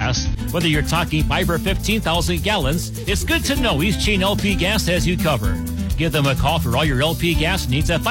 gas. Whether you're talking 5 or 15,000 gallons, it's good to know East Chain LP Gas has you covered. Give them a call for all your LP gas needs at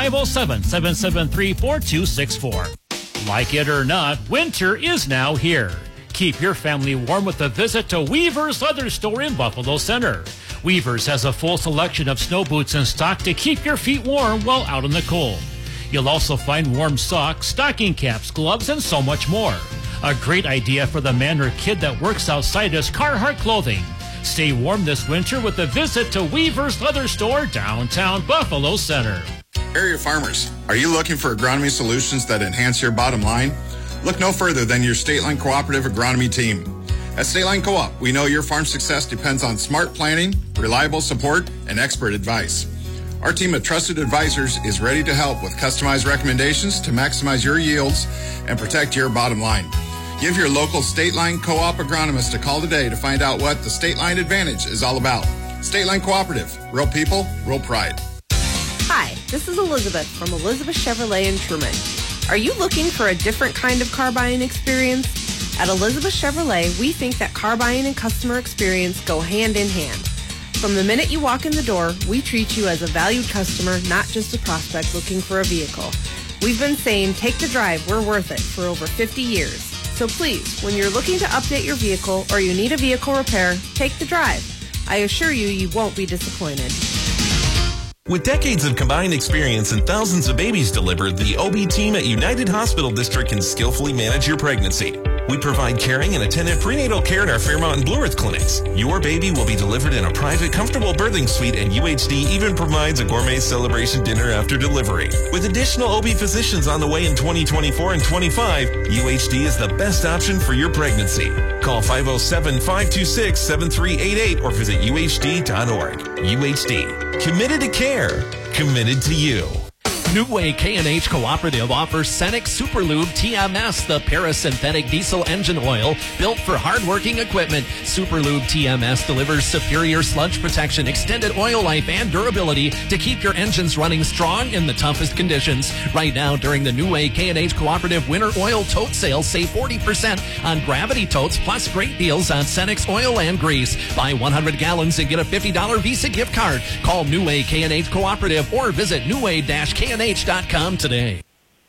507-773-4264. Like it or not, winter is now here. Keep your family warm with a visit to Weaver's Leather Store in Buffalo Center. Weaver's has a full selection of snow boots in stock to keep your feet warm while out in the cold. You'll also find warm socks, stocking caps, gloves, and so much more. A great idea for the man or kid that works outside is Carhartt clothing. Stay warm this winter with a visit to Weaver's Leather Store, downtown Buffalo Center. Area farmers, are you looking for agronomy solutions that enhance your bottom line? Look no further than your State Line Cooperative Agronomy team. At State Line Co-op, we know your farm success depends on smart planning, reliable support, and expert advice. Our team of trusted advisors is ready to help with customized recommendations to maximize your yields and protect your bottom line. Give your local State Line Co-op agronomist a call today to find out what the State Line Advantage is all about. State Line Cooperative, real people, real pride. Hi, this is Elizabeth from Elizabeth Chevrolet in Truman. Are you looking for a different kind of car buying experience? At Elizabeth Chevrolet, we think that car buying and customer experience go hand in hand. From the minute you walk in the door, we treat you as a valued customer, not just a prospect looking for a vehicle. We've been saying, take the drive, we're worth it, for over 50 years. So please, when you're looking to update your vehicle or you need a vehicle repair, take the drive. I assure you, you won't be disappointed. With decades of combined experience and thousands of babies delivered, the OB team at United Hospital District can skillfully manage your pregnancy. We provide caring and attentive prenatal care at our Fairmont and Blue Earth clinics. Your baby will be delivered in a private, comfortable birthing suite, and UHD even provides a gourmet celebration dinner after delivery. With additional OB physicians on the way in 2024 and 25, UHD is the best option for your pregnancy. Call 507-526-7388 or visit UHD.org. UHD. Committed to care. Committed to you. New Way K&H Cooperative offers Cenex Superlube TMS, the parasynthetic diesel engine oil built for hardworking equipment. Superlube TMS delivers superior sludge protection, extended oil life, and durability to keep your engines running strong in the toughest conditions. Right now, during the New Way K&H Cooperative Winter Oil Tote Sale, save 40% on Gravity Totes, plus great deals on Cenex oil and grease. Buy 100 gallons and get a $50 Visa gift card. Call New Way K&H Cooperative or visit newway-knh.com today.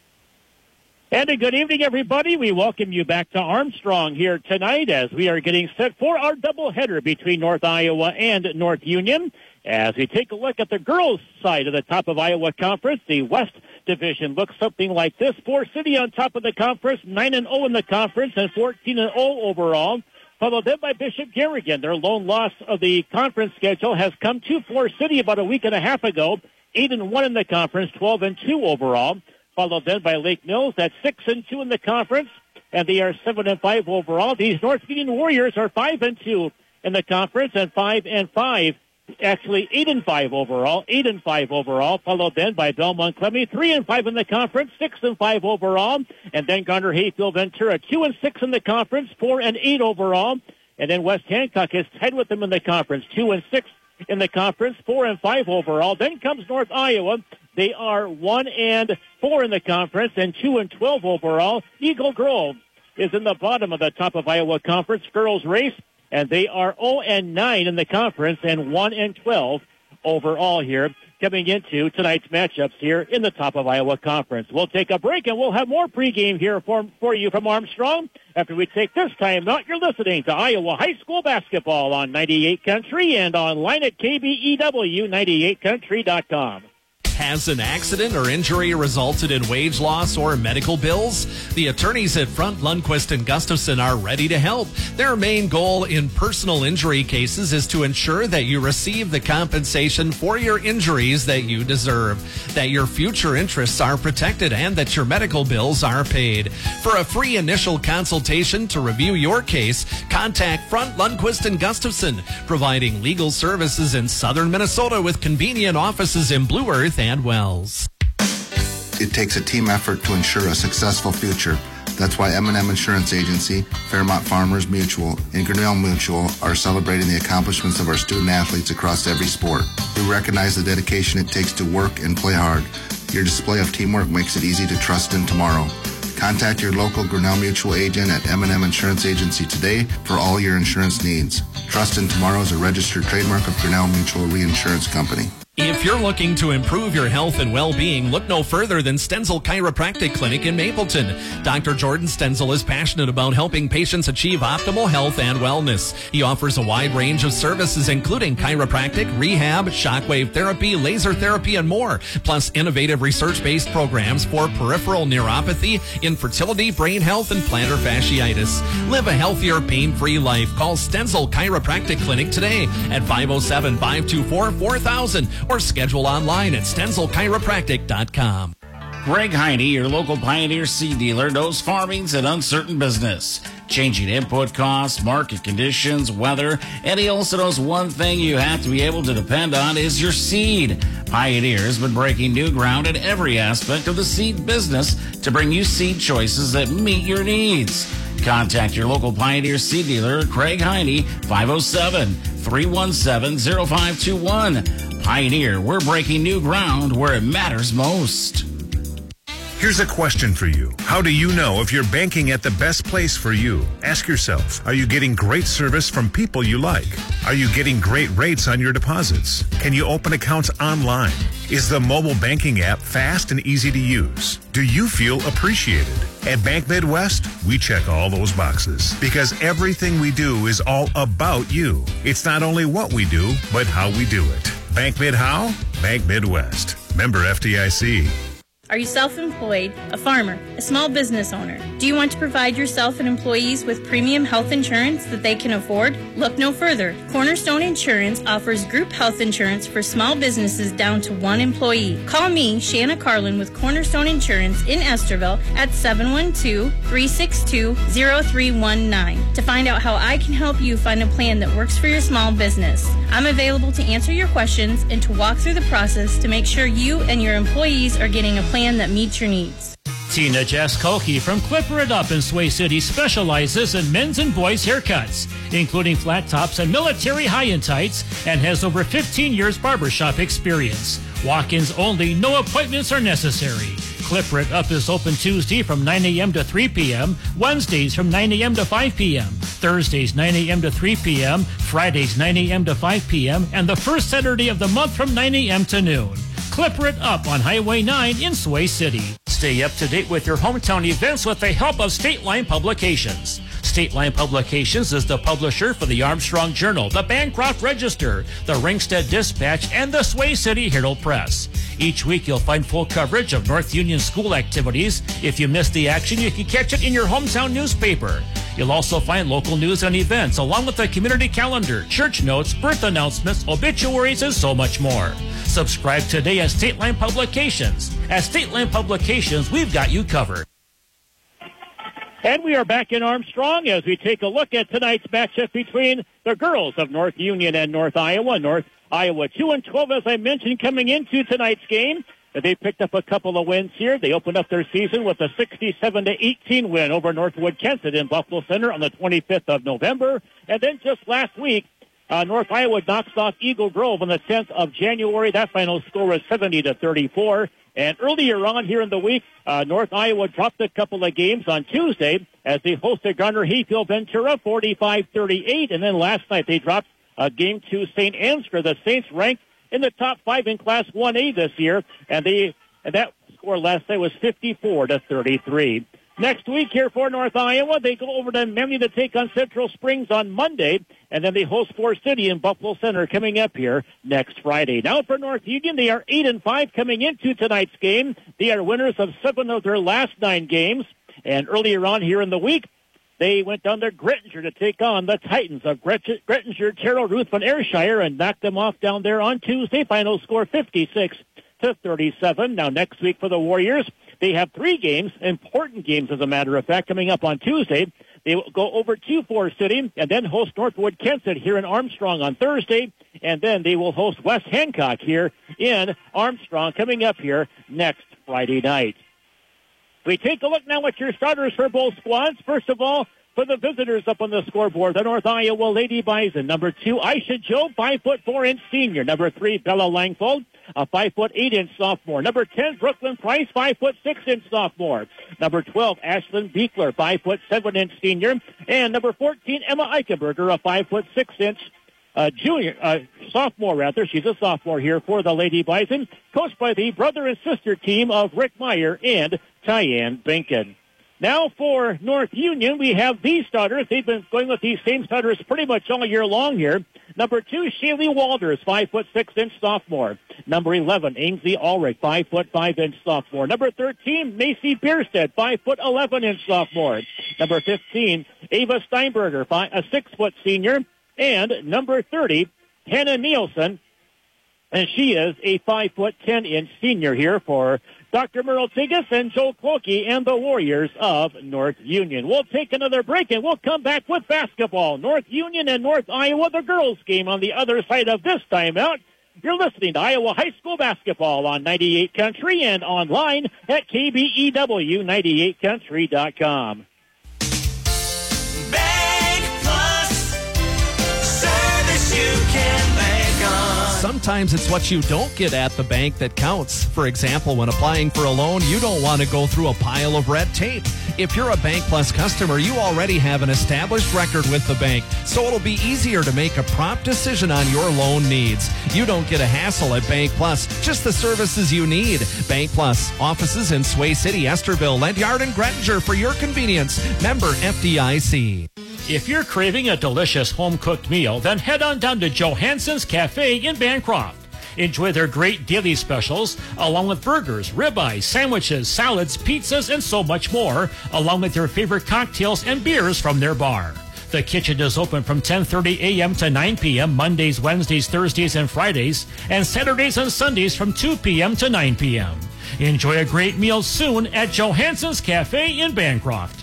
And a good evening, everybody. We welcome you back to Armstrong here tonight as we are getting set for our doubleheader between North Iowa and North Union. As we take a look at the girls' side of the top of Iowa Conference, the West Division looks something like this. Fort City on top of the conference, 9-0 in the conference and 14-0 overall. Followed then by Bishop Garrigan. Their lone loss of the conference schedule has come to Fort City about a week and a half ago. 8-1 in the conference, 12-2 overall. Followed then by Lake Mills at 6-2 in the conference, and they are 7-5 overall. These North Union Warriors are 5-2 in the conference and 5-5, actually 8-5 overall. 8-5 overall. Followed then by Belmont Clemmy, 3-5 in the conference, 6-5 overall, and then Garner Hayfield Ventura 2-6 in the conference, 4-8 overall, and then West Hancock is tied with them in the conference, 2-6. In the conference, 4-5 overall. Then comes North Iowa. They are 1-4 in the conference and 2-12 overall. Eagle Grove is in the bottom of the top of Iowa Conference girls race, and they are 0-9 in the conference and 1-12 overall here. Coming into tonight's matchups here in the top of Iowa Conference. We'll take a break and we'll have more pregame here for you from Armstrong. After we take this time out, you're listening to Iowa High School Basketball on 98 Country and online at KBEW98country.com. Has an accident or injury resulted in wage loss or medical bills? The attorneys at Front, Lundquist, and Gustafson are ready to help. Their main goal in personal injury cases is to ensure that you receive the compensation for your injuries that you deserve, that your future interests are protected, and that your medical bills are paid. For a free initial consultation to review your case, contact Front, Lundquist, and Gustafson, providing legal services in southern Minnesota with convenient offices in Blue Earth and Wells. It takes a team effort to ensure a successful future. That's why M&M Insurance Agency, Fairmont Farmers Mutual, and Grinnell Mutual are celebrating the accomplishments of our student athletes across every sport. We recognize the dedication it takes to work and play hard. Your display of teamwork makes it easy to trust in tomorrow. Contact your local Grinnell Mutual agent at M&M Insurance Agency today for all your insurance needs. Trust in Tomorrow is a registered trademark of Grinnell Mutual Reinsurance Company. If you're looking to improve your health and well-being, look no further than Stenzel Chiropractic Clinic in Mapleton. Dr. Jordan Stenzel is passionate about helping patients achieve optimal health and wellness. He offers a wide range of services, including chiropractic, rehab, shockwave therapy, laser therapy, and more, plus innovative research-based programs for peripheral neuropathy, infertility, brain health, and plantar fasciitis. Live a healthier, pain-free life. Call Stenzel Chiropractic Clinic today at 507-524-4000 or schedule online at StenzelChiropractic.com. Greg Heine, your local Pioneer seed dealer, knows farming's an uncertain business. Changing input costs, market conditions, weather, and he also knows one thing you have to be able to depend on is your seed. Pioneer has been breaking new ground in every aspect of the seed business to bring you seed choices that meet your needs. Contact your local Pioneer seed dealer, Craig Heine, 507-317-0521. Pioneer, we're breaking new ground where it matters most. Here's a question for you. How do you know if you're banking at the best place for you? Ask yourself, are you getting great service from people you like? Are you getting great rates on your deposits? Can you open accounts online? Is the mobile banking app fast and easy to use? Do you feel appreciated? At Bank Midwest, we check all those boxes because everything we do is all about you. It's not only what we do, but how we do it. Bank Mid how? Bank Midwest. Member FDIC. Are you self-employed, a farmer, a small business owner? Do you want to provide yourself and employees with premium health insurance that they can afford? Look no further. Cornerstone Insurance offers group health insurance for small businesses down to one employee. Call me, Shanna Carlin, with Cornerstone Insurance in Esterville at 712-362-0319 to find out how I can help you find a plan that works for your small business. I'm available to answer your questions and to walk through the process to make sure you and your employees are getting a plan that meets your needs. Tina Jaskoki from Clipper It Up in Sway City specializes in men's and boys' haircuts, including flat tops and military high-end tights, and has over 15 years barbershop experience. Walk-ins only, no appointments are necessary. Clipper It Up is open Tuesday from 9 a.m. to 3 p.m., Wednesdays from 9 a.m. to 5 p.m., Thursdays 9 a.m. to 3 p.m., Fridays 9 a.m. to 5 p.m., and the first Saturday of the month from 9 a.m. to noon. Clipper It Up on Highway 9 in Sway City. Stay up to date with your hometown events with the help of State Line Publications. State Line Publications is the publisher for the Armstrong Journal, the Bancroft Register, the Ringstead Dispatch, and the Sway City Herald Press. Each week you'll find full coverage of North Union school activities. If you miss the action, you can catch it in your hometown newspaper. You'll also find local news and events, along with the community calendar, church notes, birth announcements, obituaries, and so much more. Subscribe today at State Line Publications. At State Line Publications, we've got you covered. And we are back in Armstrong as we take a look at tonight's matchup between the girls of North Union and North Iowa. North Iowa 2-12, as I mentioned, coming into tonight's game. They picked up a couple of wins here. They opened up their season with a 67-18 win over Northwood Kensett in Buffalo Center on the 25th of November. And then just last week, North Iowa knocks off Eagle Grove on the 10th of January. That final score was 70-34. And earlier on here in the week, North Iowa dropped a couple of games on Tuesday as they hosted Garner Hayfield Ventura 45-38. And then last night they dropped a game to St. Ansgar. The Saints ranked in the top 5 in Class 1A this year, and that score last night was 54-33. Next week here for North Iowa, they go over to Memney to take on Central Springs on Monday, and then they host Forest City in Buffalo Center coming up here next Friday. Now for North Union, they are 8-5 coming into tonight's game. They are winners of 7 of their last 9 games, and earlier on here in the week, they went down to Grettinger to take on the Titans of Grettinger, Terrell Ruth von Ayrshire, and knocked them off down there on Tuesday. Final score 56-37. Now next week for the Warriors, they have 3 games, important games as a matter of fact, coming up on Tuesday. They will go over to Forest City and then host Northwood Kensett here in Armstrong on Thursday, and then they will host West Hancock here in Armstrong coming up here next Friday night. We take a look now at your starters for both squads. First of all, for the visitors up on the scoreboard, the North Iowa Lady Bison. Number 2, Aisha Joe, 5'4" senior. Number 3, Bella Langfold, a 5'8" sophomore. Number 10, Brooklyn Price, 5'6" sophomore. Number 12, Ashlyn Beekler, 5'7" senior. And number 14, Emma Eichenberger, a 5'6" sophomore rather. She's a sophomore here for the Lady Bison, coached by the brother and sister team of Rick Meyer and Tyann Binkin. Now for North Union, we have these starters. They've been going with these same starters pretty much all year long here. Number 2, Shaylee Walders, 5'6" sophomore. Number 11, Ainsley Ulrich, 5'5" sophomore. Number 13, Macy Bierstead, 5'11" sophomore. Number 15, Ava Steinberger, a 6' senior. And number 30, Hannah Nielsen, and she is a 5'10" senior here for Dr. Merle Tigas and Joe Clokey and the Warriors of North Union. We'll take another break, and we'll come back with basketball. North Union and North Iowa, the girls' game on the other side of this timeout. You're listening to Iowa High School basketball on 98 Country and online at KBEW98country.com. Bank Plus, service you can bank on. Sometimes it's what you don't get at the bank that counts. For example, when applying for a loan, you don't want to go through a pile of red tape. If you're a Bank Plus customer, you already have an established record with the bank, so it'll be easier to make a prompt decision on your loan needs. You don't get a hassle at Bank Plus, just the services you need. Bank Plus, offices in Sway City, Esterville, Ledyard, and Grettinger for your convenience. Member FDIC. If you're craving a delicious home-cooked meal, then head on down to Johansson's Cafe in Bancroft. Enjoy their great daily specials, along with burgers, ribeyes, sandwiches, salads, pizzas, and so much more, along with your favorite cocktails and beers from their bar. The kitchen is open from 10:30 a.m. to 9 p.m. Mondays, Wednesdays, Thursdays, and Fridays, and Saturdays and Sundays from 2 p.m. to 9 p.m. Enjoy a great meal soon at Johansson's Cafe in Bancroft.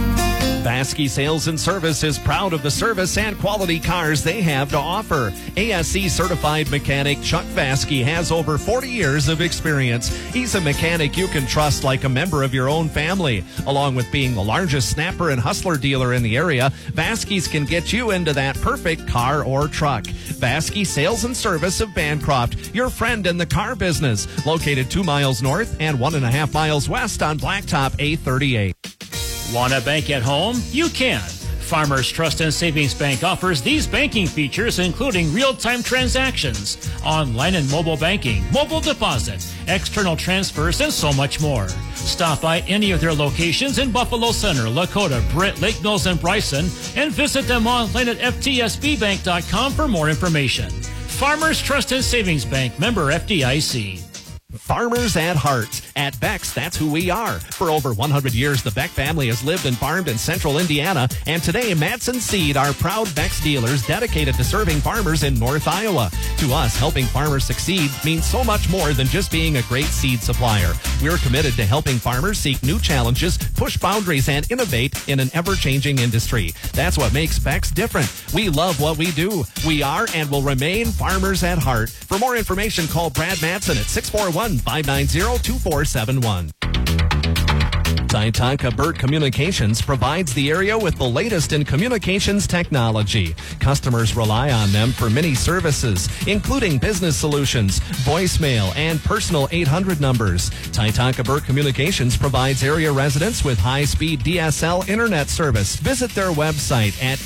Vasky Sales and Service is proud of the service and quality cars they have to offer. ASE certified mechanic Chuck Vasky has over 40 years of experience. He's a mechanic you can trust like a member of your own family. Along with being the largest snapper and hustler dealer in the area, Vasky's can get you into that perfect car or truck. Vasky Sales and Service of Bancroft, your friend in the car business. Located 2 miles north and 1.5 miles west on Blacktop A38. Want a bank at home? You can. Farmers Trust and Savings Bank offers these banking features, including real-time transactions, online and mobile banking, mobile deposit, external transfers, and so much more. Stop by any of their locations in Buffalo Center, Lakota, Britt, Lake Mills, and Bryson, and visit them online at ftsbbank.com for more information. Farmers Trust and Savings Bank, member FDIC. Farmers at heart. At Beck's, that's who we are. For over 100 years, the Beck family has lived and farmed in central Indiana, and today, Matson Seed are proud Beck's dealers dedicated to serving farmers in North Iowa. To us, helping farmers succeed means so much more than just being a great seed supplier. We're committed to helping farmers seek new challenges, push boundaries, and innovate in an ever-changing industry. That's what makes Beck's different. We love what we do. We are and will remain farmers at heart. For more information, call Brad Matson at 641-590-2471. Titanca Burt Communications provides the area with the latest in communications technology. Customers rely on them for many services, including business solutions, voicemail, and personal 800 numbers. Titanca Burt Communications provides area residents with high-speed DSL internet service. Visit their website at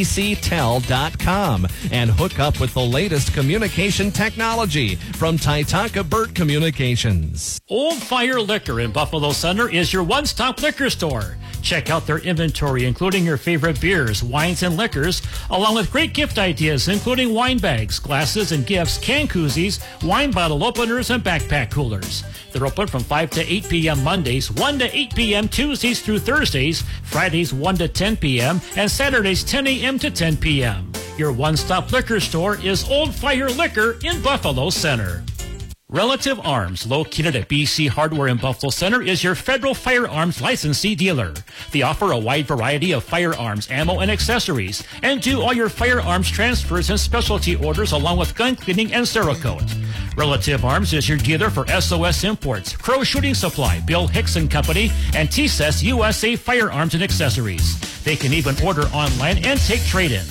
tbctel.com and hook up with the latest communication technology from Titanca Burt Communications. Old Fire Liquor in Buffalo Center is your one-stop liquor store. Check out their inventory, including your favorite beers, wines, and liquors, along with great gift ideas, including wine bags, glasses and gifts, can koozies, wine bottle openers, and backpack coolers. They're open from 5 to 8 p.m. Mondays, 1 to 8 p.m. Tuesdays through Thursdays, Fridays 1 to 10 p.m., and Saturdays 10 a.m. to 10 p.m. Your one-stop liquor store is Old Fire Liquor in Buffalo Center. Relative Arms, located at BC Hardware in Buffalo Center, is your federal firearms licensee dealer. They offer a wide variety of firearms, ammo, and accessories, and do all your firearms transfers and specialty orders along with gun cleaning and Cerakote. Relative Arms is your dealer for SOS Imports, Crow Shooting Supply, Bill Hicks & Company, and TCES USA Firearms and Accessories. They can even order online and take trade-ins.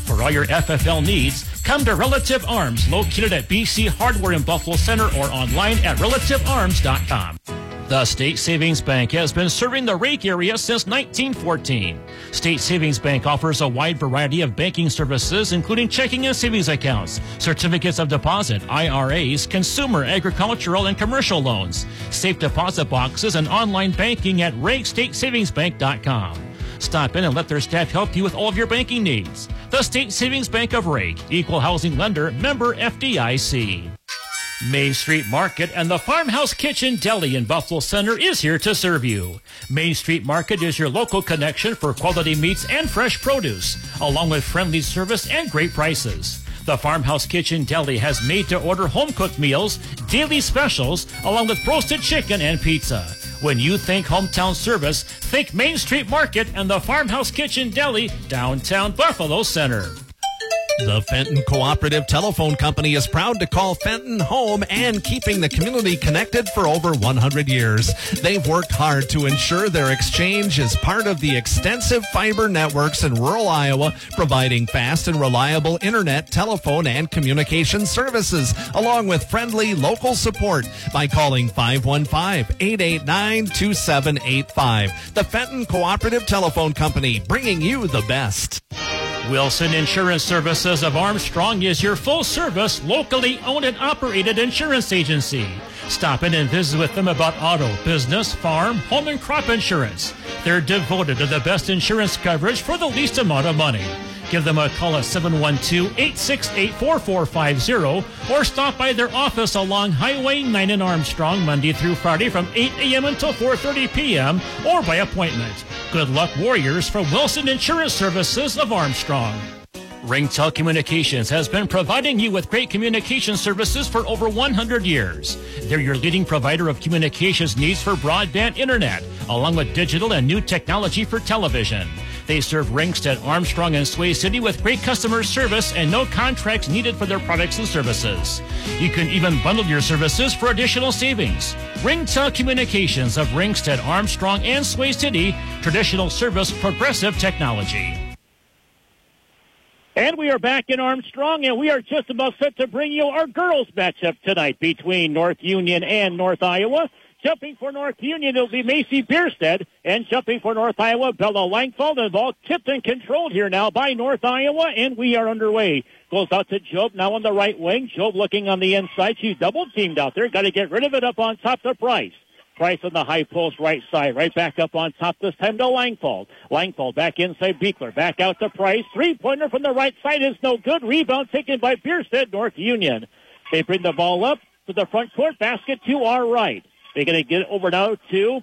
For all your FFL needs, come to Relative Arms, located at BC Hardware in Buffalo Center or online at relativearms.com. The State Savings Bank has been serving the Rake area since 1914. State Savings Bank offers a wide variety of banking services, including checking and savings accounts, certificates of deposit, IRAs, consumer, agricultural, and commercial loans, safe deposit boxes, and online banking at RakeStateSavingsBank.com. Stop in and let their staff help you with all of your banking needs. The State Savings Bank of Rake, Equal Housing Lender, member FDIC. Main Street Market and the Farmhouse Kitchen Deli in Buffalo Center is here to serve you. Main Street Market is your local connection for quality meats and fresh produce, along with friendly service and great prices. The Farmhouse Kitchen Deli has made-to-order home-cooked meals, daily specials, along with roasted chicken and pizza. When you think hometown service, think Main Street Market and the Farmhouse Kitchen Deli, downtown Buffalo Center. The Fenton Cooperative Telephone Company is proud to call Fenton home and keeping the community connected for over 100 years. They've worked hard to ensure their exchange is part of the extensive fiber networks in rural Iowa, providing fast and reliable internet, telephone, and communication services, along with friendly local support by calling 515-889-2785. The Fenton Cooperative Telephone Company, bringing you the best. Wilson Insurance Services of Armstrong is your full-service, locally owned and operated insurance agency. Stop in and visit with them about auto, business, farm, home, and crop insurance. They're devoted to the best insurance coverage for the least amount of money. Give them a call at 712-868-4450 or stop by their office along Highway 9 in Armstrong Monday through Friday from 8 a.m. until 4:30 p.m. or by appointment. Good luck, Warriors, from Wilson Insurance Services of Armstrong. Ringtel Communications has been providing you with great communication services for over 100 years. They're your leading provider of communications needs for broadband internet, along with digital and new technology for television. They serve Ringsted, Armstrong, and Sway City with great customer service and no contracts needed for their products and services. You can even bundle your services for additional savings. Ringtel Communications of Ringsted, Armstrong, and Sway City, traditional service, progressive technology. And we are back in Armstrong, and we are just about set to bring you our girls matchup tonight between North Union and North Iowa. Jumping for North Union, it'll be Macy Bierstead, and jumping for North Iowa, Bella Langfeld. The ball tipped and controlled here now by North Iowa, and we are underway. Goes out to Job now on the right wing. Job looking on the inside. She's double-teamed out there. Got to get rid of it up on top to Price. Price on the high post right side. Right back up on top this time to Langfeld. Langfeld back inside Beekler. Back out to Price. Three-pointer from the right side is no good. Rebound taken by Bierstead, North Union. They bring the ball up to the front court. Basket to our right. They're going to get it over now to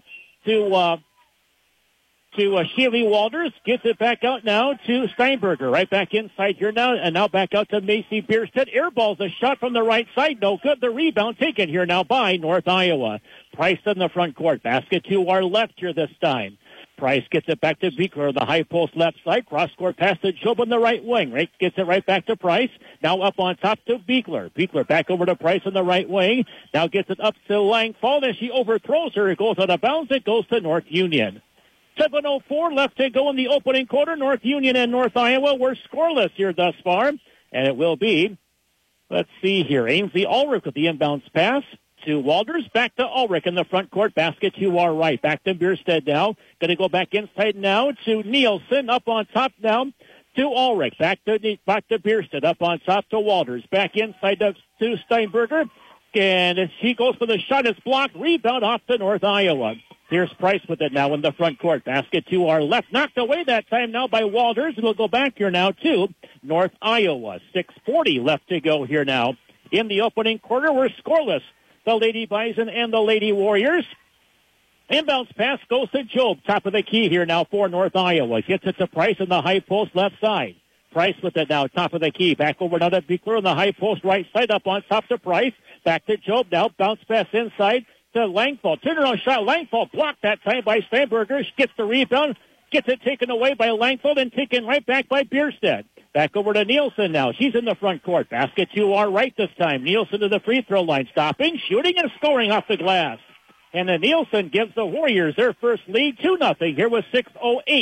Shealy Walters. Gets it back out now to Steinberger. Right back inside here now, and now back out to Macy Bierstead. Airballs a shot from the right side. No good. The rebound taken here now by North Iowa. Price in the front court. Basket to our left here this time. Price gets it back to Beekler, the high post left side. Cross-court pass to Job on the right wing. Right, gets it right back to Price. Now up on top to Beekler. Beekler back over to Price on the right wing. Now gets it up to Langfeld as she overthrows her. It goes out of bounds. It goes to North Union. 7:04 left to go in the opening quarter. North Union and North Iowa were scoreless here thus far. And it will be, let's see here, Ainsley Ulrich with the inbounds pass to Walters. Back to Ulrich in the front court. Basket to our right. Back to Bierstead now. Going to go back inside now to Nielsen. Up on top now to Ulrich. Back to Bierstead. Up on top to Walters. Back inside to Steinberger. And as she goes for the shot, it's blocked. Rebound off to North Iowa. Here's Price with it now in the front court. Basket to our left. Knocked away that time now by Walters. It'll go back here now to North Iowa. 6:40 left to go here now. In the opening quarter, we're scoreless. The Lady Bison and the Lady Warriors. Inbounds pass goes to Job. Top of the key here now for North Iowa. Gets it to Price in the high post left side. Price with it now, top of the key. Back over now to Beekler on the high post right side. Up on top to Price. Back to Job now. Bounce pass inside to Langfeld. Turnaround shot. Langfeld blocked that time by Steinberger. She gets the rebound. Gets it taken away by Langfeld and taken right back by Bierstead. Back over to Nielsen now. She's in the front court. Basket to our right this time. Nielsen to the free throw line. Stopping, shooting, and scoring off the glass. And then Nielsen gives the Warriors their first lead 2-0 here with 6:08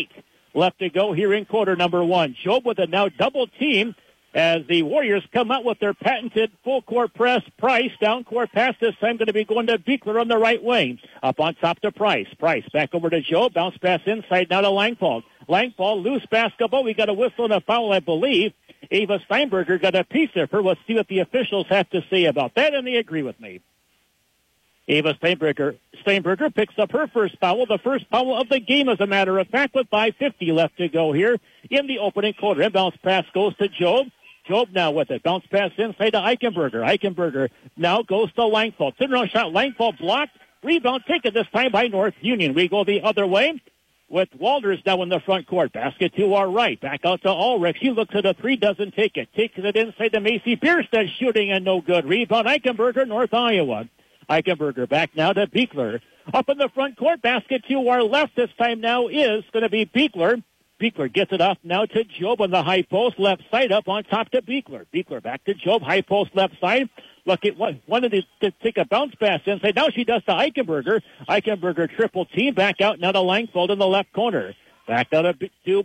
left to go here in quarter number one. Job with a now double team as the Warriors come out with their patented full court press. Price down court pass this time going to be going to Beekler on the right wing. Up on top to Price. Price back over to Job. Bounce pass inside now to Langfall. Langfall, loose basketball. We got a whistle and a foul, I believe. Ava Steinberger got a piece of her. Let's see what the officials have to say about that, and they agree with me. Ava Steinberger picks up her first foul, the first foul of the game, as a matter of fact, with 5:50 left to go here in the opening quarter. Inbounds pass goes to Job. Job now with it. Bounce pass inside to Eichenberger. Eichenberger now goes to Langfall. Turnaround shot. Langfall blocked. Rebound taken this time by North Union. We go the other way with Walters now in the front court. Basket to our right. Back out to Ulrich. She looks at a three, doesn't take it. Takes it inside to Macy Bierstead, shooting and no good. Rebound Eichenberger, North Iowa. Eichenberger back now to Beekler. Up in the front court. Basket to our left this time now is going to be Beekler. Beekler gets it off now to Job on the high post, left side up on top to Beekler. Beekler back to Job, high post left side. Look at wanted to take a bounce pass inside. Now she does to Eichenberger. Eichenberger triple team back out now to Langfeld in the left corner. Back out to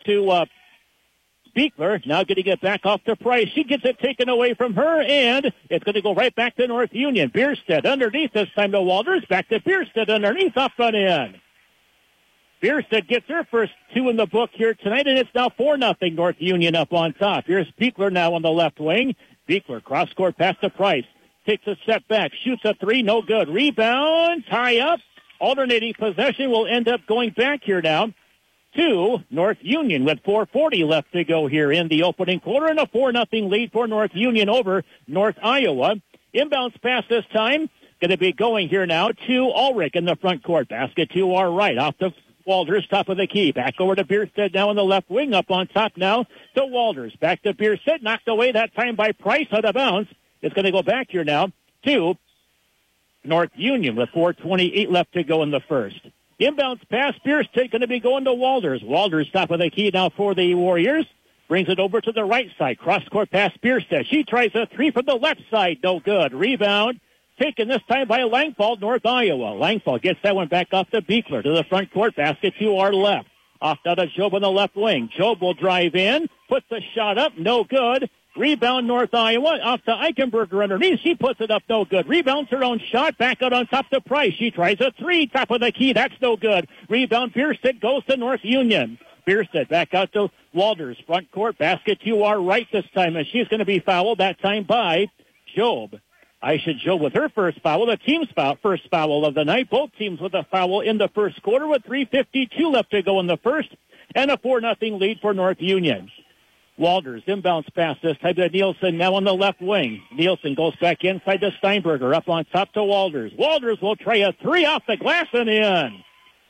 Beekler. Now getting it back off to Price. She gets it taken away from her, and it's going to go right back to North Union. Bierstead underneath this time to Walters. Back to Bierstead underneath, up and in. Bierstead gets her first two in the book here tonight, and it's now 4-0 North Union up on top. Here's Beekler now on the left wing. Beekler, cross-court pass to Price. Takes a step back, shoots a three, no good. Rebound, tie up. Alternating possession will end up going back here now to North Union with 4:40 left to go here in the opening quarter, and a 4-0 lead for North Union over North Iowa. Inbounds pass this time. Going to be going here now to Ulrich in the front court. Basket to our right, off to Walters, top of the key. Back over to Bierstead now on the left wing. Up on top now to Walters. Back to Bierstead. Knocked away that time by Price out of bounds. It's going to go back here now to North Union with 4:28 left to go in the first. Inbounds pass. Bierstead going to be going to Walters. Walters top of the key now for the Warriors. Brings it over to the right side. Cross-court pass Bierstead. She tries a three from the left side. No good. Rebound taken this time by Langfall, North Iowa. Langfall gets that one back off to Beekler to the front court. Basket to our left. Off now to Job on the left wing. Job will drive in. Puts the shot up. No good. Rebound North Iowa. Off to Eichenberger underneath. She puts it up. No good. Rebounds her own shot. Back out on top to Price. She tries a three. Top of the key. That's no good. Rebound Bierstead goes to North Union. Bierstead back out to Walters. Front court. Basket to our right this time. And she's going to be fouled that time by Job. Aisha Job with her first foul, the team's first foul of the night. Both teams with a foul in the first quarter with 3:52 left to go in the first, and a 4-0 lead for North Union. Walters inbounds pass this time to Nielsen now on the left wing. Nielsen goes back inside to Steinberger, up on top to Walters. Walters will try a three off the glass and in.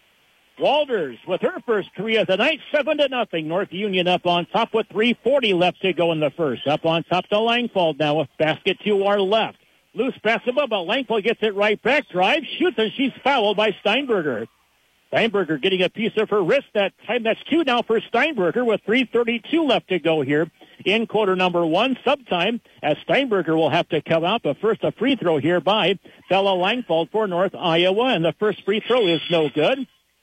Walters with her first three of the night, 7-0. North Union up on top with 3:40 left to go in the first. Up on top to Langfall now with basket to our left. Loose basketball, but Langfall gets it right back. Drive, shoots, and she's fouled by Steinberger. Steinberger getting a piece of her wrist that time. That's two now for Steinberger with 3:32 left to go here in quarter number one. Subtime as Steinberger will have to come out, but first a free throw here by Bella Langfall for North Iowa, and the first free throw is no good.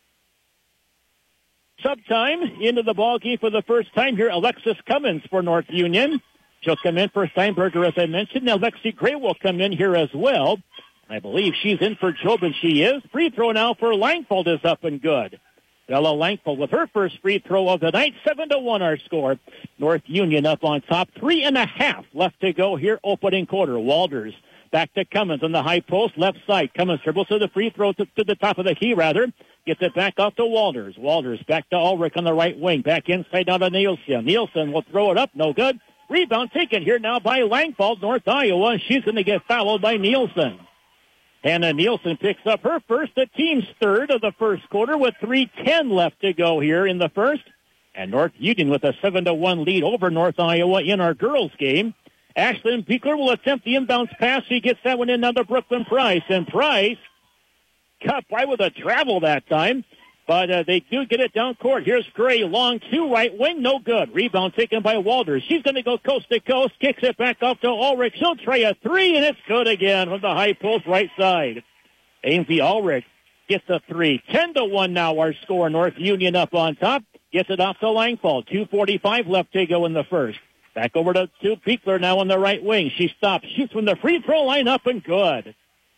Subtime into the ball game for the first time here. Alexis Cummins for North Union. She'll come in for Steinberger, as I mentioned. Now, Lexi Gray will come in here as well. I believe she's in for Job, and she is. Free throw now for Langfeld is up and good. Bella Langfeld with her first free throw of the night. 7-1 our score. North Union up on top. 3.5 left to go here, opening quarter. Walters back to Cummins on the high post, left side. Cummins dribbles to the free throw to the top of the key, rather. Gets it back off to Walters. Walters back to Ulrich on the right wing. Back inside down to Nielsen. Nielsen will throw it up. No good. Rebound taken here now by Langfall, North Iowa, and she's going to get fouled by Nielsen. Hannah Nielsen picks up her first, the team's third of the first quarter with 3:10 left to go here in the first. And North Union with a 7-1 lead over North Iowa in our girls game. Ashlyn Beekler will attempt the inbounds pass. She gets that one in now to Brooklyn Price. And Price cut by with a travel that time. But they do get it down court. Here's Gray, long two, right wing, no good. Rebound taken by Walters. She's going to go coast to coast, kicks it back off to Ulrich. She'll try a three, and it's good again from the high post right side. Ainsley Ulrich gets a three. 10-1 now our score. North Union up on top. Gets it off to Langfall. 2:45 left to go in the first. Back over to Beekler now on the right wing. She stops, shoots from the free throw line, up and good.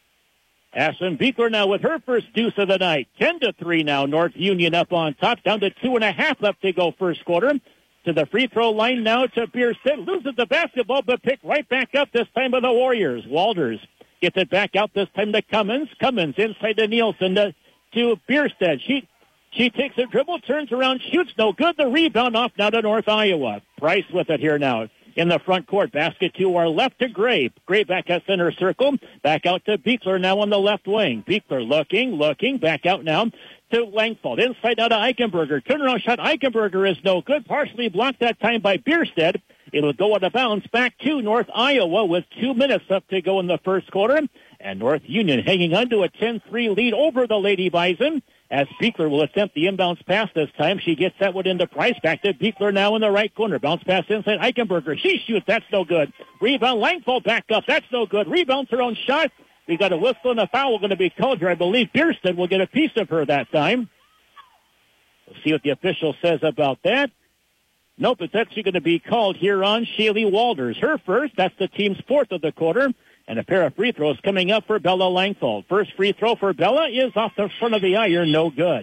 Ashlyn Beekler now with her first deuce of the night. 10-3 now. North Union up on top. Down to 2.5 left to go first quarter. To the free throw line now to Bierstead. Loses the basketball, but picked right back up this time by the Warriors. Walters gets it back out this time to Cummins. Cummins inside to Nielsen to Bierstead. She takes a dribble, turns around, shoots, no good. The rebound off now to North Iowa. Price with it here now in the front court. Basket to our left to Gray. Gray back at center circle. Back out to Beekler now on the left wing. Beekler looking, back out now to Langford. Inside now to Eichenberger. Turnaround shot. Eichenberger is no good. Partially blocked that time by Bierstead. It'll go out of bounds back to North Iowa with 2 minutes left to go in the first quarter. And North Union hanging on to a 10-3 lead over the Lady Bison. As Beekler will attempt the inbounds pass this time. She gets that one into Price. Back to Beekler now in the right corner. Bounce pass inside Eichenberger. She shoots. That's no good. Rebound. Langfall back up. That's no good. Rebounds her own shot. We got a whistle and a foul going to be called here. I believe Bierstead will get a piece of her that time. We'll see what the official says about that. Nope, it's actually going to be called here on Shaylee Walters. Her first. That's the team's fourth of the quarter. And a pair of free throws coming up for Bella Langford. First free throw for Bella is off the front of the iron. No good.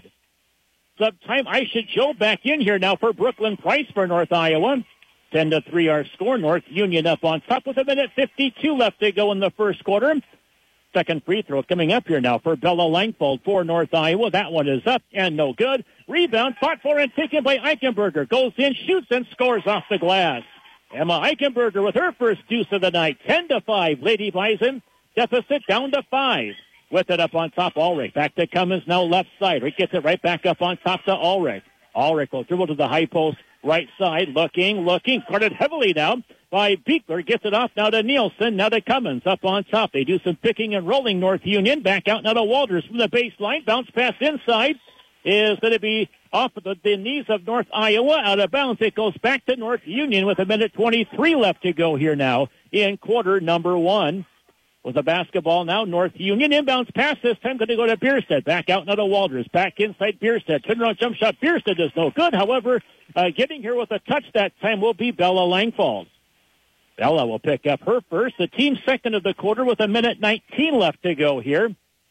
Subtime, Aisha Joe back in here now for Brooklyn Price for North Iowa. 10-3 our score. North Union up on top with 1:52 left to go in the first quarter. Second free throw coming up here now for Bella Langford for North Iowa. That one is up and no good. Rebound, fought for and taken by Eichenberger. Goes in, shoots, and scores off the glass. Emma Eichenberger with her first deuce of the night. 10-5. Lady Bison deficit down to 5. With it up on top, Ulrich. Back to Cummins now left side. Rick gets it right back up on top to Ulrich. Ulrich will dribble to the high post right side. Looking. Guarded heavily now by Beekler. Gets it off now to Nielsen. Now to Cummins up on top. They do some picking and rolling. North Union back out now to Walters from the baseline. Bounce pass inside is going to be off of the knees of North Iowa. Out of bounds. It goes back to North Union with 1:23 left to go here now in quarter number 1. With the basketball now, North Union inbounds pass this time going to go to Bierstead. Back out now to Walters. Back inside Bierstead. Turnaround jump shot. Bierstead is no good. However, getting here with a touch that time will be Bella Langford. Bella will pick up her first. The team's second of the quarter with 1:19 left to go here.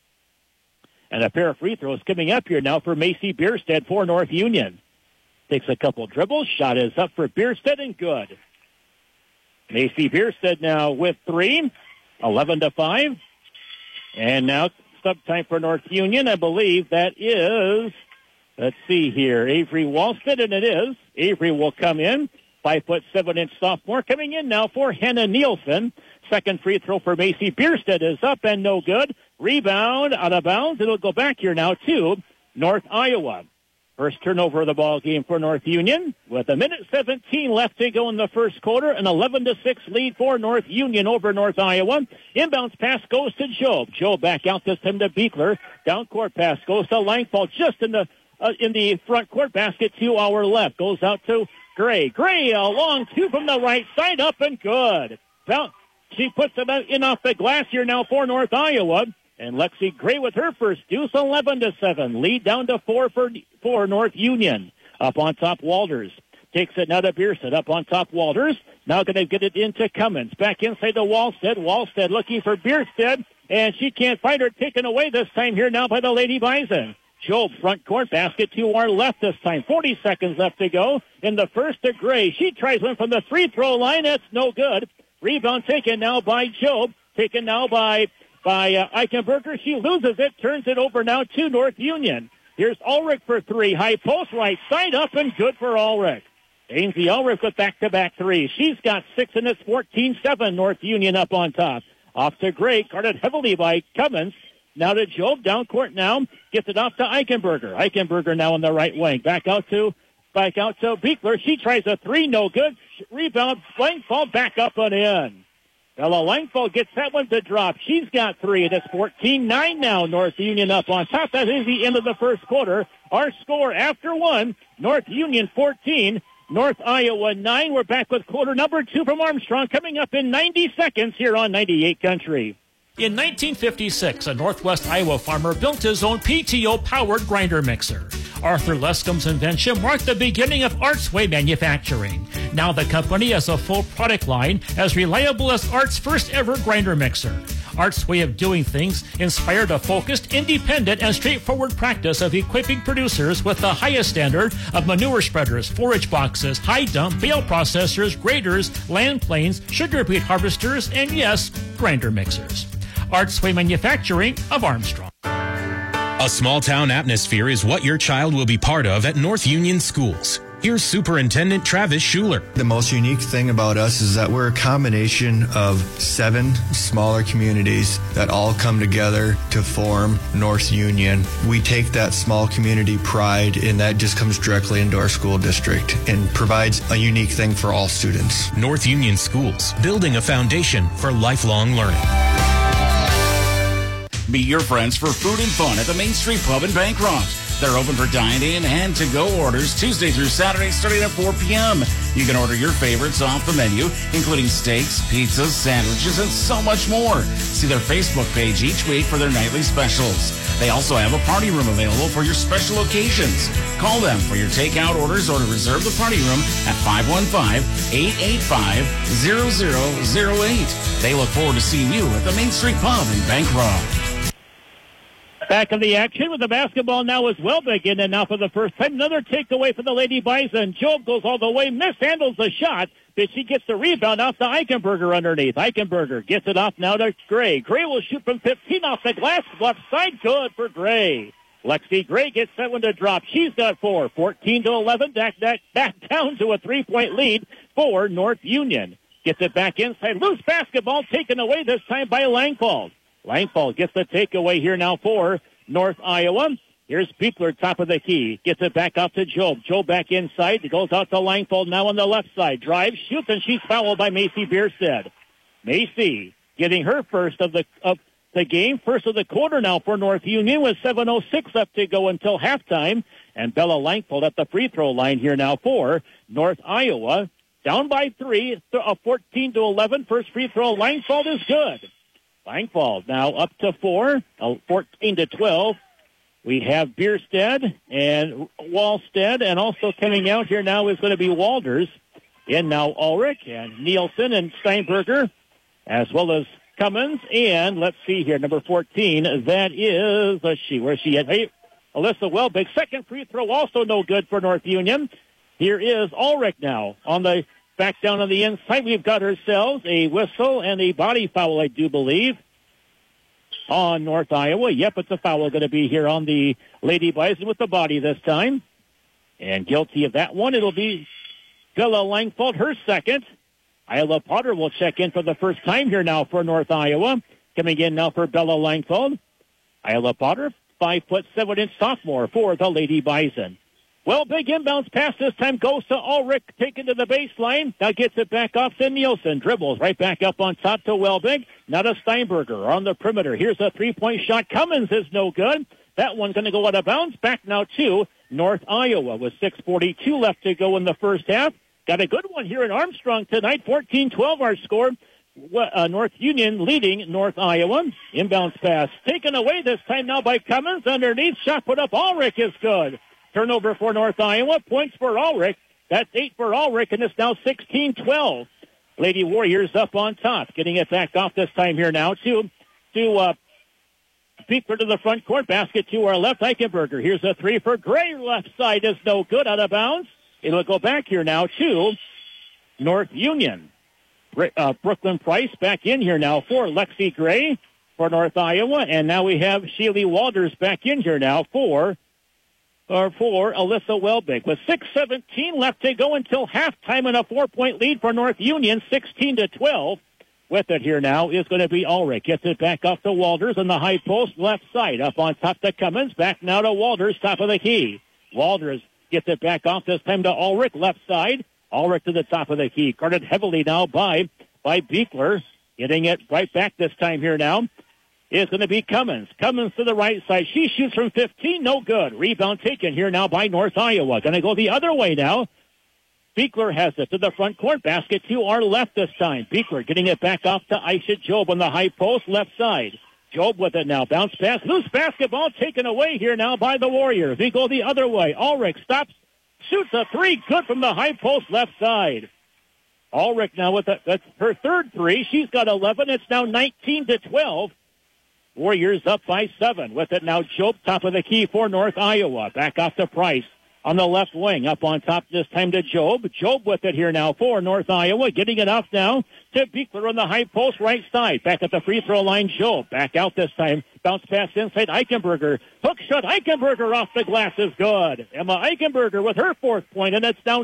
And a pair of free throws coming up here now for Macy Bierstead for North Union. Takes a couple dribbles. Shot is up for Bierstead and good. Macy Bierstead now with 3. 11-5. And now sub time for North Union. I believe that is, let's see here, Avery Walsted, and it is. Avery will come in. 5'7" sophomore coming in now for Hannah Nielsen. Second free throw for Macy Bierstead is up and no good. Rebound out of bounds. It'll go back here now to North Iowa. First turnover of the ball game for North Union with 1:17 left to go in the first quarter. An 11-6 lead for North Union over North Iowa. Inbounds pass goes to Jobe. Jobe back out this time to Beekler. Down court pass goes to Langfall just in the front court basket to our left. Goes out to Gray. Gray a long two from the right side up and good. Well, she puts it in off the glass here now for North Iowa. And Lexi Gray with her first deuce, 11-7. Lead down to 4 for North Union. Up on top, Walters. Takes it now to Bierstead. Up on top, Walters. Now going to get it into Cummins. Back inside to Walsted. Walsted looking for Bierstead. And she can't find her. Taken away this time here now by the Lady Bison. Jobe front court basket to our left this time. 40 seconds left to go in the first to Gray. She tries one from the free throw line. That's no good. Rebound taken now by Jobe. Taken now by Eichenberger. She loses it, turns it over now to North Union. Here's Ulrich for 3. High post right side up and good for Ulrich. Ainsley Ulrich with back-to-back 3. She's got 6 and it's 14-7. North Union up on top. Off to Gray, guarded heavily by Cummins. Now to Jobe, down court now. Gets it off to Eichenberger. Eichenberger now on the right wing. Back out to Beekler. She tries a 3, no good. Rebound, Langfall back up and in. Bella Langford gets that one to drop. She's got 3, and it's 14-9 now. North Union up on top. That is the end of the first quarter. Our score after 1, North Union 14, North Iowa 9. We're back with quarter number 2 from Armstrong coming up in 90 seconds here on 98 Country. In 1956, a Northwest Iowa farmer built his own PTO-powered grinder mixer. Arthur Lescombe's invention marked the beginning of Artsway manufacturing. Now the company has a full product line as reliable as Art's first ever grinder mixer. Art's way of doing things inspired a focused, independent, and straightforward practice of equipping producers with the highest standard of manure spreaders, forage boxes, high dump, bale processors, graders, land planes, sugar beet harvesters, and yes, grinder mixers. Art's Way Manufacturing of Armstrong. A small-town atmosphere is what your child will be part of at North Union Schools. Here's Superintendent Travis Schuler. The most unique thing about us is that we're a combination of 7 smaller communities that all come together to form North Union. We take that small community pride, and that just comes directly into our school district and provides a unique thing for all students. North Union Schools, building a foundation for lifelong learning. Meet your friends for food and fun at the Main Street Pub in Bancroft. They're open for dine-in and to-go orders Tuesday through Saturday starting at 4 p.m. You can order your favorites off the menu, including steaks, pizzas, sandwiches, and so much more. See their Facebook page each week for their nightly specials. They also have a party room available for your special occasions. Call them for your takeout orders or to reserve the party room at 515-885-0008. They look forward to seeing you at the Main Street Pub in Bancroft. Back in the action with the basketball now as well begin, and now for the first time, another takeaway for the Lady Bison. Job goes all the way, mishandles the shot, but she gets the rebound off to Eichenberger underneath. Eichenberger gets it off now to Gray. Gray will shoot from 15 off the glass, left side, good for Gray. Lexi Gray gets that one to drop. She's got 4, 14-11, back down to a 3-point lead for North Union. Gets it back inside, loose basketball taken away this time by Langfall. Langfall gets the takeaway here now for North Iowa. Here's Beekler, top of the key. Gets it back out to Job. Job back inside. It goes out to Langfall now on the left side. Drives, shoots, and she's fouled by Macy Bierstead. Macy getting her first of the game, first of the quarter now for North Union with 7:06 left to go until halftime. And Bella Langfall at the free throw line here now for North Iowa. Down by 3, 14-11. First free throw. Langfall is good. Langfall now up to 4, 14-12. We have Bierstead and Wallstead, and also coming out here now is going to be Walders. In now Ulrich and Nielsen and Steinberger, as well as Cummins. And let's see here, number 14, that is, where's she at? Hey, Alyssa Welbig. Second free throw also no good for North Union. Here is Ulrich now on the back down on the inside. We've got ourselves a whistle and a body foul, I do believe, on North Iowa. Yep, it's a foul going to be here on the Lady Bison with the body this time. And guilty of that one, it'll be Bella Langford, her second. Isla Potter will check in for the first time here now for North Iowa. Coming in now for Bella Langford. Isla Potter, 5'7" sophomore for the Lady Bison. Well, big inbounds pass this time goes to Ulrich, taken to the baseline. Now gets it back off to Nielsen. Dribbles right back up on top to Welbig. Now to Steinberger on the perimeter. Here's a three-point shot. Cummins is no good. That one's going to go out of bounds. Back now to North Iowa with 6:42 left to go in the first half. Got a good one here in Armstrong tonight. 14-12 our score. North Union leading North Iowa. Inbounds pass taken away this time now by Cummins. Underneath, shot put up. Ulrich is good. Turnover for North Iowa. Points for Ulrich. That's 8 for Ulrich, and it's now 16-12. Lady Warriors up on top. Getting it back off this time here now to Beekler to the front court. Basket to our left. Eichenberger. Here's a 3 for Gray. Left side is no good. Out of bounds. It'll go back here now to North Union. Brooklyn Price back in here now for Lexi Gray for North Iowa. And now we have Sheely Walters back in here now for Alyssa Welbig. With 6:17 left to go until halftime and a 4-point lead for North Union, 16-12. With it here now is going to be Ulrich. Gets it back off to Walters on the high post, left side. Up on top to Cummins. Back now to Walters, top of the key. Walters gets it back off this time to Ulrich, left side. Ulrich to the top of the key. Guarded heavily now by Beekler. Getting it right back this time here now is going to be Cummins. Cummins to the right side. She shoots from 15. No good. Rebound taken here now by North Iowa. Going to go the other way now. Beekler has it to the front court. Basket to our left this time. Beekler getting it back off to Aisha Job on the high post, left side. Job with it now. Bounce pass. Loose basketball taken away here now by the Warriors. We go the other way. Ulrich stops. Shoots a three. Good from the high post left side. Ulrich now with that's her third three. She's got 11. It's now 19-12. Warriors up by 7. With it now, Job, top of the key for North Iowa. Back off to Price on the left wing. Up on top this time to Job. Job with it here now for North Iowa. Getting it off now to Beekler on the high post right side. Back at the free throw line, Job. Back out this time. Bounce pass inside Eichenberger. Hook shot. Eichenberger off the glass is good. Emma Eichenberger with her 4th point, and it's now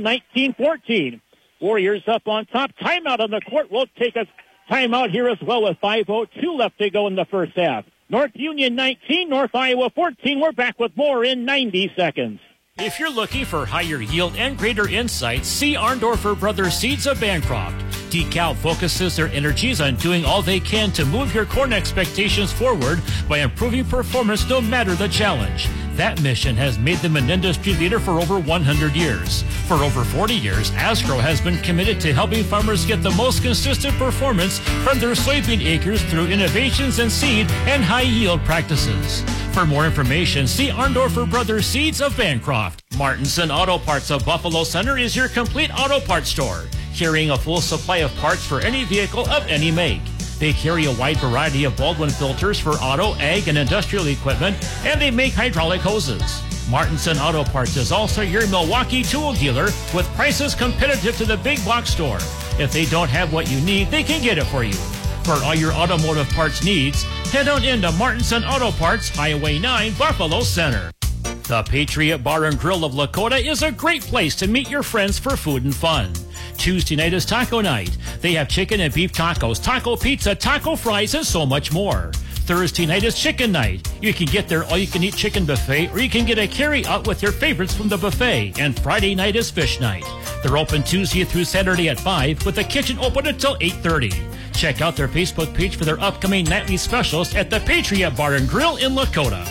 19-14. Warriors up on top. Timeout on the court. We'll take a timeout here as well with 5:02 left to go in the first half. North Union 19, North Iowa 14. We're back with more in 90 seconds. If you're looking for higher yield and greater insights, see Arndorfer Brothers Seeds of Bancroft. DeKalb focuses their energies on doing all they can to move your corn expectations forward by improving performance no matter the challenge. That mission has made them an industry leader for over 100 years. For over 40 years, Asgrow has been committed to helping farmers get the most consistent performance from their soybean acres through innovations in seed and high yield practices. For more information, see Arndorfer Brothers Seeds of Bancroft. Martinson Auto Parts of Buffalo Center is your complete auto parts store, carrying a full supply of parts for any vehicle of any make. They carry a wide variety of Baldwin filters for auto, ag, and industrial equipment, and they make hydraulic hoses. Martinson Auto Parts is also your Milwaukee tool dealer with prices competitive to the big box store. If they don't have what you need, they can get it for you. For all your automotive parts needs, head on into Martinson Auto Parts, Highway 9, Buffalo Center. The Patriot Bar and Grill of Lakota is a great place to meet your friends for food and fun. Tuesday night is taco night. They have chicken and beef tacos, taco pizza, taco fries, and so much more. Thursday night is chicken night. You can get their all-you-can-eat chicken buffet, or you can get a carry-out with your favorites from the buffet. And Friday night is fish night. They're open Tuesday through Saturday at 5, with the kitchen open until 8:30. Check out their Facebook page for their upcoming nightly specials at the Patriot Bar and Grill in Lakota.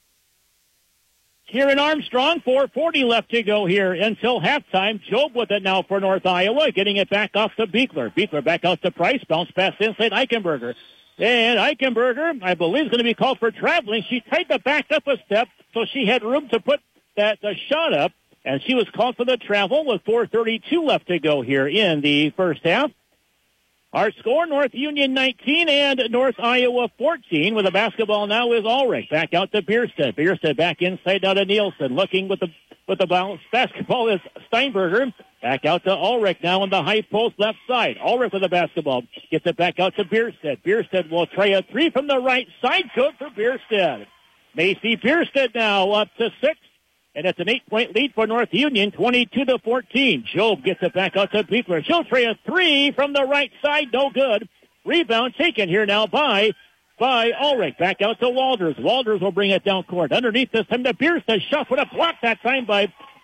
Here in Armstrong, 4:40 left to go here until halftime. Job with it now for North Iowa, getting it back off to Beekler. Beekler back out to Price, bounce pass inside Eichenberger. And Eichenberger, I believe, is going to be called for traveling. She tried to back up a step, so she had room to put that shot up, and she was called for the travel with 4:32 left to go here in the first half. Our score, North Union 19 and North Iowa 14. With the basketball now is Ulrich. Back out to Bierstead. Bierstead back inside out of Nielsen. Looking with the bounce. Basketball is Steinberger. Back out to Ulrich now on the high post left side. Ulrich with the basketball. Gets it back out to Bierstead. Bierstead will try a three from the right side. Good for Bierstead. Macy Bierstead now up to 6. And it's an 8-point lead for North Union, 22-14. Job gets it back out to Beekler. She'll try a three from the right side. No good. Rebound taken here now by Ulrich. Back out to Walters. Walters will bring it down court. Underneath this time to Bierstead. Shot with a block that time by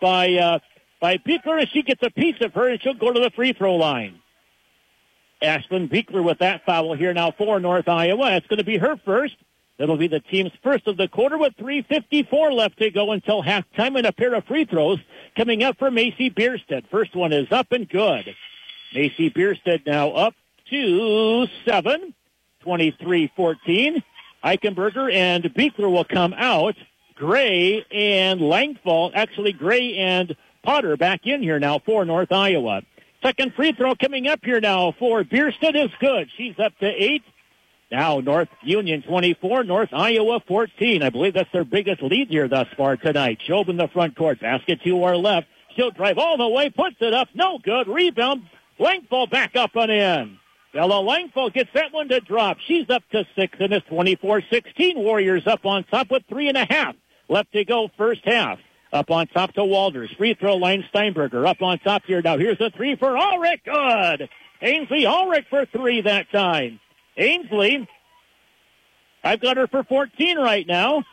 Beekler. And she gets a piece of her, and she'll go to the free throw line. Ashlyn Beekler with that foul here now for North Iowa. It's going to be her first. That'll be the team's first of the quarter with 3:54 left to go until halftime, and a pair of free throws coming up for Macy Bierstead. First one is up and good. Macy Bierstead now up to 7, 23-14. Eichenberger and Beekler will come out. Gray and Gray and Potter back in here now for North Iowa. Second free throw coming up here now for Bierstead is good. She's up to 8. Now North Union 24, North Iowa 14. I believe that's their biggest lead here thus far tonight. Job in the front court. Basket to our left. She'll drive all the way. Puts it up. No good. Rebound. Langfall back up and in. Bella Langfall gets that one to drop. She's up to 6 and it's 24-16. Warriors up on top with 3.5 left to go first half. Up on top to Walters. Free throw line Steinberger. Up on top here now. Here's a three for Ulrich. Good. Ainsley Ulrich for 3 that time. Ainsley, I've got her for 14 right now.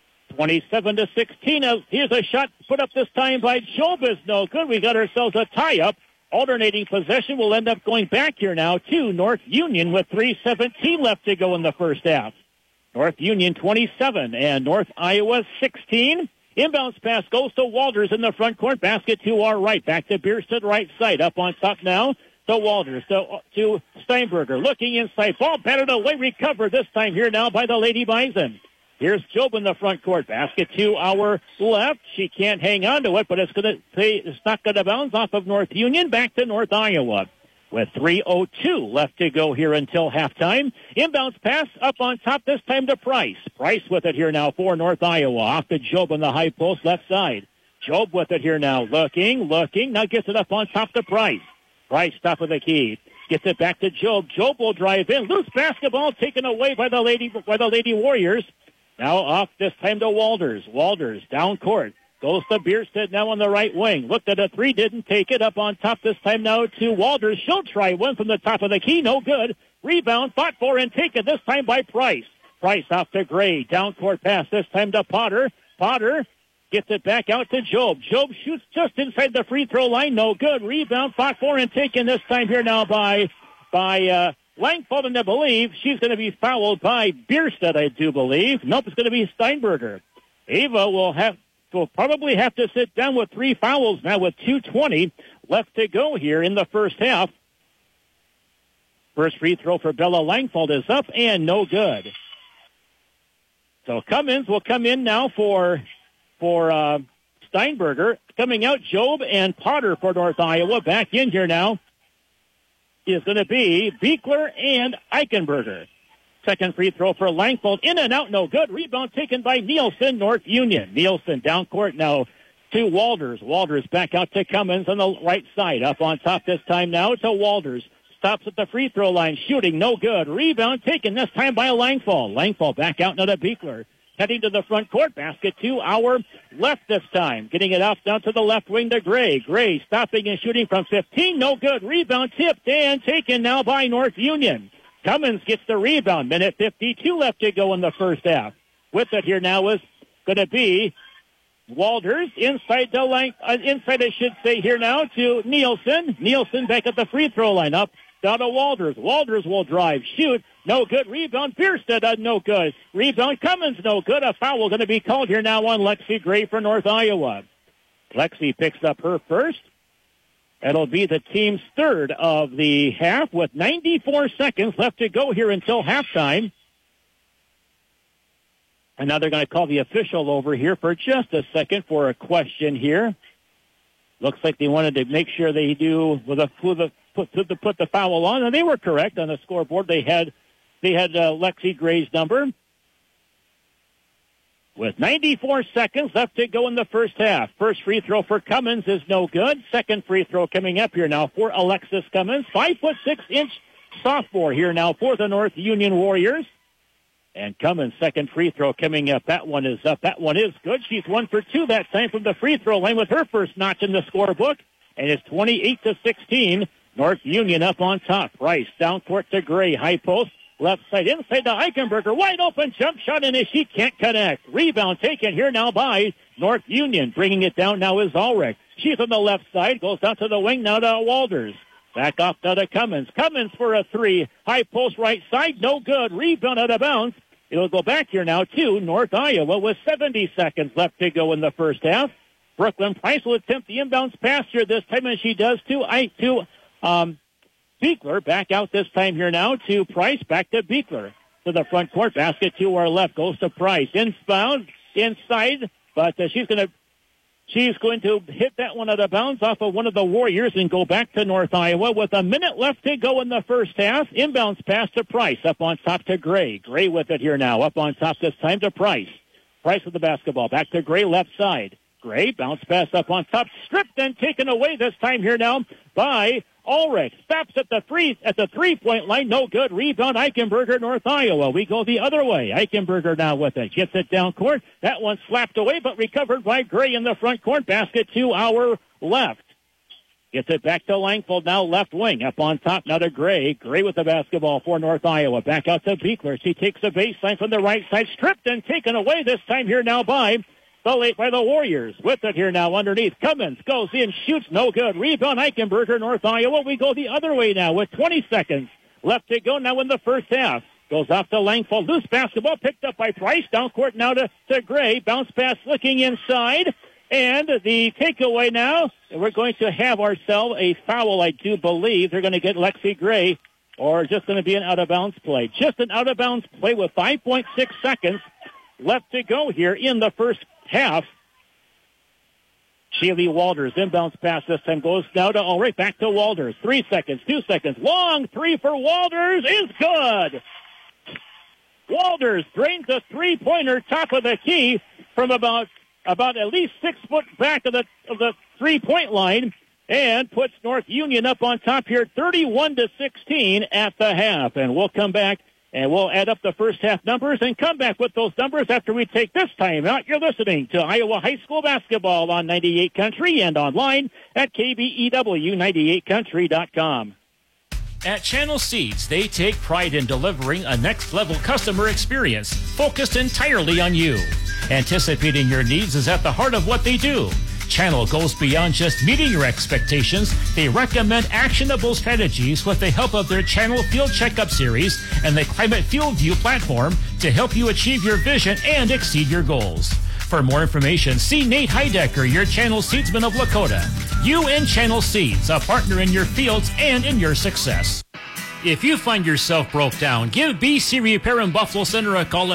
27-16. Here's a shot put up this time by Job is no good. We got ourselves a tie-up. Alternating possession will end up going back here now to North Union with 3:17 left to go in the first half. North Union 27 and North Iowa 16. Inbounds pass goes to Walters in the front court. Basket to our right. Back to Bierstead right side. Up on top now. to Walters, to Steinberger, looking inside, ball batted away, recovered this time here now by the Lady Bison. Here's Job in the front court, basket to our left. She can't hang on to it, but it's not going to bounce off of North Union, back to North Iowa. With 3:02 left to go here until halftime. Inbounds pass up on top, this time to Price. Price with it here now for North Iowa. Off to Job on the high post, left side. Job with it here now, looking, now gets it up on top to Price. Price, top of the key. Gets it back to Job. Job will drive in. Loose basketball taken away by the Lady Warriors. Now off this time to Walters. Walters down court. Goes to Bierstead now on the right wing. Looked at a three, didn't take it. Up on top this time now to Walters. She'll try one from the top of the key. No good. Rebound, fought for and taken this time by Price. Price off to Gray. Down court pass this time to Potter. Potter gets it back out to Job. Job shoots just inside the free throw line. No good. Rebound, fought for and taken this time here now by Langford, and I believe she's going to be fouled by Bierstead, I do believe. Nope, it's going to be Steinberger. Ava will probably have to sit down with 3 fouls now with 2:20 left to go here in the first half. First free throw for Bella Langford is up and no good. So Cummins will come in now for Steinberger. Coming out, Job and Potter for North Iowa. Back in here now is going to be Beekler and Eichenberger. Second free throw for Langford. In and out, no good. Rebound taken by Nielsen, North Union. Nielsen down court now to Walters. Walters back out to Cummins on the right side. Up on top this time now to Walters. Stops at the free throw line. Shooting, no good. Rebound taken this time by Langford. Langford back out now to Beekler. Heading to the front court. Basket to our left this time. Getting it off down to the left wing to Gray. Gray stopping and shooting from 15. No good. Rebound tipped and taken now by North Union. Cummins gets the rebound. Minute 52 left to go in the first half. With it here now is going to be Walters inside inside I should say here now to Nielsen. Nielsen back at the free throw line. Up down to Walters. Walters will drive, shoot. No good. Rebound. Bierstead, no good. Rebound. Cummins, no good. A foul going to be called here now on Lexi Gray for North Iowa. Lexi picks up her first. It'll be the team's third of the half with 94 seconds left to go here until halftime. And now they're going to call the official over here for just a second for a question here. Looks like they wanted to make sure they do put the foul on, and they were correct on the scoreboard. They had Lexi Gray's number. With 94 seconds left to go in the first half. First free throw for Cummins is no good. Second free throw coming up here now for Alexis Cummins. 5'6" sophomore here now for the North Union Warriors. And Cummins' second free throw coming up. That one is up. That one is good. She's 1 for 2 that time from the free throw line with her first notch in the scorebook. And it's 28-16. North Union up on top. Rice down court to Gray. High post. Left side inside to Eichenberger. Wide open jump shot, and she can't connect. Rebound taken here now by North Union. Bringing it down now is Ulrich. She's on the left side. Goes down to the wing now to Walters. Back off now to Cummins. Cummins for a three. High post right side. No good. Rebound out of bounds. It'll go back here now to North Iowa with 70 seconds left to go in the first half. Brooklyn Price will attempt the inbounds pass here this time, and she does to Beekler. Back out this time here now to Price. Back to Beekler. To the front court. Basket to our left. Goes to Price. Inbound. Inside. But she's going to hit that one out of bounds off of one of the Warriors and go back to North Iowa with a minute left to go in the first half. Inbounds pass to Price. Up on top to Gray. Gray with it here now. Up on top this time to Price. Price with the basketball. Back to Gray left side. Gray bounce pass up on top. Stripped and taken away this time here now by Ulrich. Stops at the 3-point line. No good. Rebound Eichenberger, North Iowa. We go the other way. Eichenberger now with it. Gets it down court. That one slapped away, but recovered by Gray in the front court. Basket to our left. Gets it back to Langford now left wing. Up on top now to Gray. Gray with the basketball for North Iowa. Back out to Beekler. She takes the baseline from the right side. Stripped and taken away this time here now by the Warriors. With it here now underneath. Cummins goes in, shoots, no good. Rebound Eichenberger, North Iowa. We go the other way now with 20 seconds left to go now in the first half. Goes off to Langford. Loose basketball picked up by Price. Down court now to Gray. Bounce pass looking inside. And the takeaway now, we're going to have ourselves a foul, I do believe. They're going to get Lexi Gray, or just going to be an out-of-bounds play. Just an out-of-bounds play with 5.6 seconds left to go here in the first half. Shaylee Walters, inbounds pass this time, goes now to Ulrich, back to Walters. 3 seconds, 2 seconds, long three for Walters is good. Walters drains a three-pointer, top of the key, from about at least 6 foot back of the three-point line, and puts North Union up on top here, 31-16 at the half. And we'll come back and we'll add up the first half numbers and come back with those numbers after we take this time out. You're listening to Iowa High School basketball on 98 Country and online at KBEW98country.com. At Channel Seeds, they take pride in delivering a next-level customer experience focused entirely on you. Anticipating your needs is at the heart of what they do. Channel goes beyond just meeting your expectations. They recommend actionable strategies with the help of their Channel Field Checkup Series and the Climate Field View platform to help you achieve your vision and exceed your goals. For more information, see Nate Heidecker, your Channel Seedsman of Lakota. You and Channel Seeds, a partner in your fields and in your success. If you find yourself broke down, give BC Repair in Buffalo Center a call at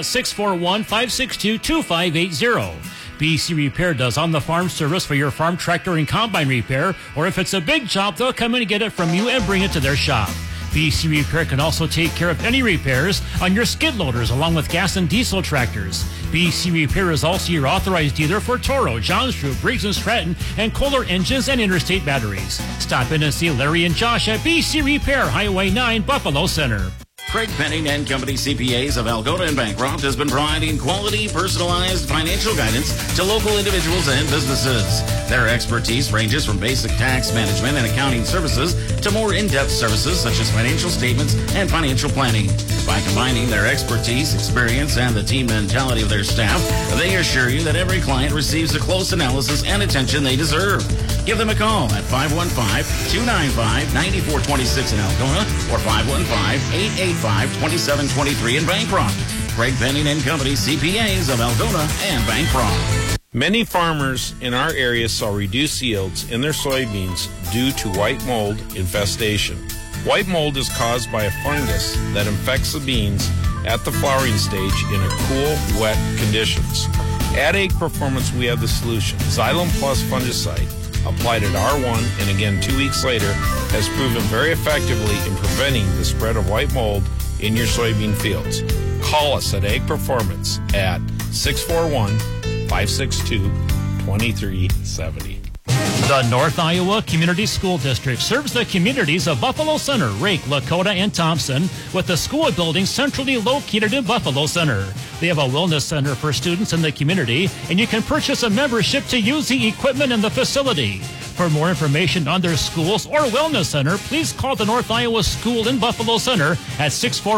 641-562-2580. BC Repair does on-the-farm service for your farm tractor and combine repair, or if it's a big job, they'll come in and get it from you and bring it to their shop. BC Repair can also take care of any repairs on your skid loaders along with gas and diesel tractors. BC Repair is also your authorized dealer for Toro, Johns Drew, Briggs & Stratton, and Kohler engines and interstate batteries. Stop in and see Larry and Josh at BC Repair, Highway 9, Buffalo Center. Craig Penning and Company CPAs of Algona and Bancroft has been providing quality, personalized financial guidance to local individuals and businesses. Their expertise ranges from basic tax management and accounting services to more in-depth services such as financial statements and financial planning. By combining their expertise, experience, and the team mentality of their staff, they assure you that every client receives the close analysis and attention they deserve. Give them a call at 515-295-9426 in Algona or 515-885-2723 in Bancroft. Craig Penning and Company CPAs of Algona and Bancroft. Many farmers in our area saw reduced yields in their soybeans due to white mold infestation. White mold is caused by a fungus that infects the beans at the flowering stage in a cool, wet conditions. At Ag Performance, we have the solution. Xylem Plus fungicide, applied at R1 and again 2 weeks later, has proven very effectively in preventing the spread of white mold in your soybean fields. Call us at Ag Performance at 641-562-2370. The North Iowa Community School District serves the communities of Buffalo Center, Rake, Lakota, and Thompson with the school building centrally located in Buffalo Center. They have a wellness center for students in the community, and you can purchase a membership to use the equipment in the facility. For more information on their schools or wellness center, please call the North Iowa School in Buffalo Center at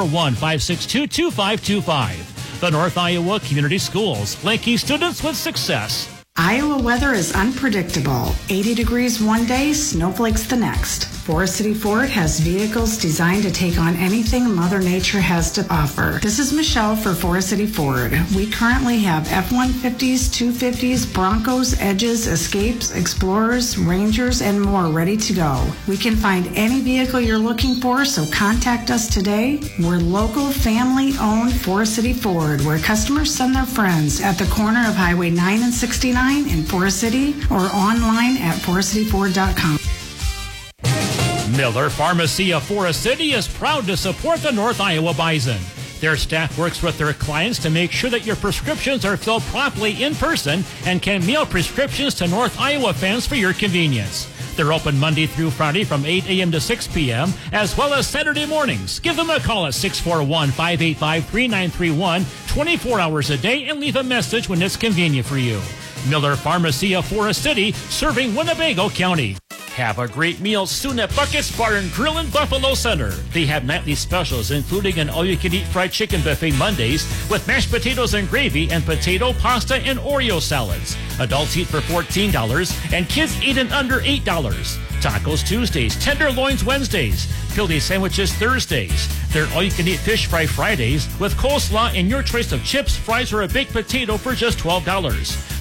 641-562-2525. The North Iowa Community Schools, linking students with success. Iowa weather is unpredictable. 80 degrees one day, snowflakes the next. Forest City Ford has vehicles designed to take on anything Mother Nature has to offer. This is Michelle for Forest City Ford. We currently have F-150s, 250s, Broncos, Edges, Escapes, Explorers, Rangers, and more ready to go. We can find any vehicle you're looking for, so contact us today. We're local, family-owned Forest City Ford, where customers send their friends at the corner of Highway 9 and 69 in Forest City or online at forestcityford.com. Miller Pharmacy of Forest City is proud to support the North Iowa Bison. Their staff works with their clients to make sure that your prescriptions are filled properly in person and can mail prescriptions to North Iowa fans for your convenience. They're open Monday through Friday from 8 a.m. to 6 p.m. as well as Saturday mornings. Give them a call at 641-585-3931 24 hours a day and leave a message when it's convenient for you. Miller Pharmacy of Forest City, serving Winnebago County. Have a great meal soon at Bucket's Bar and Grill in Buffalo Center. They have nightly specials, including an all-you-can-eat fried chicken buffet Mondays with mashed potatoes and gravy and potato, pasta, and Oreo salads. Adults eat for $14 and kids eat and under $8. Tacos Tuesdays, tenderloins Wednesdays, Philly sandwiches Thursdays. They're all-you-can-eat fish fry Fridays with coleslaw and your choice of chips, fries, or a baked potato for just $12.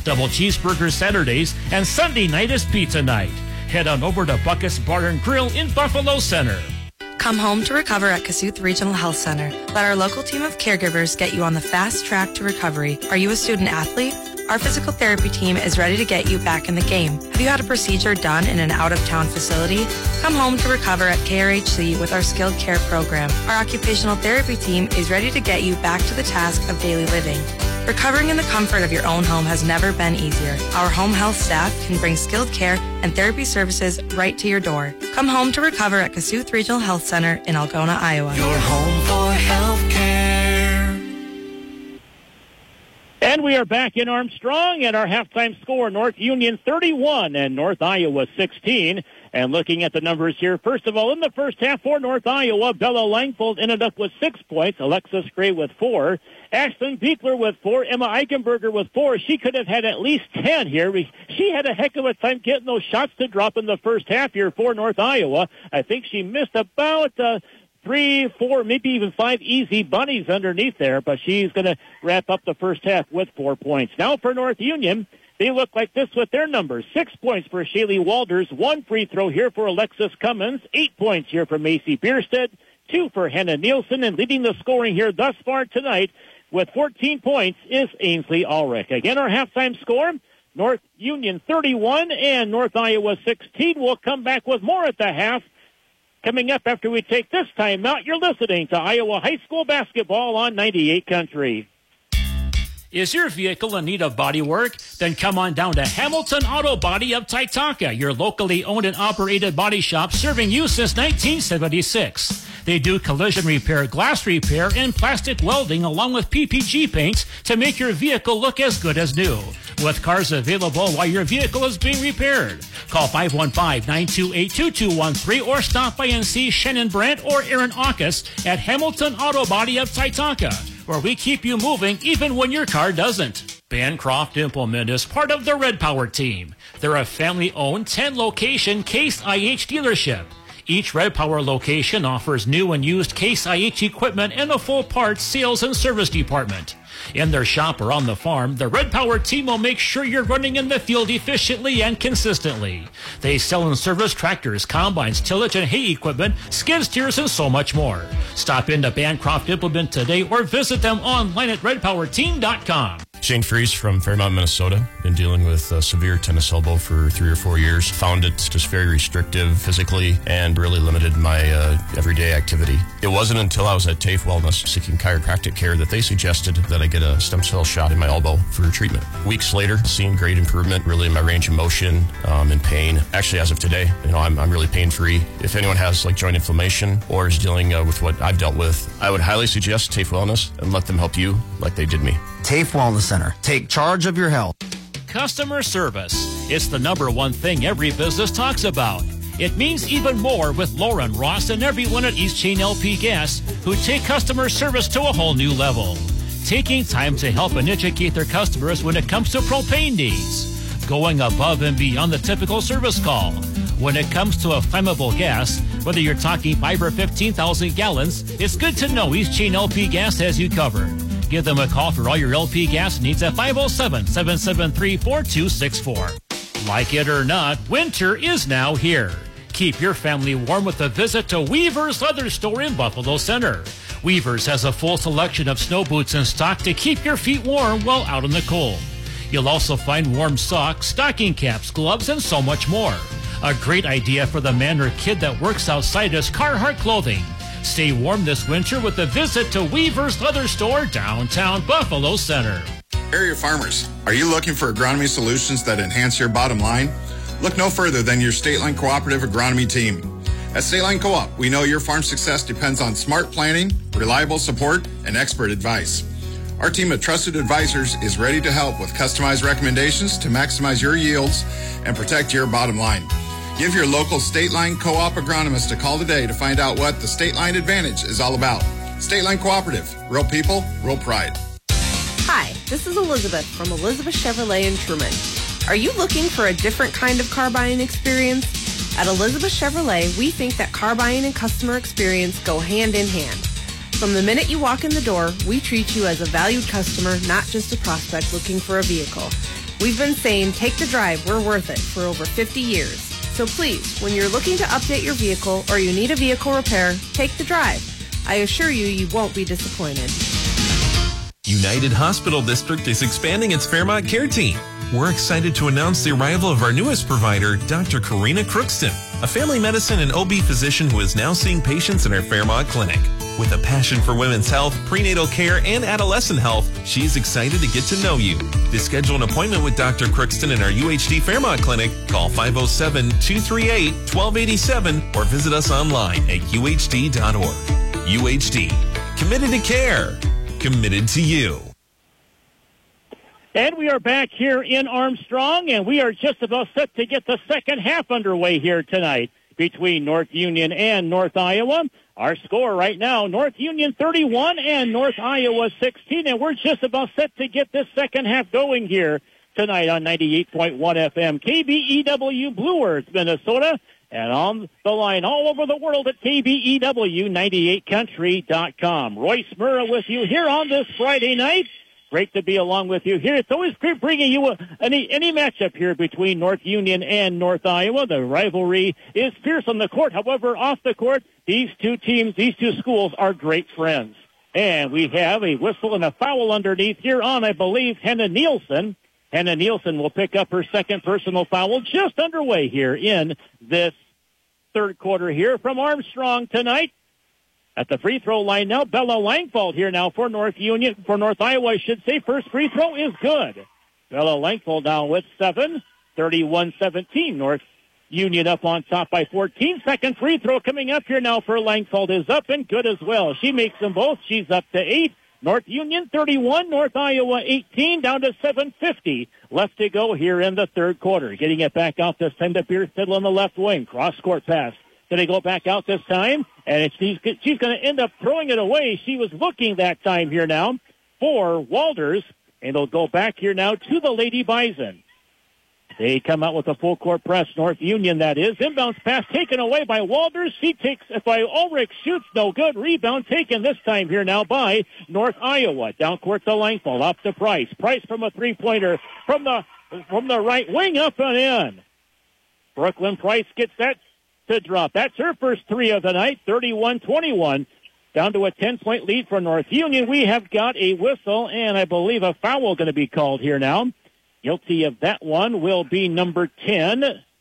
double cheeseburgers Saturdays, and Sunday night is pizza night. Head on over to Bucket's Bar and Grill in Buffalo Center. Come home to recover at Kasuth Regional Health Center. Let our local team of caregivers get you on the fast track to recovery. Are you a student athlete? Our physical therapy team is ready to get you back in the game. Have you had a procedure done in an out-of-town facility? Come home to recover at KRHC with our skilled care program. Our occupational therapy team is ready to get you back to the task of daily living. Recovering in the comfort of your own home has never been easier. Our home health staff can bring skilled care and therapy services right to your door. Come home to recover at Kasuth Regional Health Center in Algona, Iowa. Your home for health care. And we are back in Armstrong at our halftime score, North Union 31 and North Iowa 16. And looking at the numbers here, first of all, in the first half for North Iowa, Bella Langfold ended up with 6 points, Alexis Gray with 4, Ashton Beekler with 4, Emma Eichenberger with 4. She could have had at least 10 here. She had a heck of a time getting those shots to drop in the first half here for North Iowa. I think she missed about 3, 4, maybe even 5 easy bunnies underneath there, but she's going to wrap up the first half with 4 points. Now for North Union, they look like this with their numbers. 6 points for Shaylee Walders, 1 free throw here for Alexis Cummins, 8 points here for Macy Bierstead, 2 for Hannah Nielsen, and leading the scoring here thus far tonight with 14 points is Ainsley Ulrich. Again, our halftime score, North Union 31 and North Iowa 16. We'll come back with more at the half. Coming up after we take this time out, you're listening to Iowa High School basketball on 98 Country. Is your vehicle in need of body work? Then come on down to Hamilton Auto Body of Taitaka, your locally owned and operated body shop serving you since 1976. They do collision repair, glass repair, and plastic welding along with PPG paints to make your vehicle look as good as new. With cars available while your vehicle is being repaired. Call 515-928-2213 or stop by and see Shannon Brandt or Aaron Aukus at Hamilton Auto Body of Taitaka, where we keep you moving even when your car doesn't. Bancroft Implement is part of the Red Power team. They're a family-owned 10-location Case IH dealership. Each Red Power location offers new and used Case IH equipment and a full parts, sales, and service department. In their shop or on the farm, the Red Power team will make sure you're running in the field efficiently and consistently. They sell and service tractors, combines, tillage and hay equipment, skid steers, and so much more. Stop into Bancroft Implement today or visit them online at redpowerteam.com. Shane Fries from Fairmont, Minnesota. Been dealing with a severe tennis elbow for 3 or 4 years. Found it just very restrictive physically and really limited my everyday activity. It wasn't until I was at TAFE Wellness seeking chiropractic care that they suggested that I get a stem cell shot in my elbow for treatment. Weeks later, seeing great improvement really in my range of motion and pain. Actually, as of today, I'm really pain-free. If anyone has joint inflammation or is dealing with what I've dealt with, I would highly suggest TAFE Wellness and let them help you like they did me. TAFE Wellness Center. Take charge of your health. Customer service. It's the number one thing every business talks about. It means even more with Lauren, Ross, and everyone at East Chain LP Gas who take customer service to a whole new level. Taking time to help and educate their customers when it comes to propane needs. Going above and beyond the typical service call. When it comes to a flammable gas, whether you're talking 5 or 15,000 gallons, it's good to know East Chain LP Gas has you covered. Give them a call for all your LP gas needs at 507-773-4264. Like it or not, winter is now here. Keep your family warm with a visit to Weaver's Leather Store in Buffalo Center. Weaver's has a full selection of snow boots in stock to keep your feet warm while out in the cold. You'll also find warm socks, stocking caps, gloves, and so much more. A great idea for the man or kid that works outside is Carhartt clothing. Stay warm this winter with a visit to Weaver's Leather Store, downtown Buffalo Center. Area farmers, are you looking for agronomy solutions that enhance your bottom line? Look no further than your State Line Cooperative Agronomy team. At State Line Co-op, we know your farm success depends on smart planning, reliable support, and expert advice. Our team of trusted advisors is ready to help with customized recommendations to maximize your yields and protect your bottom line. Give your local State Line Co-op agronomist a call today to find out what the State Line Advantage is all about. State Line Cooperative, real people, real pride. Hi, this is Elizabeth from Elizabeth Chevrolet in Truman. Are you looking for a different kind of car buying experience? At Elizabeth Chevrolet, we think that car buying and customer experience go hand in hand. From the minute you walk in the door, we treat you as a valued customer, not just a prospect looking for a vehicle. We've been saying take the drive, we're worth it for over 50 years. So please, when you're looking to update your vehicle or you need a vehicle repair, take the drive. I assure you, you won't be disappointed. United Hospital District is expanding its Fairmont Care Team. We're excited to announce the arrival of our newest provider, Dr. Karina Crookston, a family medicine and OB physician who is now seeing patients in our Fairmont clinic. With a passion for women's health, prenatal care, and adolescent health, she's excited to get to know you. To schedule an appointment with Dr. Crookston in our UHD Fairmont clinic, call 507-238-1287 or visit us online at uhd.org. UHD, committed to care, committed to you. And we are back here in Armstrong, and we are just about set to get the second half underway here tonight between North Union and North Iowa. Our score right now, North Union 31 and North Iowa 16, and we're just about set to get this second half going here tonight on 98.1 FM, KBEW Blue Earth, Minnesota, and on the line all over the world at KBEW98country.com. Royce Murrah with you here on this Friday night. Great to be along with you here. It's always great bringing you any matchup here between North Union and North Iowa. The rivalry is fierce on the court. However, off the court, these two teams, these two schools are great friends. And we have a whistle and a foul underneath here on, I believe, Hannah Nielsen. Hannah Nielsen will pick up her second personal foul just underway here in this third quarter here from Armstrong tonight. At the free throw line now, Bella Langfeld here now for North Iowa, I should say. First free throw is good. Bella Langfeld now with 7, 31-17. North Union up on top by 14. Second free throw coming up here now for Langfeld is up and good as well. She makes them both. She's up to 8. North Union 31, North Iowa 18, down to 7:50 left to go here in the third quarter. Getting it back out this time to Bierstedt on the left wing. Cross-court pass. Going to go back out this time, and she's going to end up throwing it away. She was looking that time here now for Walters, and it'll go back here now to the Lady Bison. They come out with a full court press, North Union that is. Inbounds pass taken away by Walters. She takes by Ulrich, shoots no good. Rebound taken this time here now by North Iowa. Down court to Langfeld, up to Price. Price from a three-pointer from the right wing up and in. Brooklyn Price gets that to drop. That's her first three of the night, 31-21. Down to a 10-point lead for North Union. We have got a whistle and I believe a foul going to be called here now. Guilty of that one will be number 10.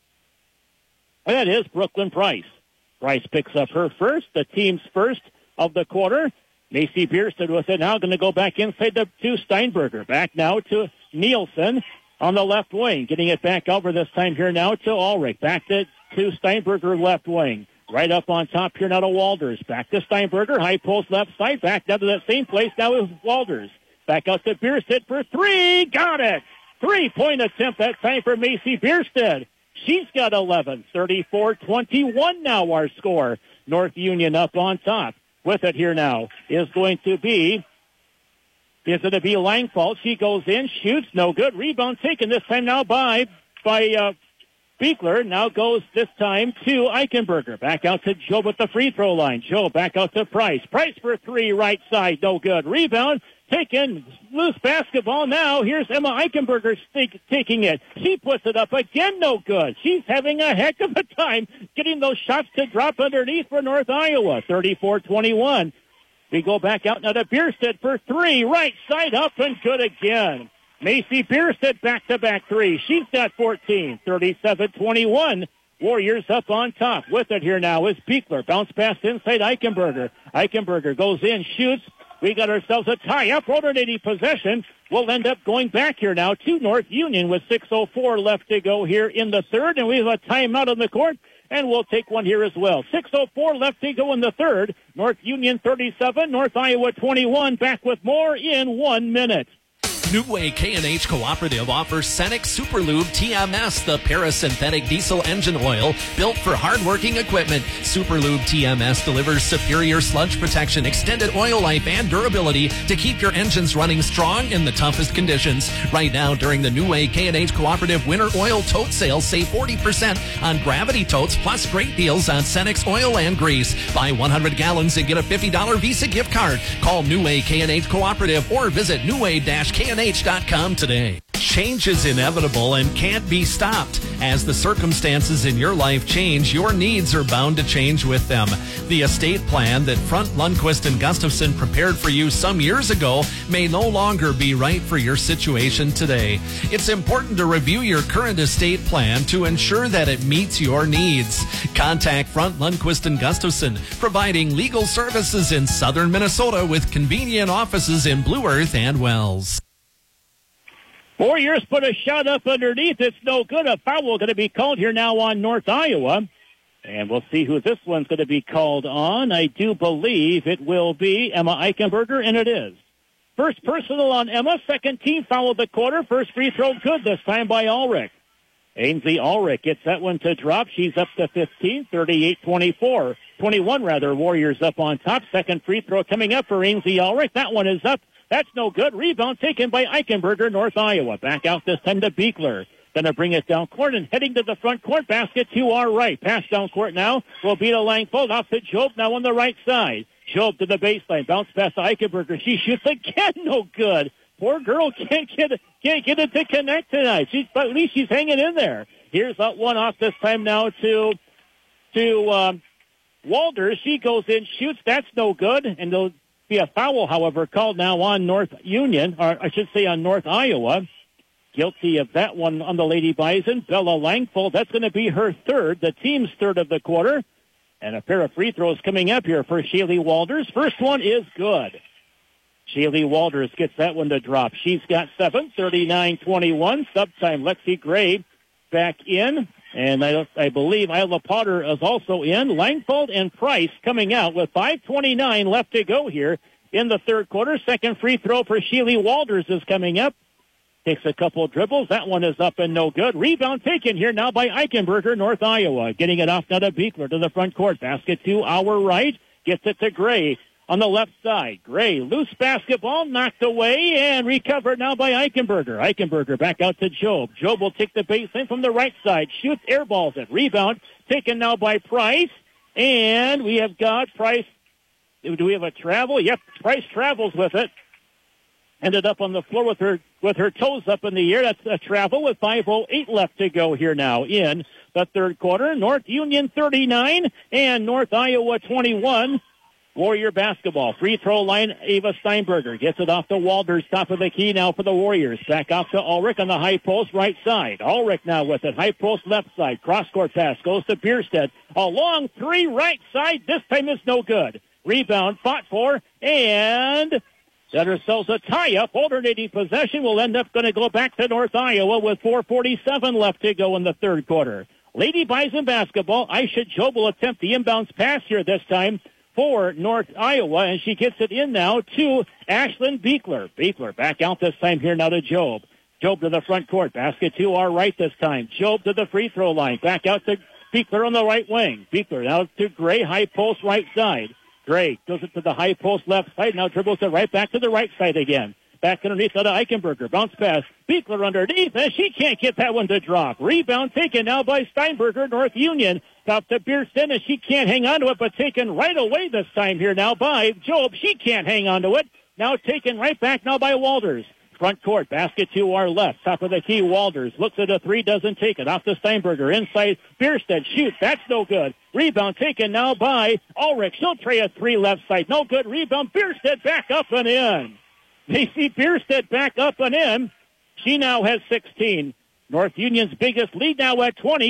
That is Brooklyn Price. Price picks up her first, the team's first of the quarter. Macy Bierstedt with it now, going to go back inside to Steinberger. Back now to Nielsen on the left wing. Getting it back over this time here now to Ulrich. Back to Steinberger left wing. Right up on top here now to Walters. Back to Steinberger. High post left side. Back down to that same place now is Walters. Back out to Bierstedt for three. Got it. 3-point attempt that time for Macy Bierstedt. She's got 11. 34-21 now our score. North Union up on top. With it here now is going to be Langfeld. She goes in, shoots, no good. Rebound taken this time now by Beekler. Now goes this time to Eichenberger. Back out to Joe with the free throw line. Joe back out to Price. Price for three, right side, no good. Rebound taken, loose basketball. Now here's Emma Eichenberger taking it. She puts it up again, no good. She's having a heck of a time getting those shots to drop underneath for North Iowa. 34-21. We go back out now to Bierstedt for three, right side up and good again. Macy Bierstedt back-to-back three. She's got 14. 37-21. Warriors up on top. With it here now is Beekler. Bounce pass inside Eichenberger. Eichenberger goes in, shoots. We got ourselves a tie-up. Rotating possession. We'll end up going back here now to North Union with 6:04 left to go here in the third. And we have a timeout on the court. And we'll take one here as well. 6:04 left to go in the third. North Union 37, North Iowa 21. Back with more in 1 minute. New Way K&H Cooperative offers Cenex Superlube TMS, the parasynthetic diesel engine oil built for hardworking equipment. Superlube TMS delivers superior sludge protection, extended oil life, and durability to keep your engines running strong in the toughest conditions. Right now, during the New Way K&H Cooperative Winter Oil Tote Sale, save 40% on Gravity Totes, plus great deals on Cenex oil and grease. Buy 100 gallons and get a $50 Visa gift card. Call New Way K&H Cooperative or visit newway-k&h.com today. Change is inevitable and can't be stopped. As the circumstances in your life change, your needs are bound to change with them. The estate plan that Front Lundquist and Gustafson prepared for you some years ago may no longer be right for your situation today. It's important to review your current estate plan to ensure that it meets your needs. Contact Front Lundquist and Gustafson, providing legal services in southern Minnesota with convenient offices in Blue Earth and Wells. Warriors put a shot up underneath. It's no good. A foul going to be called here now on North Iowa. And we'll see who this one's going to be called on. I do believe it will be Emma Eichenberger, and it is. First personal on Emma. Second team foul of the quarter. First free throw good this time by Ulrich. Ainsley Ulrich gets that one to drop. She's up to 15, 38-24. 21 rather. Warriors up on top. Second free throw coming up for Ainsley Ulrich. That one is up. That's no good. Rebound taken by Eichenberger, North Iowa. Back out this time to Beekler. Going to bring it down court and heading to the front court. Basket to our right. Pass down court now will be to Langfold. Off to Job now on the right side. Job to the baseline. Bounce pass to Eichenberger. She shoots again. No good. Poor girl can't get it to connect tonight. But at least she's hanging in there. Here's that one off this time now to Walters. She goes in, shoots. That's no good. And there'll be a foul, however, called now on North Union, or I should say on North Iowa. Guilty of that one on the Lady Bison. Bella Langfold, that's going to be her third, the team's third of the quarter. And a pair of free throws coming up here for Shaylee Walters. First one is good. Shaylee Walters gets that one to drop. She's got 7, 39-21. Subtime, Lexi Gray back in. And I believe Isla Potter is also in. Langfold and Price coming out with 5:29 left to go here in the third quarter. Second free throw for Shaylee Walters is coming up. Takes a couple of dribbles. That one is up and no good. Rebound taken here now by Eichenberger, North Iowa. Getting it off now to Beekler to the front court. Basket to our right. Gets it to Gray on the left side. Gray, loose basketball, knocked away and recovered now by Eichenberger. Eichenberger back out to Job. Job will take the baseline from the right side. Shoots, airballs it. Rebound taken now by Price. And we have got Price. Do we have a travel? Yep, Price travels with it. Ended up on the floor with her toes up in the air. That's a travel with 5:08 left to go here now in the third quarter. North Union 39 and North Iowa 21. Warrior basketball. Free throw line, Ava Steinberger gets it off to Walters, top of the key now for the Warriors. Back off to Ulrich on the high post right side. Ulrich now with it. High post left side. Cross-court pass goes to Bierstedt. A long three right side. This time is no good. Rebound fought for and set ourselves a tie-up. Alternating possession will end up going to go back to North Iowa with 4:47 left to go in the third quarter. Lady Bison basketball. Aisha Job will attempt the inbounds pass here this time for North Iowa, and she gets it in now to Ashlyn Beekler. Beekler back out this time here now to Job. Job to the front court. Basket to our right this time. Job to the free throw line. Back out to Beekler on the right wing. Beekler now to Gray, high post right side. Gray goes it to the high post left side. Now dribbles it right back to the right side again. Back underneath to Eichenberger. Bounce pass. Beekler underneath, and she can't get that one to drop. Rebound taken now by Steinberger, North Union. Top to Bierstedt, and she can't hang on to it, but taken right away this time here now by Job. She can't hang on to it. Now taken right back now by Walters. Front court, basket to our left. Top of the key, Walters. Looks at a three, doesn't take it. Off to Steinberger. Inside, Bierstedt shoots. That's no good. Rebound taken now by Ulrich. She'll tray a three left side. No good. Rebound. Bierstedt back up and in. They see Bierstedt back up and in. She now has 16. North Union's biggest lead now at 20,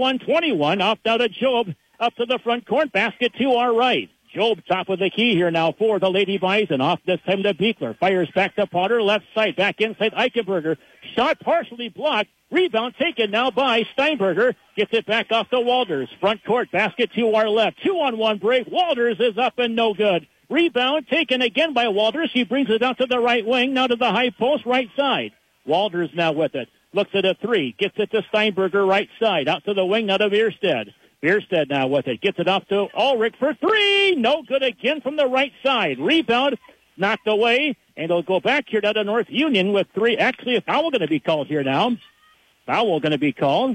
41-21. Off now to Job. Up to the front court. Basket to our right. Job top of the key here now for the Lady Bison. Off this time to Beekler. Fires back to Potter. Left side. Back inside Eichenberger. Shot partially blocked. Rebound taken now by Steinberger. Gets it back off to Walters. Front court. Basket to our left. 2-on-1 break. Walters is up and no good. Rebound taken again by Walters. She brings it out to the right wing. Now to the high post right side. Walters now with it. Looks at a three. Gets it to Steinberger right side. Out to the wing. Now to Bierstedt. Bierstedt now with it. Gets it off to Ulrich for three. No good again from the right side. Rebound knocked away. And it'll go back here to North Union with three. Actually, a foul going to be called here now. Foul going to be called.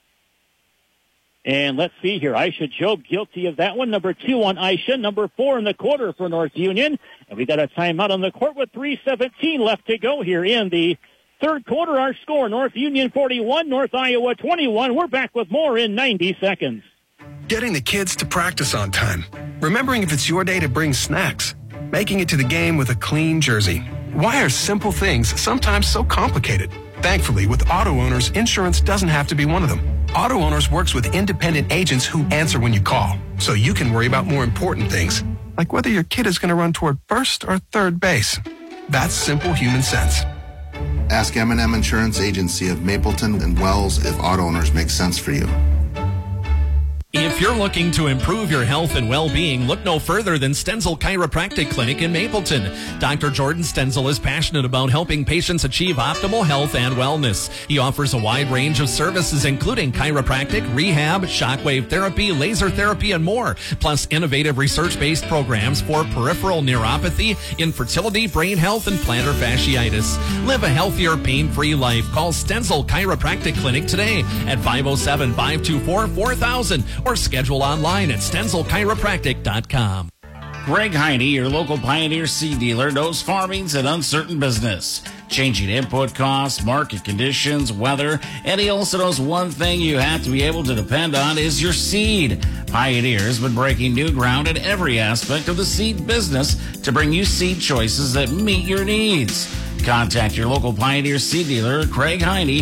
And let's see here. Aisha Job guilty of that one. Number 2 on Aisha. Number 4 in the quarter for North Union. And we got a timeout on the court with 3:17 left to go here in the Third quarter, our score, North Union 41, North Iowa 21. We're back with more in 90 seconds. Getting the kids to practice on time. Remembering if it's your day to bring snacks. Making it to the game with a clean jersey. Why are simple things sometimes so complicated? Thankfully, with Auto Owners, insurance doesn't have to be one of them. Auto Owners works with independent agents who answer when you call, so you can worry about more important things, like whether your kid is going to run toward first or third base. That's simple human sense. Ask M&M Insurance Agency of Mapleton and Wells if Auto Owners makes sense for you. If you're looking to improve your health and well-being, look no further than Stenzel Chiropractic Clinic in Mapleton. Dr. Jordan Stenzel is passionate about helping patients achieve optimal health and wellness. He offers a wide range of services, including chiropractic, rehab, shockwave therapy, laser therapy, and more, plus innovative research-based programs for peripheral neuropathy, infertility, brain health, and plantar fasciitis. Live a healthier, pain-free life. Call Stenzel Chiropractic Clinic today at 507-524-4000. Or schedule online at StenzelChiropractic.com. Greg Heine, your local Pioneer seed dealer, knows farming's an uncertain business. Changing input costs, market conditions, weather, and he also knows one thing you have to be able to depend on is your seed. Pioneer has been breaking new ground in every aspect of the seed business to bring you seed choices that meet your needs. Contact your local Pioneer seed dealer, Craig Heine,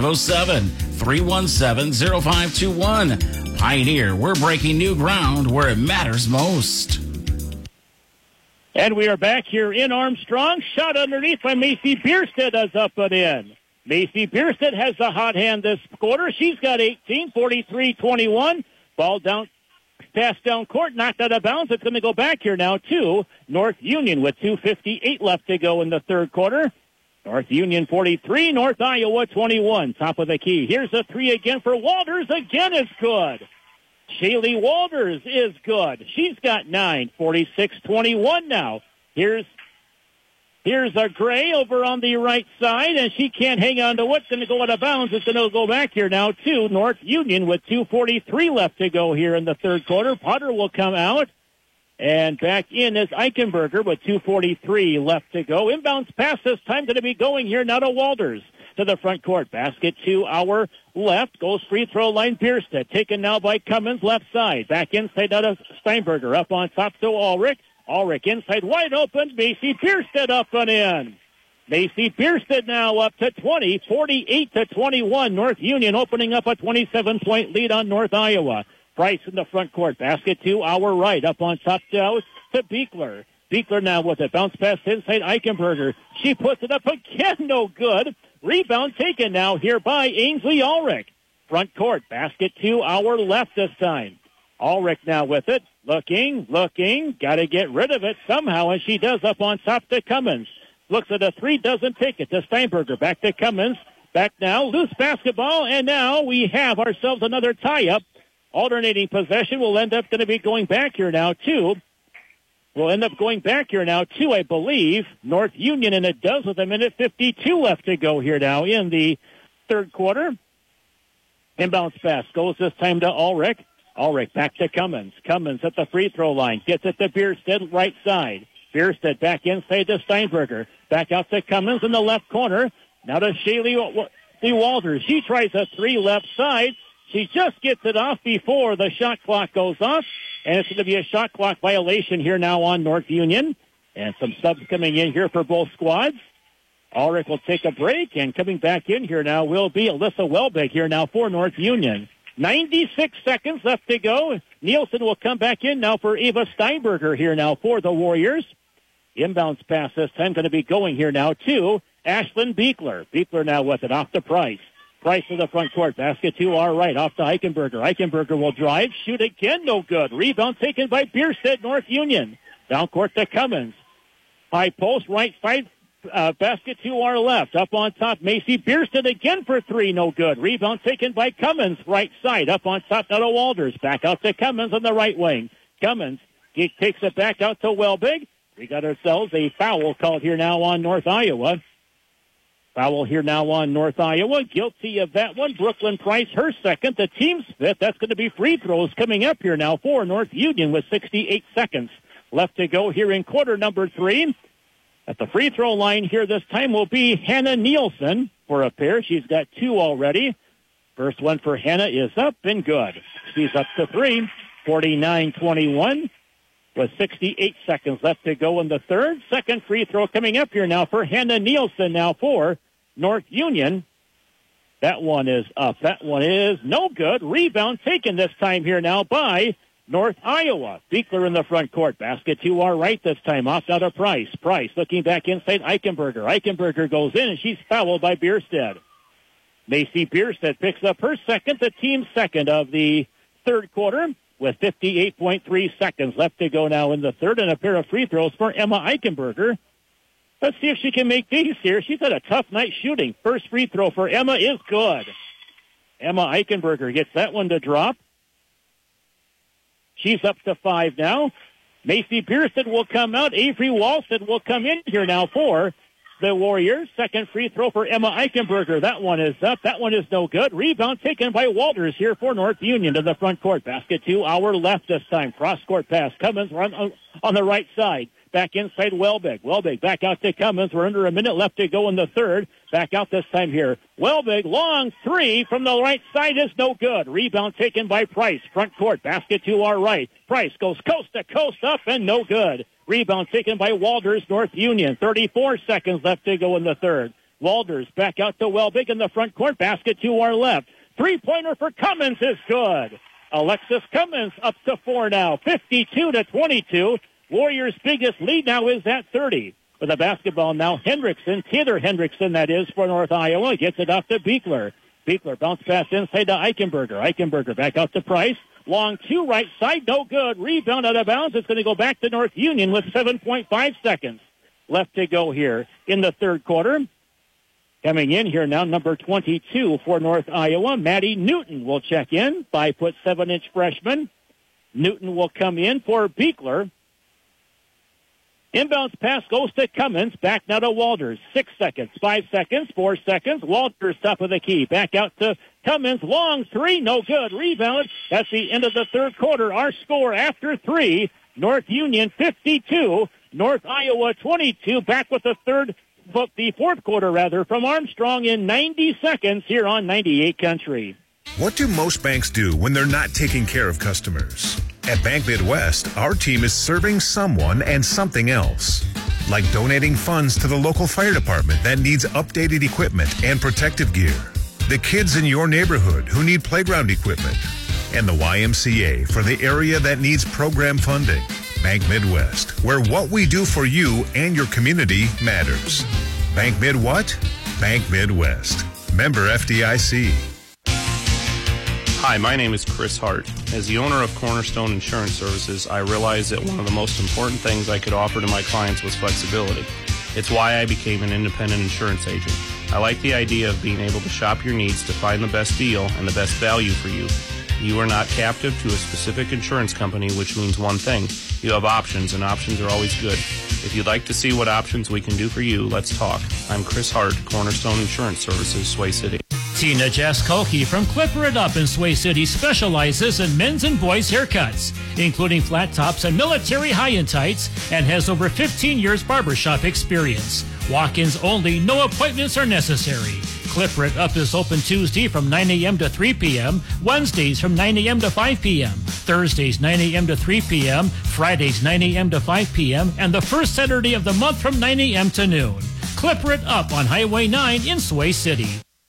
507-317-0521. Pioneer, we're breaking new ground where it matters most. And we are back here in Armstrong. Shot underneath by Macy Bierstead is up and in. Macy Bierstead has a hot hand this quarter. She's got 18, 43-21. Ball down, pass down court, knocked out of bounds. It's going to go back here now to North Union with 2:58 left to go in the third quarter. North Union 43, North Iowa 21. Top of the key. Here's a three again for Walters. Again, it's good. Shaylee Walters is good. She's got 9, 46-21 now. Here's a Gray over on the right side, and she can't hang on to what's going to go out of bounds. It's going to go back here now to North Union with 2:43 left to go here in the third quarter. Potter will come out. And back in is Eichenberger with 2:43 left to go. Inbounds pass this time going to be going here now to Walters. To the front court. Basket to our left. Goes free throw line. Bierstead. Taken now by Cummins left side. Back inside out of Steinberger. Up on top to Ulrich. Ulrich inside wide open. Macy Bierstead up and in. Macy Bierstead now up to 20. 48-21. North Union opening up a 27-point lead on North Iowa. Price in the front court. Basket to our right. Up on top to Beekler. Beekler now with it. Bounce pass inside Eichenberger. She puts it up again. No good. Rebound taken now here by Ainsley Ulrich. Front court. Basket to our left this time. Ulrich now with it. Looking. Got to get rid of it somehow, and she does up on top to Cummins. Looks at a three. Doesn't take it to Steinberger. Back to Cummins. Back now. Loose basketball, and now we have ourselves another tie-up. Alternating possession will end up going to be going back here now to I believe, North Union, and it does with 1:52 left to go here now in the third quarter. Inbounds pass goes this time to Ulrich. Ulrich back to Cummins. Cummins at the free throw line. Gets it to Bierstead, right side. Bierstead back inside to Steinberger. Back out to Cummins in the left corner. Now to Shaylee Walters. She tries a three left side. She just gets it off before the shot clock goes off. And it's going to be a shot clock violation here now on North Union. And some subs coming in here for both squads. Ulrich will take a break, and coming back in here now will be Alyssa Welbeck here now for North Union. 96 seconds left to go. Nielsen will come back in now for Ava Steinberger here now for the Warriors. Inbounds pass this time going to be going here now to Ashlyn Beekler. Beekler now with it off to Price. Price to the front court. Basket to our right. Off to Eichenberger. Eichenberger will drive. Shoot again. No good. Rebound taken by Bierstead, North Union. Down court to Cummins. High post, right side. Basket to our left. Up on top, Macy Bierstead again for three. No good. Rebound taken by Cummins, right side. Up on top, now to Walters. Back out to Cummins on the right wing. Cummins takes it back out to Welbig. We got ourselves a foul called here now on North Iowa. Foul here now on North Iowa. Guilty of that one. Brooklyn Price, her second. The team's fifth. That's going to be free throws coming up here now for North Union with 68 seconds left to go here in quarter number 3. At the free throw line here this time will be Hannah Nielsen for a pair. She's got 2 already. First one for Hannah is up and good. She's up to 3, 49-21 with 68 seconds left to go in the third. Second free throw coming up here now for Hannah Nielsen now for North Union. That one is up. That one is no good. Rebound taken this time here now by North Iowa. Beekler in the front court. Basket to our right this time. Off now to Price. Price looking back inside Eichenberger. Eichenberger goes in and she's fouled by Bierstead. Macy Bierstead picks up her second, the team's second of the third quarter with 58.3 seconds left to go now in the third, and a pair of free throws for Emma Eichenberger. Let's see if she can make these here. She's had a tough night shooting. First free throw for Emma is good. Emma Eichenberger gets that one to drop. She's up to 5 now. Macy Bierstead will come out. Avery Walston will come in here now for the Warriors. Second free throw for Emma Eichenberger. That one is up. That one is no good. Rebound taken by Walters here for North Union to the front court. Basket to our left this time. Cross-court pass. Cummins on the right side. Back inside Welbig. Welbig back out to Cummins. We're under a minute left to go in the third. Back out this time here. Welbig, long 3 from the right side is no good. Rebound taken by Price. Front court. Basket to our right. Price goes coast to coast up and no good. Rebound taken by Walters, North Union. 34 seconds left to go in the third. Walters back out to Welbig in the front court. Basket to our left. Three-pointer for Cummins is good. Alexis Cummins up to 4 now. 52-22. Warriors' biggest lead now is at 30. With the basketball now, Hendrickson, Taylor Hendrickson, that is, for North Iowa, gets it off to Beekler. Beekler bounce pass inside to Eichenberger. Eichenberger back out to Price. Long 2 right side, no good. Rebound out of bounds. It's going to go back to North Union with 7.5 seconds left to go here in the third quarter. Coming in here now, number 22 for North Iowa, Maddie Newton will check in. 5'7" freshman. Newton will come in for Beekler. Inbounds pass goes to Cummins. Back now to Walters. 6 seconds, 5 seconds, 4 seconds. Walters top of the key. Back out to Cummins. Long 3, no good. Rebound. That's the end of the third quarter. Our score after 3, North Union 52, North Iowa 22. Back with the fourth quarter from Armstrong in 90 seconds here on 98 Country. What do most banks do when they're not taking care of customers? At Bank Midwest, our team is serving someone and something else. Like donating funds to the local fire department that needs updated equipment and protective gear. The kids in your neighborhood who need playground equipment. And the YMCA for the area that needs program funding. Bank Midwest, where what we do for you and your community matters. Bank Mid what? Bank Midwest. Member FDIC. Hi, my name is Chris Hart. As the owner of Cornerstone Insurance Services, I realized that one of the most important things I could offer to my clients was flexibility. It's why I became an independent insurance agent. I like the idea of being able to shop your needs to find the best deal and the best value for you. You are not captive to a specific insurance company, which means one thing. You have options, and options are always good. If you'd like to see what options we can do for you, let's talk. I'm Chris Hart, Cornerstone Insurance Services, Sway City. Tina Jaskoki from Clipper It Up in Sway City specializes in men's and boys' haircuts, including flat tops and military high-end tights, and has over 15 years barbershop experience. Walk-ins only, no appointments are necessary. Clipper It Up is open Tuesday from 9 a.m. to 3 p.m., Wednesdays from 9 a.m. to 5 p.m., Thursdays 9 a.m. to 3 p.m., Fridays 9 a.m. to 5 p.m., and the first Saturday of the month from 9 a.m. to noon. Clipper It Up on Highway 9 in Sway City.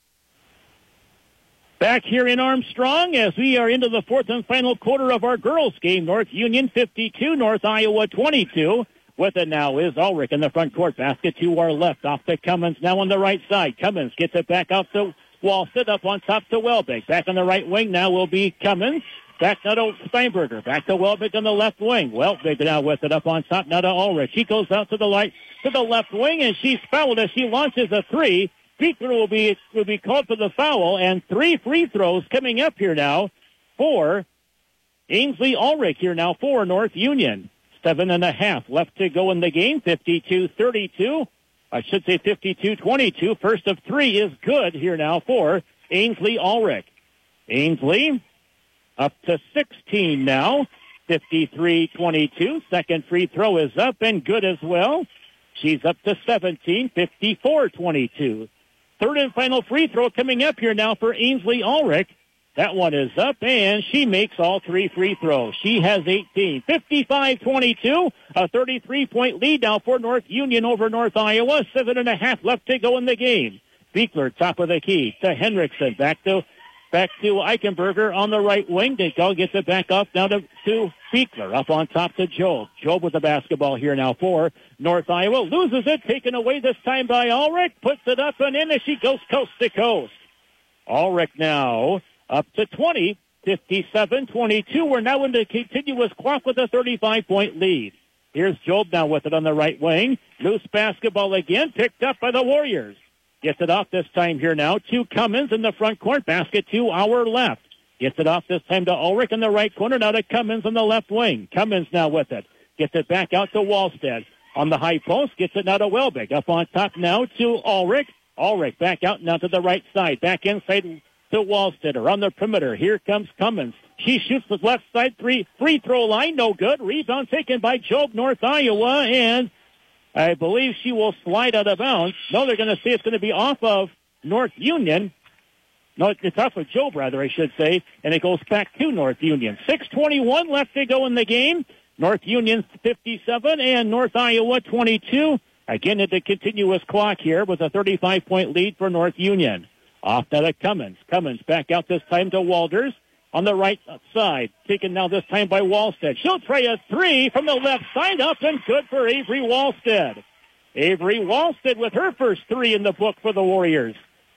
Back here in Armstrong as we are into the fourth and final quarter of our girls game. North Union 52, North Iowa 22. With it now is Ulrich in the front court. Basket to our left. Off to Cummins now on the right side. Cummins gets it back off to Walston up on top to Welbeck. Back on the right wing now will be Cummins. Back now to Steinberger. Back to Welbeck on the left wing. Welbeck now with it up on top now to Ulrich. She goes out to the left wing and she's fouled as she launches a 3. Beekler will be called for the foul, and 3 free throws coming up here now for Ainsley Ulrich here now for North Union. 7.5 left to go in the game. 52-32. I should say 52-22. First of 3 is good here now for Ainsley Ulrich. Ainsley up to 16 now. 53-22. Second free throw is up and good as well. She's up to 17, 54-22. Third and final free throw coming up here now for Ainsley Ulrich. That one is up, and she makes all three free throws. She has 18. 55-22, a 33-point lead now for North Union over North Iowa. 7.5 left to go in the game. Beekler, top of the key to Henriksen. Back to Eichenberger on the right wing. Go gets it back up now to Beekler. Up on top to Job. Job with the basketball here now for North Iowa. Loses it, taken away this time by Ulrich. Puts it up and in as she goes coast to coast. Ulrich now up to 20, 57-22. We're now in the continuous clock with a 35-point lead. Here's Job now with it on the right wing. Loose basketball again, picked up by the Warriors. Gets it off this time here now to Cummins in the front court. Basket to our left. Gets it off this time to Ulrich in the right corner. Now to Cummins on the left wing. Cummins now with it. Gets it back out to Wallstead. On the high post, gets it now to Welbig. Up on top now to Ulrich. Ulrich back out now to the right side. Back inside to Wallstetter on the perimeter. Here comes Cummins. She shoots the left side free throw line. No good. Rebound taken by Job, North Iowa, and I believe she will slide out of bounds. No, they're going to say it's going to be off of North Union. No, it's off of Job, rather, I should say, and it goes back to North Union. 6:21 left to go in the game. North Union 57 and North Iowa 22. Again, at the continuous clock here with a 35-point lead for North Union. Off now to Cummins. Cummins back out this time to Walters on the right side. Taken now this time by Wallstead. She'll try a three from the left side, up and good for Avery Wallstead. Avery Wallstead with her first three in the book for the Warriors.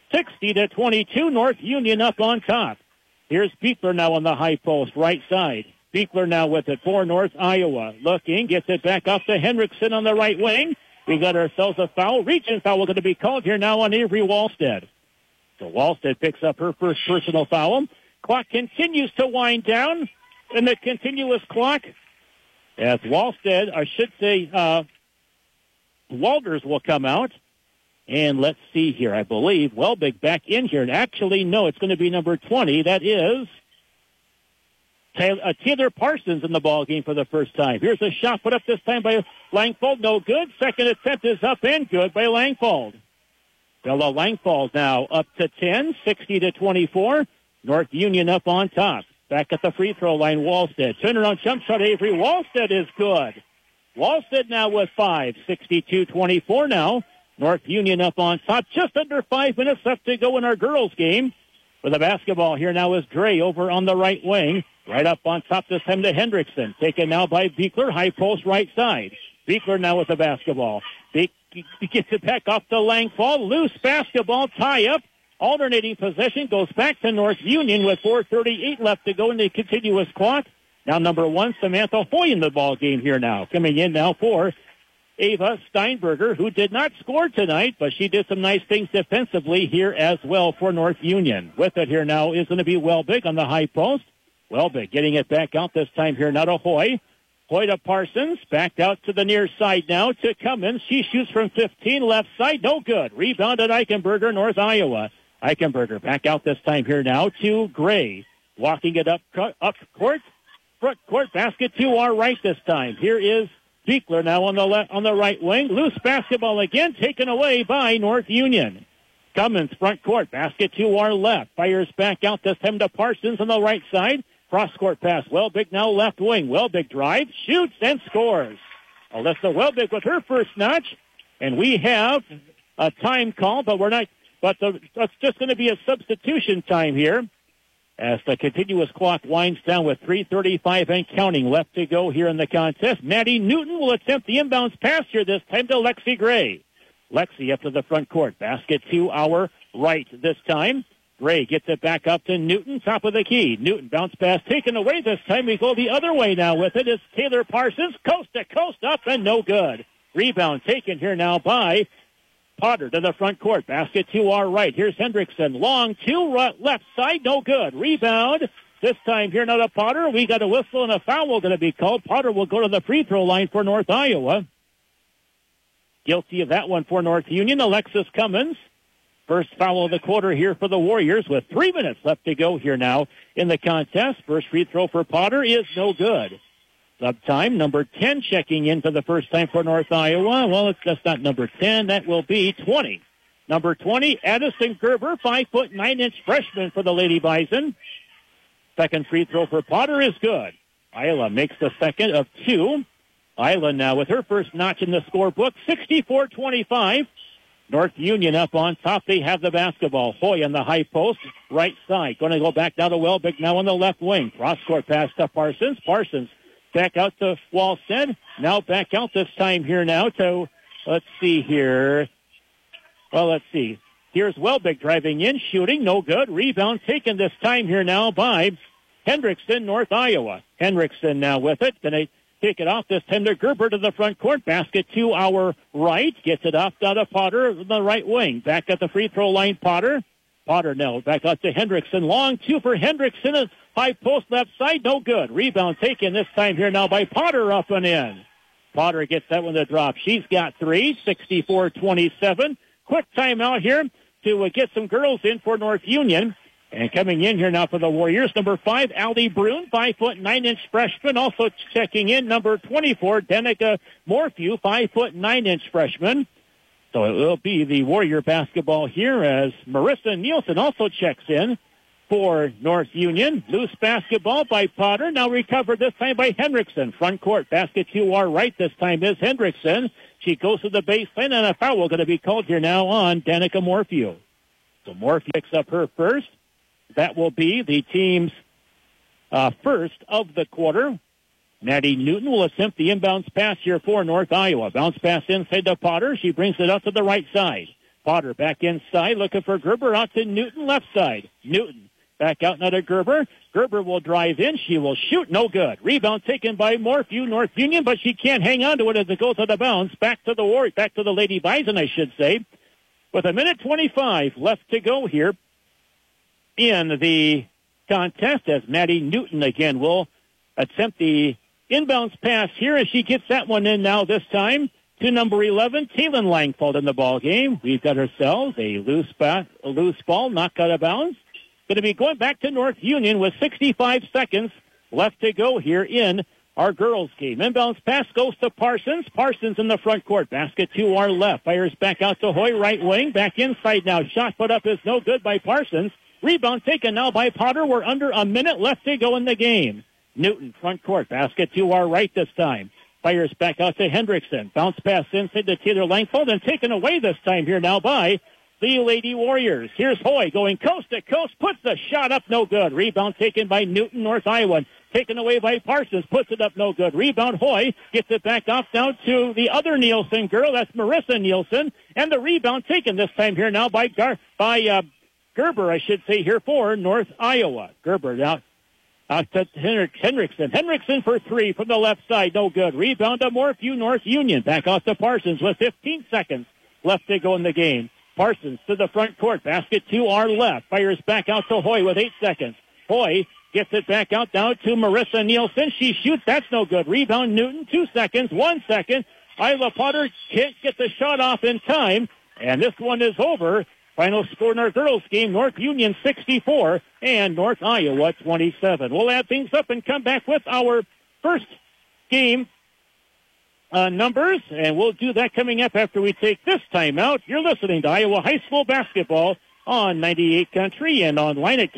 60-22, North Union up on top. Here's Beekler now on the high post, right side. Beekler now with it for North Iowa. Looking, gets it back off to Henriksen on the right wing. We got ourselves a foul. Reaching foul going to be called here now on Avery Wallstead. So Wallstead picks up her first personal foul. Clock continues to wind down in the continuous clock. As Wallstead, I should say, Walters will come out. And let's see here. I believe Welbig back in here. And actually, no, it's going to be number 20. That is Taylor Parsons in the ball game for the first time. Here's a shot put up this time by Langfold. No good. Second attempt is up and good by Langfold. Bella Langfold now up to 10, 60-24. North Union up on top. Back at the free throw line, Wallstead. Turnaround jump shot, Avery Wallstead is good. Wallstead now with 5, 62-24 now. North Union up on top. Just under 5 minutes left to go in our girls game. With the basketball here now is Gray over on the right wing. Right up on top this time to Hendrickson. Taken now by Beekler, high post right side. Beekler now with the basketball. He gets it back off to Langfall. Loose basketball tie-up. Alternating possession goes back to North Union with 4:38 left to go in the continuous clock. Now number 1, Samantha Hoy in the ball game here now. Coming in now for Ava Steinberger, who did not score tonight, but she did some nice things defensively here as well for North Union. With it here now is going to be Welbig on the high post. Welbig getting it back out this time here now to Hoy. Hoy to Parsons, backed out to the near side now to Cummins. She shoots from 15, left side, no good. Rebounded Eichenberger, North Iowa. Eichenberger back out this time here now to Gray. Walking it up court, front court, basket to our right this time. Here is Beekler now on the right wing. Loose basketball again, taken away by North Union. Cummins front court, basket to our left. Fires back out this time to Parsons on the right side. Cross-court pass. Welbig now left wing. Welbig drives, shoots, and scores. Alyssa Welbig with her first notch. And we have a time call, but we're not. But that's just going to be a substitution time here as the continuous clock winds down with 3:35 and counting left to go here in the contest. Maddie Newton will attempt the inbounds pass here this time to Lexi Gray. Lexi up to the front court. Basket to our right this time. Gray gets it back up to Newton, top of the key. Newton bounce pass taken away this time. We go the other way now with it. It's Taylor Parsons, coast to coast up and no good. Rebound taken here now by Potter to the front court. Basket to our right. Here's Hendrickson. Long to left side, no good. Rebound. This time here now to Potter. We got a whistle and a foul going to be called. Potter will go to the free throw line for North Iowa. Guilty of that one for North Union, Alexis Cummins. First foul of the quarter here for the Warriors with 3 minutes left to go here now in the contest. First free throw for Potter is no good. Sub-time, number 10 checking in for the first time for North Iowa. Well, that's not number 10. That will be 20. Number 20, Addison Gerber, 5'9" freshman for the Lady Bison. Second free throw for Potter is good. Isla makes the second of 2. Isla now with her first notch in the scorebook, 64-25. North Union up on top. They have the basketball. Hoy on the high post, right side. Going to go back down to Welbeck now on the left wing. Cross-court pass to Parsons. Parsons back out to Walstead. Now back out this time here now to, let's see here. Well, let's see. Here's Welbeck driving in, shooting, no good. Rebound taken this time here now by Hendrickson, North Iowa. Hendrickson now with it. Then they take it off this time to Gerber to the front court. Basket to our right. Gets it off down to Potter, the right wing. Back at the free throw line, Potter. Potter now back out to Hendrickson. Long 2 for Hendrickson. High post left side, no good. Rebound taken this time here now by Potter up and in. Potter gets that one to drop. She's got 3, 64-27. Quick timeout here to get some girls in for North Union. And coming in here now for the Warriors, number 5, Allie Brune, 5'9" freshman. Also checking in, number 24, Danica Morphew, 5'9" freshman. So it will be the Warrior basketball here as Marissa Nielsen also checks in for North Union. Loose basketball by Potter. Now recovered this time by Hendrickson. Front court basket to our right this time is Hendrickson. She goes to the baseline and a foul going to be called here now on Danica Morphew. So Morphew picks up her first. That will be the team's first of the quarter. Maddie Newton will attempt the inbounds pass here for North Iowa. Bounce pass inside to Potter. She brings it up to the right side. Potter back inside, looking for Gerber out to Newton left side. Newton back out now to Gerber. Gerber will drive in. She will shoot. No good. Rebound taken by Morphew, North Union, but she can't hang on to it as it goes out of bounds. Back to the Lady Bison, I should say. With 1:25 left to go here in the contest as Maddie Newton again will attempt the inbounds pass here as she gets that one in now this time to number 11, Taylin Langfeld in the ball game. We've got ourselves a loose ball knocked out of bounds. Going to be going back to North Union with 65 seconds left to go here in our girls game. Inbounds pass goes to Parsons. Parsons in the front court. Basket to our left. Fires back out to Hoy, right wing. Back inside now. Shot put up is no good by Parsons. Rebound taken now by Potter. We're under a minute left to go in the game. Newton, front court. Basket to our right this time. Fires back out to Hendrickson. Bounce pass inside to Taylor Langfeld and taken away this time here now by the Lady Warriors. Here's Hoy going coast to coast. Puts the shot up, no good. Rebound taken by Newton, North Iowa. Taken away by Parsons. Puts it up, no good. Rebound, Hoy gets it back off down to the other Nielsen girl. That's Marissa Nielsen. And the rebound taken this time here now by Gerber, I should say, here for North Iowa. Gerber now out to Hendrickson. Hendrickson for 3 from the left side. No good. Rebound to Morphew, North Union. Back off to Parsons with 15 seconds left to go in the game. Parsons to the front court. Basket to our left. Fires back out to Hoy with 8 seconds. Hoy gets it back out down to Marissa Nielsen. She shoots. That's no good. Rebound Newton. 2 seconds. 1 second. Isla Potter can't get the shot off in time. And this one is over. Final score in our girls game, North Union 64 and North Iowa 27. We'll add things up and come back with our first game numbers, and we'll do that coming up after we take this timeout. You're listening to Iowa High School Basketball on 98 Country and online at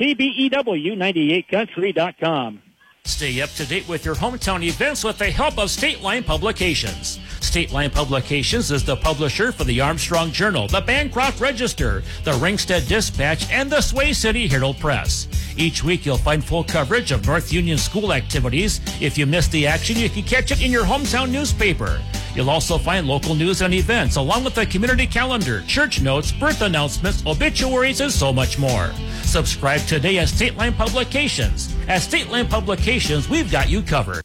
KBEW98country.com. Stay up to date with your hometown events with the help of State Line Publications. State Line Publications is the publisher for the Armstrong Journal, the Bancroft Register, the Ringstead Dispatch, and the Sway City Herald Press. Each week you'll find full coverage of North Union school activities. If you miss the action, you can catch it in your hometown newspaper. You'll also find local news and events, along with the community calendar, church notes, birth announcements, obituaries, and so much more. Subscribe today at State Line Publications. At State Line Publications, we've got you covered.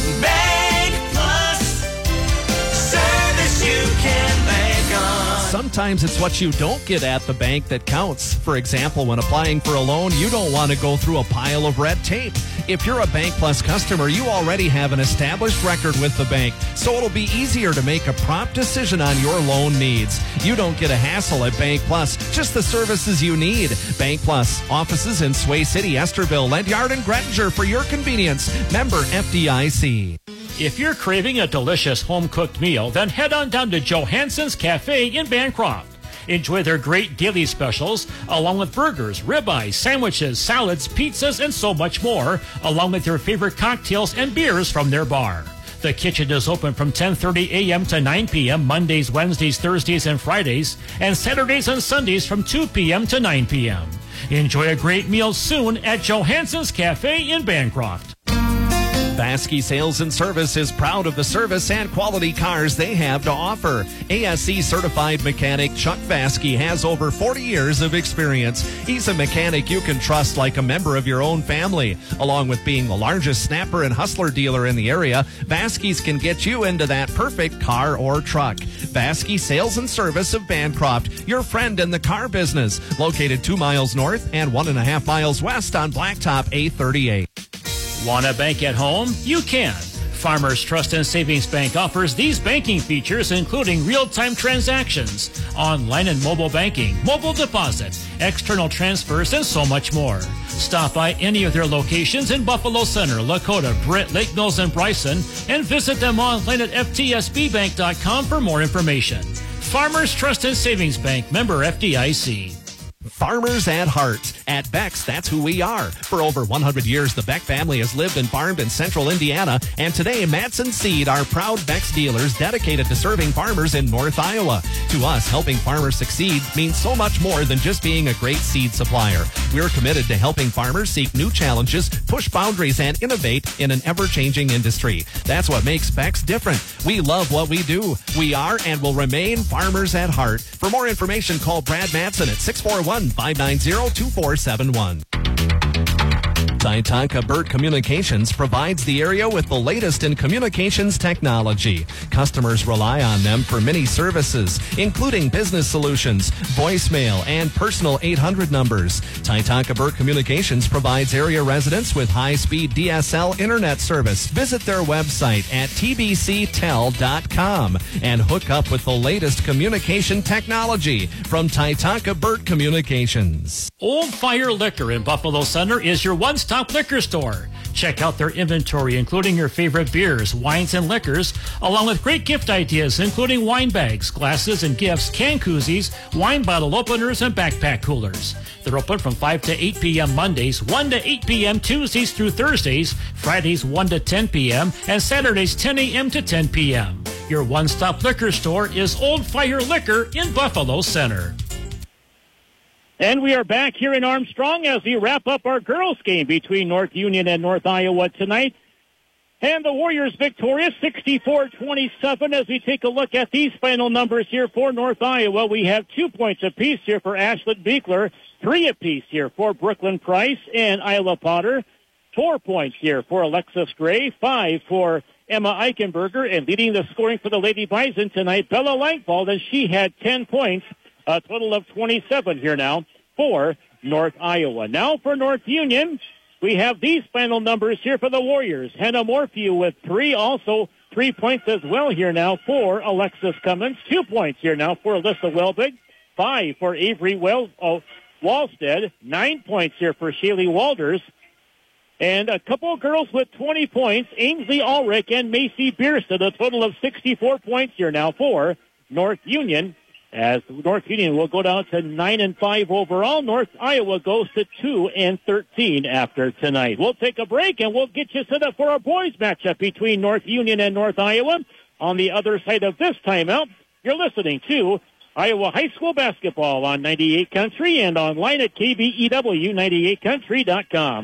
Bank Plus, service you can bank on. sometimes it's what you don't get at the bank that counts. For example, when applying for a loan, you don't want to go through a pile of red tape. If you're a Bank Plus customer, you already have an established record with the bank, so it'll be easier to make a prompt decision on your loan needs. You don't get a hassle at Bank Plus, just the services you need. Bank Plus, offices in Sway City, Esterville, Ledyard, and Grettinger for your convenience. Member FDIC. If you're craving a delicious home-cooked meal, then head on down to Johansson's Cafe in Bancroft. Enjoy their great daily specials, along with burgers, ribeyes, sandwiches, salads, pizzas, and so much more, along with your favorite cocktails and beers from their bar. The kitchen is open from 10:30 a.m. to 9 p.m. Mondays, Wednesdays, Thursdays, and Fridays, and Saturdays and Sundays from 2 p.m. to 9 p.m. Enjoy a great meal soon at Johansson's Cafe in Bancroft. Vasky Sales and Service is proud of the service and quality cars they have to offer. ASC certified mechanic Chuck Vasky has over 40 years of experience. He's a mechanic you can trust like a member of your own family. Along with being the largest snapper and hustler dealer in the area, Vasky's can get you into that perfect car or truck. Vasky Sales and Service of Bancroft, your friend in the car business. Located 2 miles north and 1.5 miles west on Blacktop A38. Want a bank at home? You can. Farmers Trust and Savings Bank offers these banking features, including real-time transactions, online and mobile banking, mobile deposit, external transfers, and so much more. Stop by any of their locations in Buffalo Center, Lakota, Britt, Lake Mills, and Bryson, and visit them online at ftsbbank.com for more information. Farmers Trust and Savings Bank, member FDIC. Farmers at heart. At Beck's, that's who we are. For over 100 years, the Beck family has lived and farmed in central Indiana, and today, Matson Seed are proud Beck's dealers dedicated to serving farmers in North Iowa. To us, helping farmers succeed means so much more than just being a great seed supplier. We're committed to helping farmers seek new challenges, push boundaries, and innovate in an ever-changing industry. That's what makes Beck's different. We love what we do. We are and will remain farmers at heart. For more information, call Brad Matson at 641-590-2471. Titanca Burt Communications provides the area with the latest in communications technology. Customers rely on them for many services, including business solutions, voicemail, and personal 800 numbers. Titanca Burt Communications provides area residents with high-speed DSL internet service. Visit their website at tbctel.com and hook up with the latest communication technology from Titanca Burt Communications. Old Fire Liquor in Buffalo Center is your one-stop liquor store. Check out their inventory, including your favorite beers, wines, and liquors, along with great gift ideas, including wine bags, glasses and gifts, can koozies, wine bottle openers, and backpack coolers. They're open from 5 to 8 p.m. Mondays, 1 to 8 p.m. Tuesdays through Thursdays, Fridays 1 to 10 p.m., and Saturdays 10 a.m. to 10 p.m. Your one-stop liquor store is Old Fire Liquor in Buffalo Center. And we are back here in Armstrong as we wrap up our girls' game between North Union and North Iowa tonight. And the Warriors victorious 64-27 as we take a look at these final numbers here for North Iowa. We have 2 points apiece here for Ashlyn Beekler, 3 apiece here for Brooklyn Price and Isla Potter, 4 points here for Alexis Gray, 5 for Emma Eichenberger, and leading the scoring for the Lady Bison tonight, Bella Langfeld, and she had 10 points. A total of 27 here now for North Iowa. Now for North Union, we have these final numbers here for the Warriors. Hannah Morphew with 3, also 3 points as well here now for Alexis Cummins. 2 points here now for Alyssa Welbig. 5 for Avery Wallstead. 9 points here for Shaylee Walders. And a couple of girls with 20 points, Ainsley Ulrich and Macy Bierstead. A total of 64 points here now for North Union. As North Union will go down to 9-5 overall, North Iowa goes to 2-13 after tonight. We'll take a break and we'll get you set up for a boys matchup between North Union and North Iowa. On the other side of this timeout, you're listening to Iowa High School basketball on 98 Country and online at KBEW98country.com.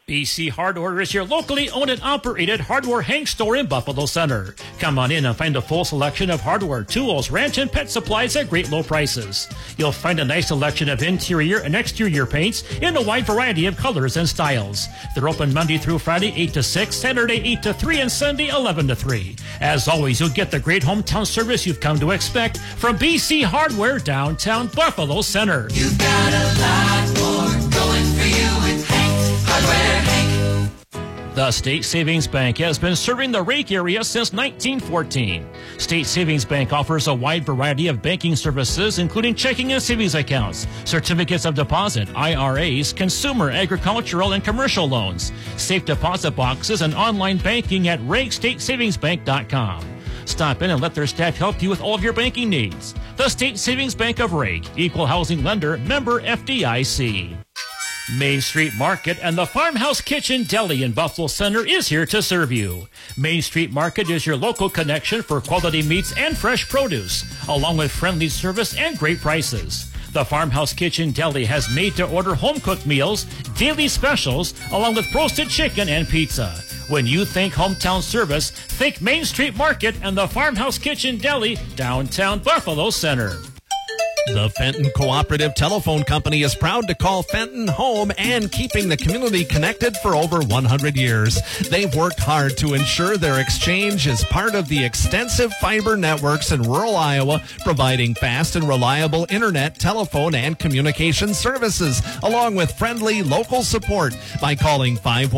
BC Hardware is your locally owned and operated hardware hang store in Buffalo Center. Come on in and find a full selection of hardware, tools, ranch, and pet supplies at great low prices. You'll find a nice selection of interior and exterior paints in a wide variety of colors and styles. They're open Monday through Friday 8 to 6, Saturday 8 to 3, and Sunday 11 to 3. As always, you'll get the great hometown service you've come to expect from BC Hardware, downtown Buffalo Center. You've got a lot more going for you with Hank's Hardware, Hank. The State Savings Bank has been serving the Rake area since 1914. State Savings Bank offers a wide variety of banking services, including checking and savings accounts, certificates of deposit, IRAs, consumer, agricultural, and commercial loans, safe deposit boxes, and online banking at RakeStateSavingsBank.com. Stop in and let their staff help you with all of your banking needs. The State Savings Bank of Rake, equal housing lender, member FDIC. Main Street Market and the Farmhouse Kitchen Deli in Buffalo Center is here to serve you. Main Street Market is your local connection for quality meats and fresh produce, along with friendly service and great prices. The Farmhouse Kitchen Deli has made-to-order home-cooked meals, daily specials, along with roasted chicken and pizza. When you think hometown service, think Main Street Market and the Farmhouse Kitchen Deli, downtown Buffalo Center. The Fenton Cooperative Telephone Company is proud to call Fenton home and keeping the community connected for over 100 years. They've worked hard to ensure their exchange is part of the extensive fiber networks in rural Iowa, providing fast and reliable internet, telephone, and communication services, along with friendly local support by calling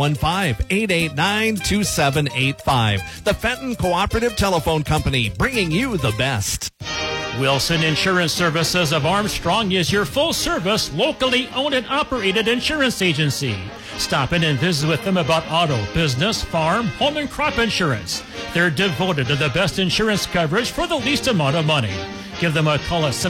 515-889-2785. The Fenton Cooperative Telephone Company, bringing you the best. Wilson Insurance Services of Armstrong is your full-service, locally owned and operated insurance agency. Stop in and visit with them about auto, business, farm, home, and crop insurance. They're devoted to the best insurance coverage for the least amount of money. Give them a call at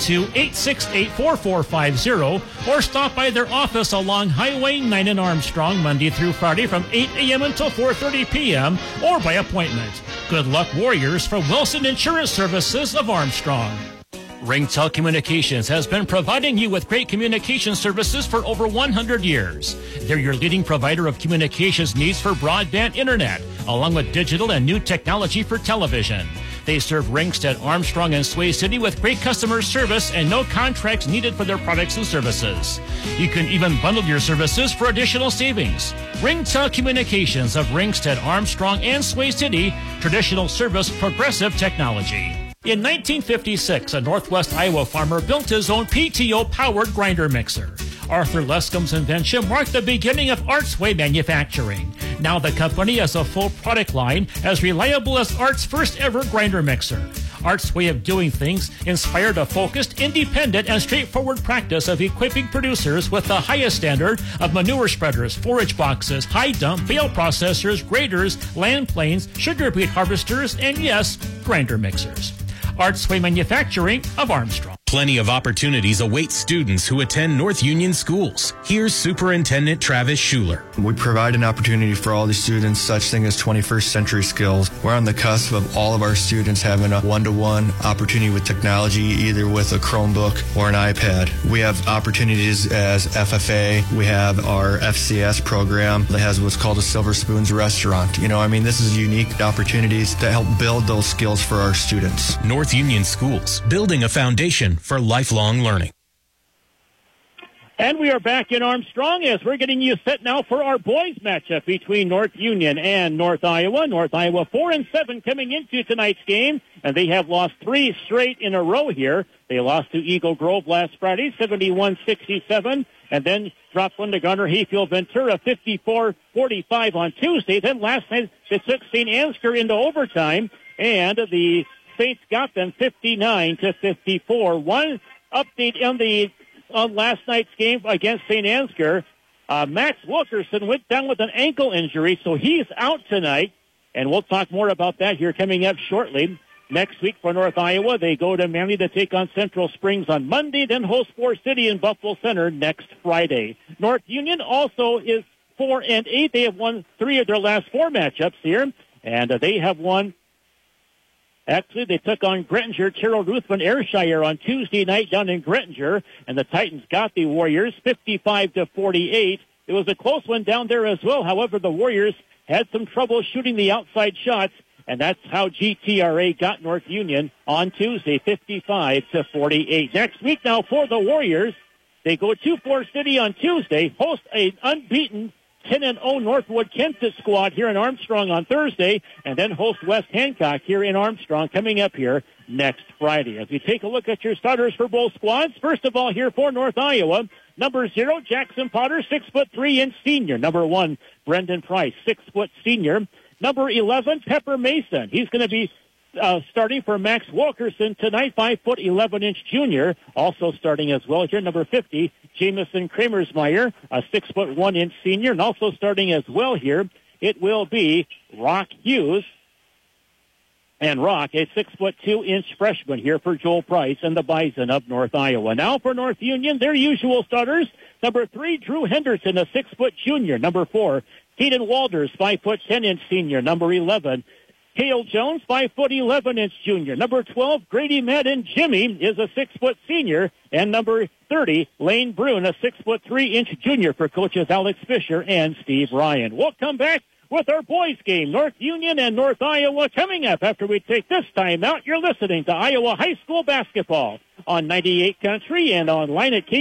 712-868-4450 or stop by their office along Highway 9 in Armstrong Monday through Friday from 8 a.m. until 4:30 p.m. or by appointment. Good luck, Warriors, from Wilson Insurance Services of Armstrong. Ringtel Communications has been providing you with great communication services for over 100 years. They're your leading provider of communications needs for broadband internet, along with digital and new technology for television. They serve Ringsted, Armstrong, and Sway City with great customer service and no contracts needed for their products and services. You can even bundle your services for additional savings. Ringtel Communications of Ringsted, Armstrong, and Sway City, traditional service, progressive technology. In 1956, a Northwest Iowa farmer built his own PTO-powered grinder mixer. Arthur Lescombe's invention marked the beginning of Art's Way manufacturing. Now the company has a full product line as reliable as Art's first ever grinder mixer. Art's way of doing things inspired a focused, independent, and straightforward practice of equipping producers with the highest standard of manure spreaders, forage boxes, high dump, bale processors, graders, land planes, sugar beet harvesters, and yes, grinder mixers. Art's Way Manufacturing of Armstrong. Plenty of opportunities await students who attend North Union schools. Here's Superintendent Travis Schuler. We provide an opportunity for all the students, such thing as 21st century skills. We're on the cusp of all of our students having a one-to-one opportunity with technology, either with a Chromebook or an iPad. We have opportunities as FFA. We have our FCS program that has what's called a Silver Spoons restaurant. This is unique opportunities that help build those skills for our students. North Union Schools, building a foundation for lifelong learning. And we are back in Armstrong as we're getting you set now for our boys matchup between North Union and North Iowa. North Iowa 4-7 coming into tonight's game, and they have lost 3 straight in a row here. They lost to Eagle Grove last Friday, 71-67, and then dropped one to Gunner Hayfield Ventura, 54-45 on Tuesday. Then last night they took St. Ansgar into overtime, and the Saints got them 59-54. One update on last night's game against St. Ansgar. Max Wilkerson went down with an ankle injury, so he's out tonight. And we'll talk more about that here coming up shortly. Next week for North Iowa, they go to Manly to take on Central Springs on Monday, then host Forest City in Buffalo Center next Friday. North Union also is 4-8. They have won 3 of their last 4 matchups here, and they have won. Actually, they took on Grettinger, Terrell Ruthven Ayrshire on Tuesday night down in Grettinger, and the Titans got the Warriors 55-48. It was a close one down there as well. However, the Warriors had some trouble shooting the outside shots, and that's how GTRA got North Union on Tuesday, 55-48. Next week now for the Warriors, they go to Forest City on Tuesday, host an unbeaten 10-0 Northwood Kensett squad here in Armstrong on Thursday, and then host West Hancock here in Armstrong coming up here next Friday. As we take a look at your starters for both squads, first of all here for North Iowa, number 0, Jackson Potter, 6'3" senior. Number 1, Brendan Price, 6 foot senior. Number 11, Pepper Mason. He's going to be starting for Max Wilkerson tonight, 5'11" junior. Also starting as well here, number 50, Jamison Kramersmeyer, a 6'1" senior. And also starting as well here, it will be Rock Hughes. And Rock, a 6'2" freshman here for Joel Price and the Bison of North Iowa. Now for North Union, their usual starters. Number 3, Drew Henderson, a 6 foot junior. Number 4, Keaton Walters, 5'10" senior. Number 11, Cale Jones, 5'11" junior. Number 12, Grady Madden Jimmy is a 6 foot senior. And number 30, Lane Brune, a 6'3" junior for coaches Alex Fisher and Steve Ryan. We'll come back with our boys game, North Union and North Iowa, coming up after we take this time out. You're listening to Iowa High School basketball on 98 Country and online at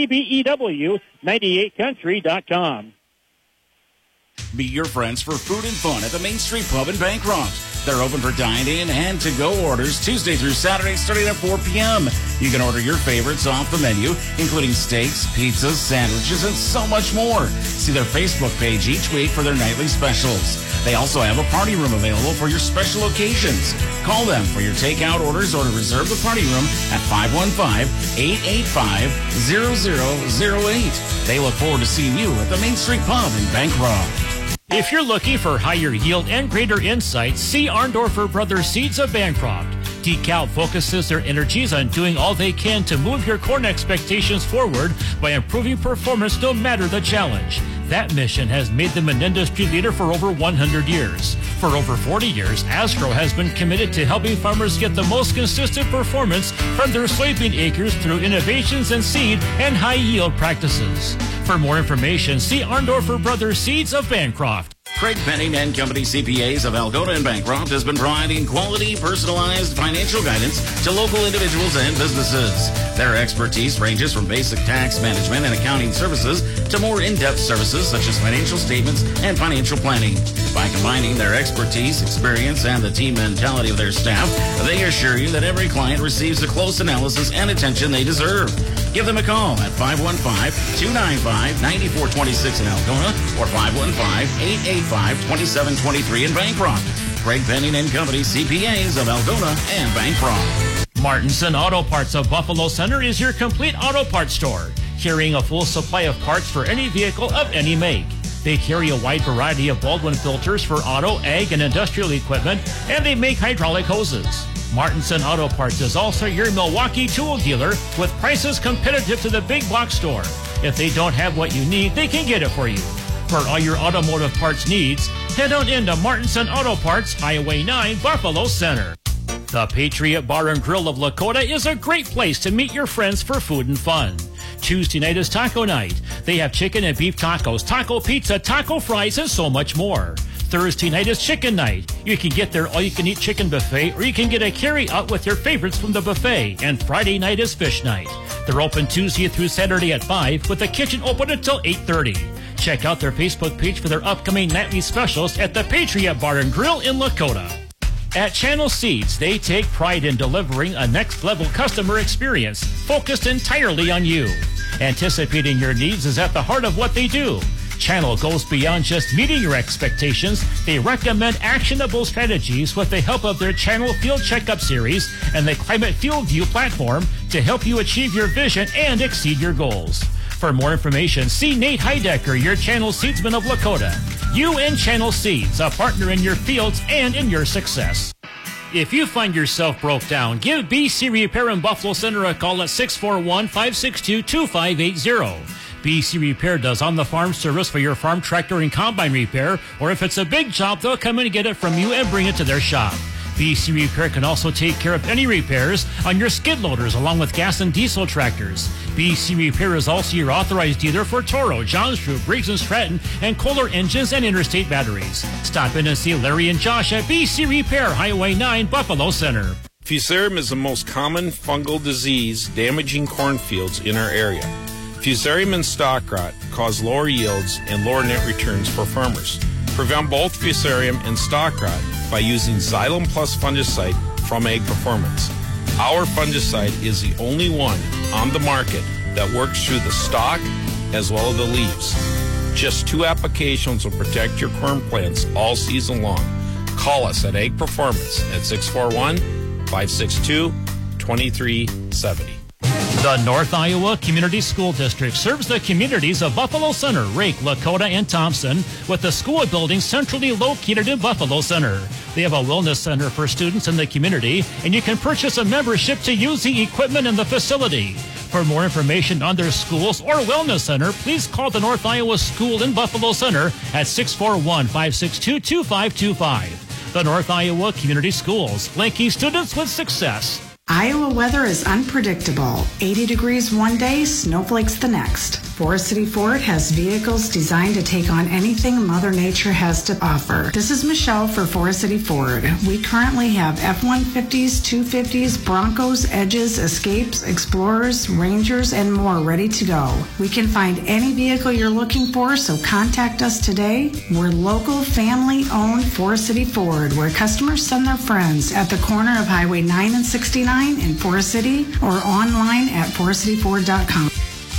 KBEW98country.com. Meet your friends for food and fun at the Main Street Pub in Bancroft. They're open for dine-in and to-go orders Tuesday through Saturday starting at 4 p.m. You can order your favorites off the menu, including steaks, pizzas, sandwiches, and so much more. See their Facebook page each week for their nightly specials. They also have a party room available for your special occasions. Call them for your takeout orders or to reserve the party room at 515-885-0008. They look forward to seeing you at the Main Street Pub in Bancroft. If you're looking for higher yield and greater insights, see Arndorfer Brothers Seeds of Bancroft. DeKalb focuses their energies on doing all they can to move your corn expectations forward by improving performance no matter the challenge. That mission has made them an industry leader for over 100 years. For over 40 years, Astro has been committed to helping farmers get the most consistent performance from their soybean acres through innovations in seed and high yield practices. For more information, see Arndorfer Brothers Seeds of Bancroft. Craig Penning and Company CPAs of Algona and Bancroft has been providing quality, personalized financial guidance to local individuals and businesses. Their expertise ranges from basic tax management and accounting services to more in-depth services such as financial statements and financial planning. By combining their expertise, experience, and the team mentality of their staff, they assure you that every client receives the close analysis and attention they deserve. Give them a call at 515-295-9426 in Algona or 515-885-2723 in Bancroft. Craig Penning and Company CPAs of Algona and Bancroft. Martinson Auto Parts of Buffalo Center is your complete auto parts store, carrying a full supply of parts for any vehicle of any make. They carry a wide variety of Baldwin filters for auto, ag, and industrial equipment, and they make hydraulic hoses. Martinson Auto Parts is also your Milwaukee tool dealer with prices competitive to the big box store. If they don't have what you need, they can get it for you. For all your automotive parts needs, head on into Martinson Auto Parts, Highway 9, Buffalo Center. The Patriot Bar and Grill of Lakota is a great place to meet your friends for food and fun. Tuesday night is taco night. They have chicken and beef tacos, taco pizza, taco fries, and so much more. Thursday night is chicken night. You can get their all-you-can-eat chicken buffet, or you can get a carry-out with your favorites from the buffet. And Friday night is fish night. They're open Tuesday through Saturday at 5, with the kitchen open until 8:30. Check out their Facebook page for their upcoming nightly specials at the Patriot Bar and Grill in Lakota. At Channel Seeds, they take pride in delivering a next-level customer experience focused entirely on you. Anticipating your needs is at the heart of what they do. Channel goes beyond just meeting your expectations. They recommend actionable strategies with the help of their Channel Field Checkup series and the Climate Field View platform to help you achieve your vision and exceed your goals. For more information, see Nate Heidecker, your Channel Seedsman of Lakota. You and Channel Seeds, a partner in your fields and in your success. If you find yourself broke down, give BC Repair in Buffalo Center a call at 641-562-2580. BC Repair does on-the-farm service for your farm tractor and combine repair, or if it's a big job, they'll come in and get it from you and bring it to their shop. BC Repair can also take care of any repairs on your skid loaders along with gas and diesel tractors. BC Repair is also your authorized dealer for Toro, Johns Drew, Briggs & Stratton, and Kohler engines and interstate batteries. Stop in and see Larry and Josh at BC Repair, Highway 9, Buffalo Center. Fusarium is the most common fungal disease damaging cornfields in our area. Fusarium and stalk rot cause lower yields and lower net returns for farmers. Prevent both Fusarium and stalk rot by using Xylem Plus fungicide from Ag Performance. Our fungicide is the only one on the market that works through the stalk as well as the leaves. Just 2 applications will protect your corn plants all season long. Call us at Ag Performance at 641-562-2370. The North Iowa Community School District serves the communities of Buffalo Center, Rake, Lakota, and Thompson with the school building centrally located in Buffalo Center. They have a wellness center for students in the community, and you can purchase a membership to use the equipment in the facility. For more information on their schools or wellness center, please call the North Iowa School in Buffalo Center at 641-562-2525. The North Iowa Community Schools, linking students with success. Iowa weather is unpredictable. 80 degrees one day, snowflakes the next. Forest City Ford has vehicles designed to take on anything Mother Nature has to offer. This is Michelle for Forest City Ford. We currently have F-150s, 250s, Broncos, Edges, Escapes, Explorers, Rangers, and more ready to go. We can find any vehicle you're looking for, so contact us today. We're local, family-owned Forest City Ford, where customers send their friends at the corner of Highway 9 and 69 in Forest City or online at forestcityford.com.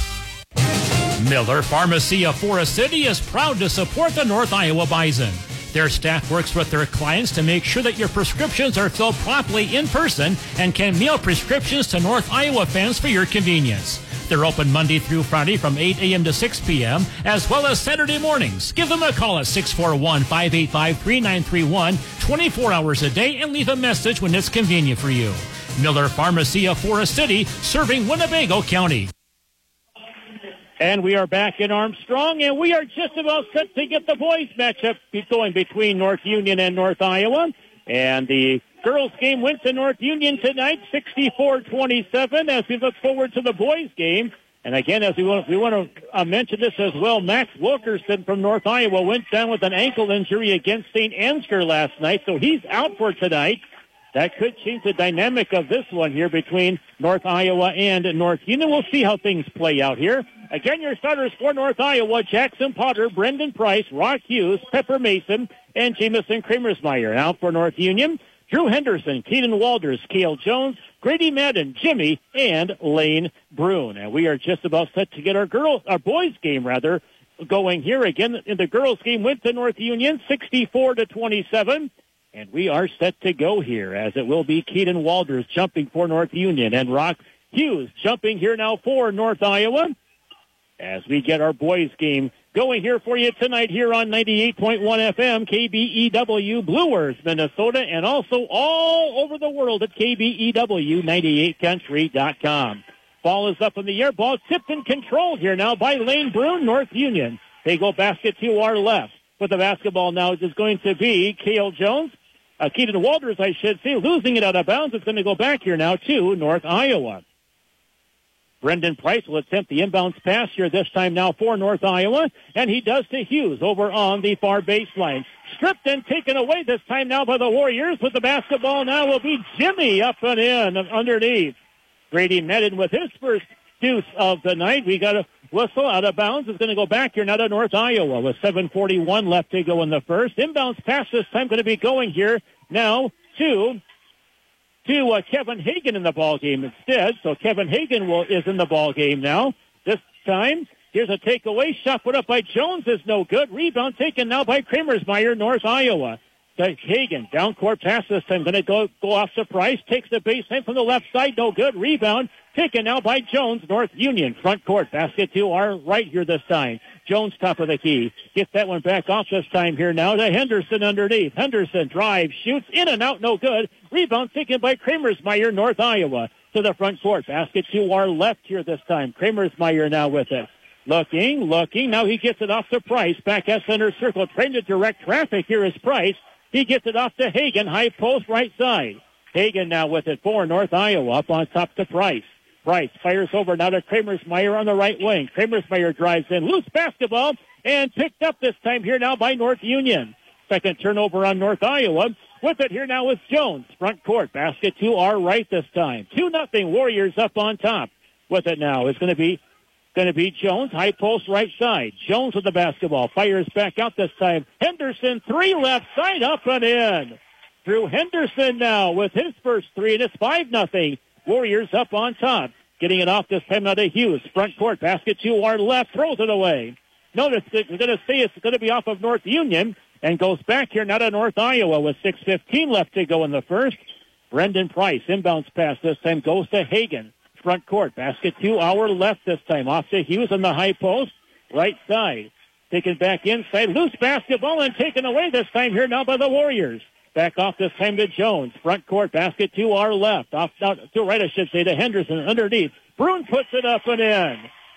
Miller Pharmacy of Forest City is proud to support the North Iowa Bison. Their staff works with their clients to make sure that your prescriptions are filled properly in person and can mail prescriptions to North Iowa fans for your convenience. They're open Monday through Friday from 8 a.m. to 6 p.m. as well as Saturday mornings. Give them a call at 641-585-3931 24 hours a day and leave a message when it's convenient for you. Miller Pharmacy of Forest City, serving Winnebago County. And we are back in Armstrong, and we are just about set to get the boys matchup going between North Union and North Iowa. And the girls game went to North Union tonight, 64-27, as we look forward to the boys game. And again, as we want to mention this as well, Max Wilkerson from North Iowa went down with an ankle injury against St. Ansgar last night, so he's out for tonight. That could change the dynamic of this one here between North Iowa and North Union. We'll see how things play out here. Again, your starters for North Iowa: Jackson Potter, Brendan Price, Rock Hughes, Pepper Mason, and Jamison Kramersmeyer. Out for North Union: Drew Henderson, Keaton Walters, Cale Jones, Grady Madden, Jimmy, and Lane Brune. And we are just about set to get our boys game going here. Again, in the girls game went to North Union, 64-27. And we are set to go here, as it will be Keaton Walters jumping for North Union and Rock Hughes jumping here now for North Iowa, as we get our boys game going here for you tonight here on 98.1 FM, KBEW, Blue Earth, Minnesota, and also all over the world at KBEW98country.com. Ball is up in the air. Ball tipped and controlled here now by Lane Brune, North Union. They go basket to our left. With the basketball now is going to be Cale Jones. Keaton Walters, I should say, losing it out of bounds. It's going to go back here now to North Iowa. Brendan Price will attempt the inbounds pass here this time now for North Iowa, and he does to Hughes over on the far baseline. Stripped and taken away this time now by the Warriors. With the basketball now will be Jimmy up and in underneath. Grady Madden with his first deuce of the night. We got a whistle out of bounds. It's going to go back here now to North Iowa with 7:41 left to go in the first. Inbounds pass this time going to be going here now to Kevin Hagan in the ball game instead. So Kevin Hagan is in the ball game now. This time, here's a takeaway. Shot put up by Jones is no good. Rebound taken now by Kramersmeyer, North Iowa. Hagan, down court pass this time. Going to go off to Price. Takes the baseline from the left side. No good. Rebound taken now by Jones, North Union. Front court. Basket to our right here this time. Jones top of the key. Gets that one back off this time here now to Henderson underneath. Henderson drives, shoots, in and out, no good. Rebound taken by Kramersmeyer, North Iowa. To the front court. Basket to our left here this time. Kramersmeyer now with it. Looking. Now he gets it off to Price. Back at center circle. Trying to direct traffic here is Price. He gets it off to Hagen, high post, right side. Hagen now with it for North Iowa, up on top to Price. Price fires over now to Kramersmeyer on the right wing. Kramersmeyer drives in, loose basketball, and picked up this time here now by North Union. Second turnover on North Iowa. With it here now is Jones. Front court, basket to our right this time. 2-0 Warriors up on top. With it now is going to be Jones, high post right side. Jones with the basketball, fires back out this time. Henderson, 3 left side, up and in. Drew Henderson now with his first 3, and it's 5-0. Warriors up on top. Getting it off this time now to Hughes. Front court, basket to our left, throws it away. Notice it's going to say it's going to be off of North Union and goes back here now to North Iowa with 6:15 left to go in the first. Brendan Price, inbounds pass this time goes to Hagen. Front court, basket to our left this time. Off to Hughes on the high post, right side. Taken back inside, loose basketball and taken away this time here now by the Warriors. Back off this time to Jones. Front court, basket to our left. Off to right, I should say, to Henderson underneath. Bruin puts it up and in.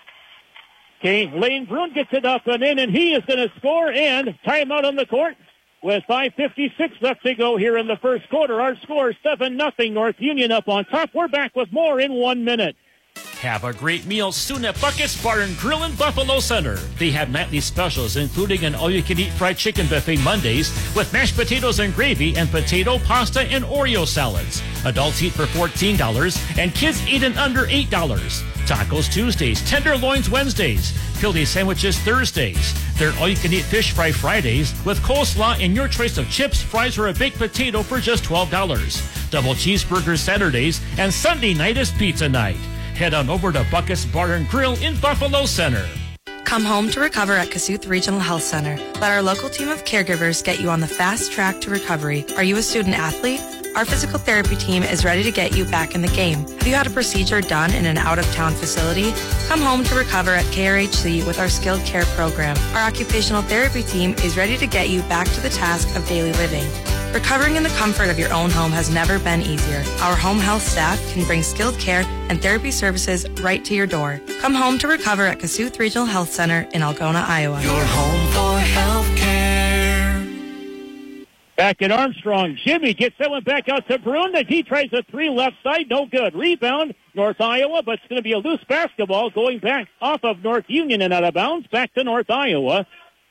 Okay, Lane Bruin gets it up and in, and he is going to score, and timeout on the court with 5:56 left to go here in the first quarter. Our score is 7-0. North Union up on top. We're back with more in 1 minute. Have a great meal soon at Bucket's Bar and Grill in Buffalo Center. They have nightly specials, including an all-you-can-eat fried chicken buffet Mondays with mashed potatoes and gravy and potato, pasta, and Oreo salads. Adults eat for $14 and kids eat and under $8. Tacos Tuesdays, tenderloins Wednesdays, Philly sandwiches Thursdays. They're all-you-can-eat fish fry Fridays with coleslaw and your choice of chips, fries, or a baked potato for just $12. Double cheeseburgers Saturdays, and Sunday night is pizza night. Head on over to Bucket's Bar and Grill in Buffalo Center. Come home to recover at Kasuth Regional Health Center. Let our local team of caregivers get you on the fast track to recovery. Are you a student athlete? Our physical therapy team is ready to get you back in the game. Have you had a procedure done in an out-of-town facility? Come home to recover at KRHC with our skilled care program. Our occupational therapy team is ready to get you back to the task of daily living. Recovering in the comfort of your own home has never been easier. Our home health staff can bring skilled care and therapy services right to your door. Come home to recover at Kasuth Regional Health Center in Algona, Iowa. Your home for health care. Back at Armstrong, Jimmy gets that one back out to Bruin. He tries a 3 left side, no good. Rebound, North Iowa, but it's going to be a loose basketball going back off of North Union and out of bounds, back to North Iowa.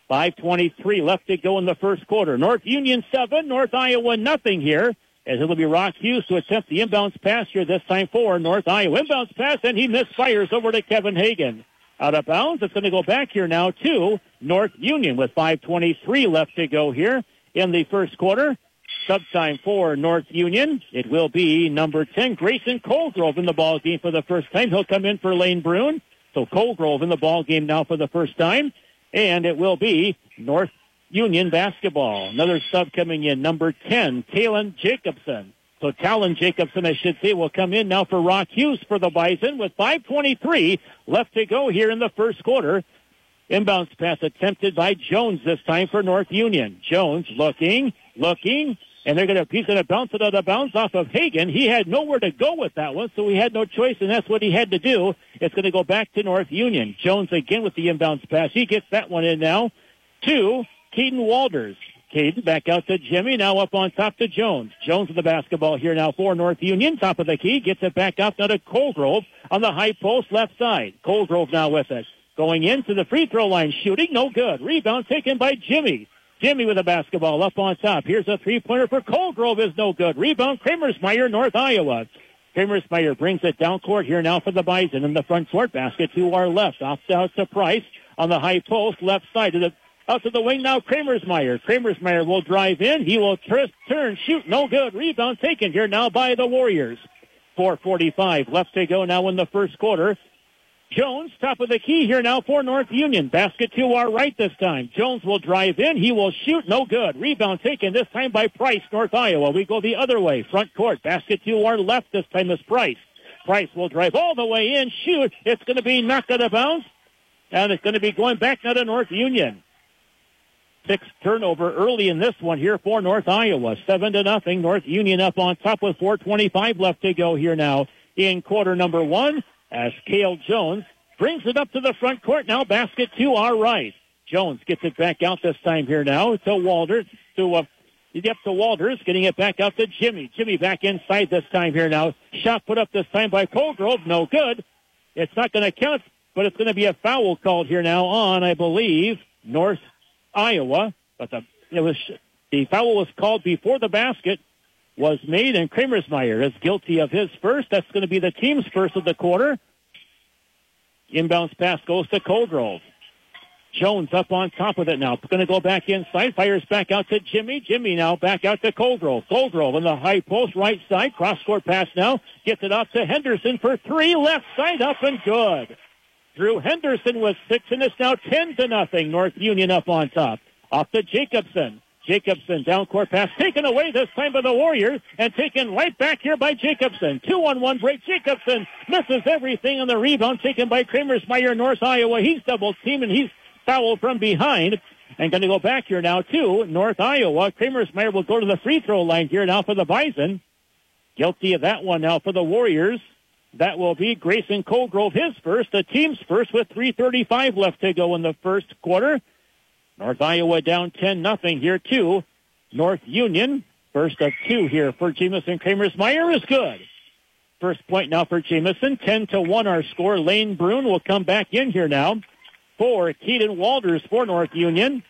5:23 left to go in the first quarter. North Union 7, North Iowa nothing here, as it'll be Rock Hughes to attempt the inbounds pass here this time for North Iowa. Inbounds pass, and he misfires over to Kevin Hagen. Out of bounds, it's going to go back here now to North Union with 5:23 left to go here in the first quarter. Sub time for North Union. It will be number 10, Grayson Colgrove in the ball game for the first time. He'll come in for Lane Bruin. So Colgrove in the ball game now for the first time. And it will be North Union basketball. Another sub coming in, number 10, Talon Jacobson. So Talon Jacobson, I should say, will come in now for Rock Hughes for the Bison with 5:23 left to go here in the first quarter. Inbounds pass attempted by Jones this time for North Union. Jones looking, and he's going to bounce it out of bounds off of Hagen. He had nowhere to go with that one, so he had no choice, and that's what he had to do. It's going to go back to North Union. Jones again with the inbounds pass. He gets that one in now to Caden Walters. Caden back out to Jimmy, now up on top to Jones. Jones with the basketball here now for North Union. Top of the key, gets it back up now to Colgrove on the high post left side. Colgrove now with it. Going into the free throw line, shooting, no good. Rebound taken by Jimmy. Jimmy with the basketball up on top. Here's a three-pointer for Colgrove, is no good. Rebound, Kramersmeyer, North Iowa. Kramersmeyer brings it down court here now for the Bison in the front court. Basket to our left. Off out to Price on the high post left side. Out to the wing now, Kramersmeyer. Kramersmeyer will drive in. He will turn, shoot, no good. Rebound taken here now by the Warriors. 4:45 left to go now in the first quarter. Jones, top of the key here now for North Union. Basket to our right this time. Jones will drive in. He will shoot. No good. Rebound taken this time by Price, North Iowa. We go the other way. Front court. Basket to our left this time is Price. Price will drive all the way in. Shoot. It's going to be knocked out of bounds. And it's going to be going back now to North Union. 6th turnover early in this one here for North Iowa. 7-0. North Union up on top with 4:25 left to go here now in quarter number 1. As Cale Jones brings it up to the front court now. Basket to our right. Jones gets it back out this time here now to Walters, to Up to Walters, getting it back out to Jimmy. Jimmy back inside this time here now. Shot put up this time by Colgrove. No good. It's not going to count, but it's going to be a foul called here now on, I believe, North Iowa. But the foul was called before the basket was made, and Kramersmeyer is guilty of his first. That's going to be the team's first of the quarter. Inbounds pass goes to Colgrove. Jones up on top of it now. Going to go back inside. Fires back out to Jimmy. Jimmy now back out to Colgrove. Colgrove in the high post right side. Cross-court pass now. Gets it off to Henderson for three. Left side up and good. Drew Henderson with 6, and it's now 10-0. North Union up on top. Off to Jacobson. Jacobson, down court pass, taken away this time by the Warriors, and taken right back here by Jacobson. 2-on-1 break. Jacobson misses everything on the rebound, taken by Kramersmeyer, North Iowa. He's double teamed, and he's fouled from behind. And going to go back here now to North Iowa. Kramersmeyer will go to the free throw line here now for the Bison. Guilty of that one now for the Warriors. That will be Grayson Colgrove, his first, the team's first, with 3:35 left to go in the first quarter. North Iowa down 10-0 here too. North Union, first of 2 here for Jamison Kramersmeyer is good. First point now for Jamison, 10-1 our score. Lane Bruin will come back in here now for Keaton Walters for North Union.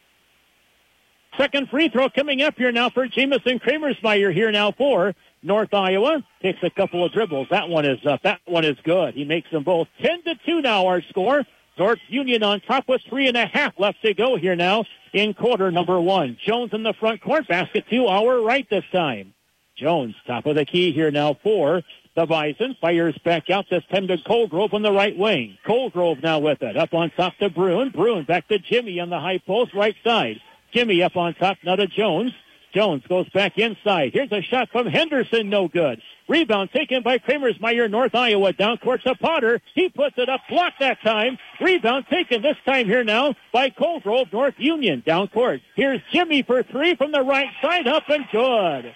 Second free throw coming up here now for Jamison Kramersmeyer here now for North Iowa. Takes a couple of dribbles. That one is up. That one is good. He makes them both. 10-2 now our score. North Union on top with 3.5 left to go here now in quarter number 1. Jones in the front court, basket to our right this time. Jones, top of the key here now for the Bison. Fires back out this time to Colgrove on the right wing. Colgrove now with it. Up on top to Bruin. Bruin back to Jimmy on the high post right side. Jimmy up on top now to Jones. Jones goes back inside. Here's a shot from Henderson, no good. Rebound taken by Kramersmeyer, North Iowa. Down court to Potter. He puts it up, blocked that time. Rebound taken this time here now by Colgrove, North Union. Down court. Here's Jimmy for 3 from the right side, up and good.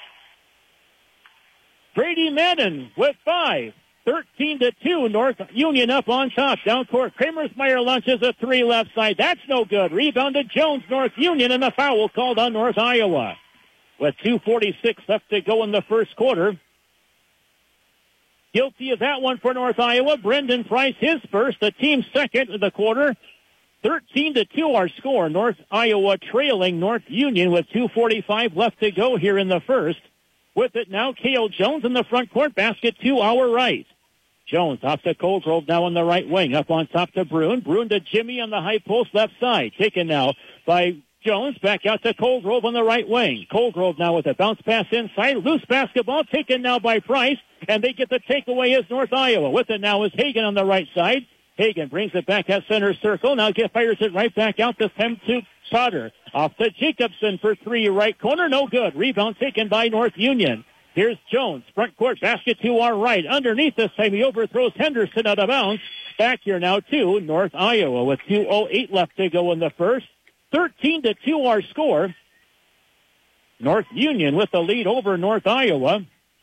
Brady Madden with 5. 13-2, North Union up on top. Down court, Kramersmeyer launches a 3 left side. That's no good. Rebound to Jones, North Union, and the foul called on North Iowa. With 2:46 left to go in the first quarter. Guilty of that one for North Iowa. Brendan Price, his first, the team's second of the quarter. 13-2 our score. North Iowa trailing North Union with 2:45 left to go here in the first. With it now, Cale Jones in the front court, basket to our right. Jones off to Colgrove now on the right wing. Up on top to Bruin. Bruin to Jimmy on the high post left side. Taken now by Jones, back out to Colgrove on the right wing. Colgrove now with a bounce pass inside. Loose basketball taken now by Price, and they get the takeaway as North Iowa. With it now is Hagan on the right side. Hagan brings it back at center circle. Now fires it right back out to him to Potter. Off to Jacobson for 3 right corner. No good. Rebound taken by North Union. Here's Jones. Front court basket to our right. Underneath this time he overthrows Henderson out of bounds. Back here now to North Iowa with 2:08 left to go in the first. 13-2 our score. North Union with the lead over North Iowa.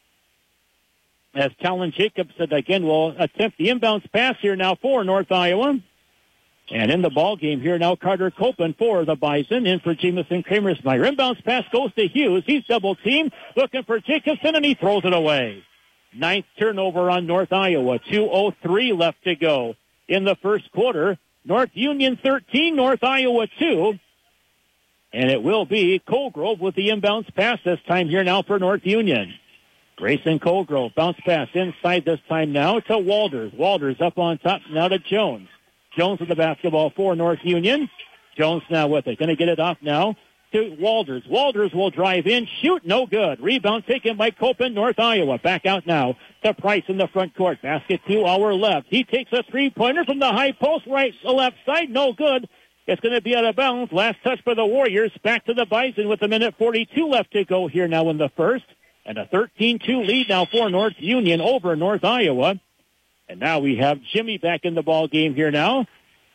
As Talon Jacobson again will attempt the inbounds pass here now for North Iowa. And in the ball game here now, Carter Copeland for the Bison. In for Jamison Kramersmeyer. Inbounds pass goes to Hughes. He's double teamed, looking for Jacobson, and he throws it away. 9th turnover on North Iowa. 2:03 left to go in the first quarter. North Union 13, North Iowa 2. And it will be Colgrove with the inbounds pass this time here now for North Union. Grayson Colgrove, bounce pass inside this time now to Walters. Walters up on top now to Jones. Jones with the basketball for North Union. Jones now with it. Going to get it off now to Walters. Walters will drive in, shoot, no good. Rebound taken by Copeland, North Iowa. Back out now to Price in the front court. Basket to our left. He takes a 3-pointer from the high post right left side, no good. It's going to be out of bounds. Last touch by the Warriors. Back to the Bison with 1:42 left to go here now in the first. And a 13-2 lead now for North Union over North Iowa. And now we have Jimmy back in the ball game here now.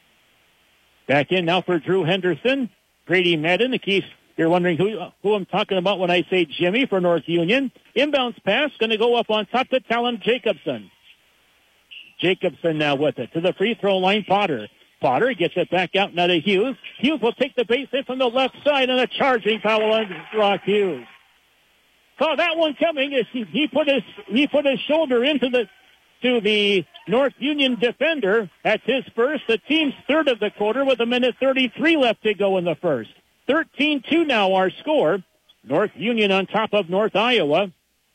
Back in now for Drew Henderson. Grady Madden, the key. You're wondering who I'm talking about when I say Jimmy for North Union. Inbounds pass, going to go up on top to Talon Jacobson. Jacobson now with it. To the free throw line, Potter. Potter gets it back out now to Hughes. Hughes will take the base hit from the left side and a charging foul on Brock Hughes. Saw that one coming as he put his shoulder into the North Union defender. That's his first, the team's third of the quarter with 1:33 left to go in the first. 13-2 now our score. North Union on top of North Iowa.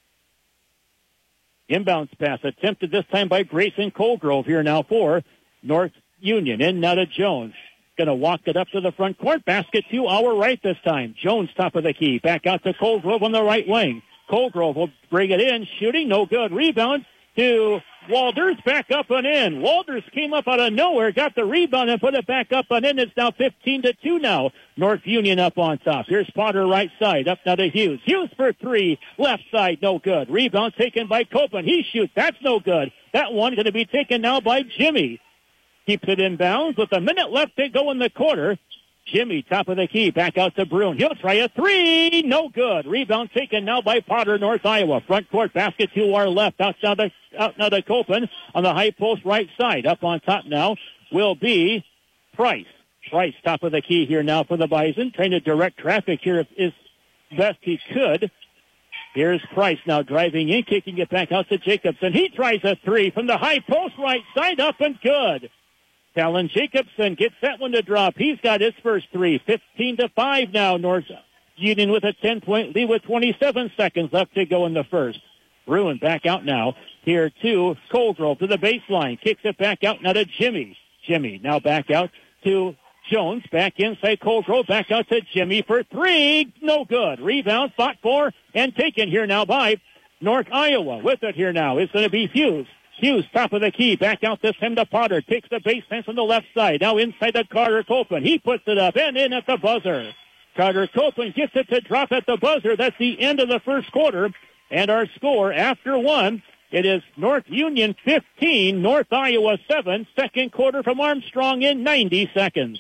Inbounds pass attempted this time by Grayson Colgrove here now for North Union. In now to Jones. Going to walk it up to the front court. Basket to our right this time. Jones top of the key. Back out to Colgrove on the right wing. Colgrove will bring it in. Shooting, no good. Rebound to Walters. Back up and in. Walters came up out of nowhere. Got the rebound and put it back up and in. It's now 15-2 now. North Union up on top. Here's Potter right side. Up now to Hughes. Hughes for three. Left side, no good. Rebound taken by Copeland. He shoots. That's no good. That one going to be taken now by Jimmy. Keeps it in bounds with a minute left to go in the quarter. Jimmy, top of the key, back out to Brune. He'll try a three. No good. Rebound taken now by Potter, North Iowa. Front court basket to our left. Out now to Copeland on the high post right side. Up on top now will be Price. Price, top of the key here now for the Bison. Trying to direct traffic here as best he could. Here's Price now driving in, kicking it back out to Jacobson. He tries a three from the high post right side. Up and good. Talon Jacobson gets that one to drop. He's got his first three. 15-5 now. North Union with a 10-point lead with 27 seconds left to go in the first. Bruin back out now. Here to Colgrove to the baseline. Kicks it back out now to Jimmy. Jimmy now back out to Jones. Back inside Colgrove. Back out to Jimmy for three. No good. Rebound fought for and taken here now by North Iowa. With it here now is going to be Hughes. Hughes, top of the key, back out this time to Potter. Takes the base fence on the left side. Now inside to Carter Copeland. He puts it up and in at the buzzer. Carter Copeland gets it to drop at the buzzer. That's the end of the first quarter. And our score after one, it is North Union 15, North Iowa 7. Second quarter from Armstrong in 90 seconds.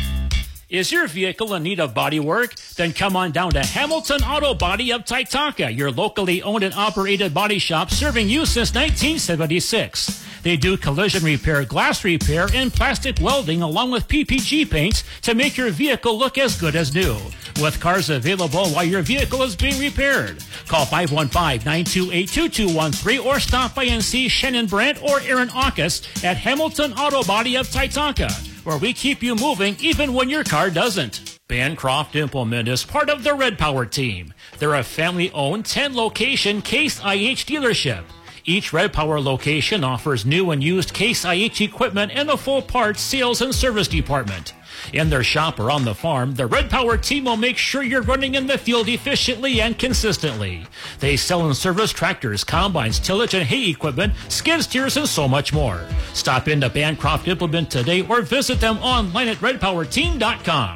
Is your vehicle in need of body work? Then come on down to Hamilton Auto Body of Taitaka, your locally owned and operated body shop serving you since 1976. They do collision repair, glass repair, and plastic welding along with PPG paints to make your vehicle look as good as new. With cars available while your vehicle is being repaired. Call 515-928-2213 or stop by and see Shannon Brandt or Aaron Aukus at Hamilton Auto Body of Taitaka, where we keep you moving even when your car doesn't. Bancroft Implement is part of the Red Power team. They're a family-owned 10-location Case IH dealership. Each Red Power location offers new and used Case IH equipment and a full parts, sales, and service department. In their shop or on the farm, the Red Power team will make sure you're running in the field efficiently and consistently. They sell and service tractors, combines, tillage and hay equipment, skid steers, and so much more. Stop into Bancroft Implement today or visit them online at redpowerteam.com.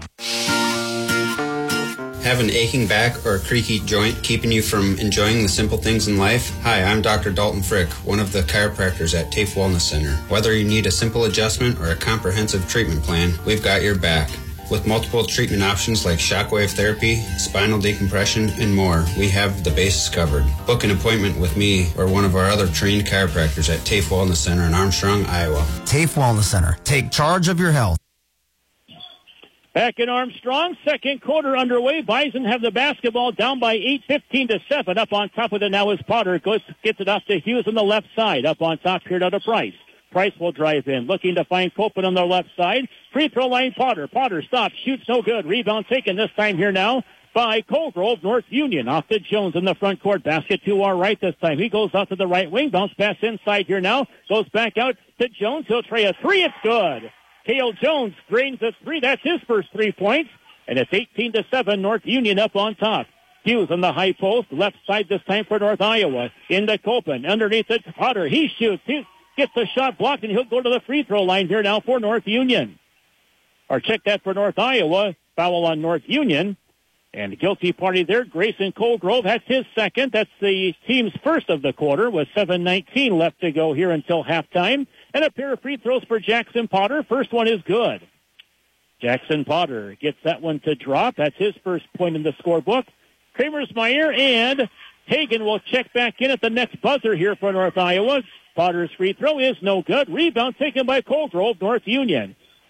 Have an aching back or a creaky joint keeping you from enjoying the simple things in life? Hi, I'm Dr. Dalton Frick, one of the chiropractors at TAFE Wellness Center. Whether you need a simple adjustment or a comprehensive treatment plan, we've got your back. With multiple treatment options like shockwave therapy, spinal decompression, and more, we have the bases covered. Book an appointment with me or one of our other trained chiropractors at TAFE Wellness Center in Armstrong, Iowa. TAFE Wellness Center. Take charge of your health. Back in Armstrong, second quarter underway. Bison have the basketball down by 8, 15-7. Up on top of it now is Potter. Gets it off to Hughes on the left side. Up on top here to Price. Price will drive in, looking to find Copeland on the left side. Free throw line, Potter. Potter stops, shoots no good. Rebound taken this time here now by Colgrove, North Union. Off to Jones in the front court. Basket to our right this time. He goes out to the right wing. Bounce pass inside here now. Goes back out to Jones. He'll try a three. It's good. Cale Jones drains the three. That's his first 3 points. And it's 18-7, North Union up on top. Hughes on the high post. Left side this time for North Iowa. Into Copeland. Underneath it, Potter. He shoots. He gets the shot blocked, and he'll go to the free throw line here now for North Union. Or check that for North Iowa. Foul on North Union. And the guilty party there, Grayson Colgrove. That's his second. That's the team's first of the quarter with 7:19 left to go here until halftime. And a pair of free throws for Jackson Potter. First one is good. Jackson Potter gets that one to drop. That's his first point in the scorebook. Kramersmeyer and Hagan will check back in at the next buzzer here for North Iowa. Potter's free throw is no good. Rebound taken by Colgrove, North Union.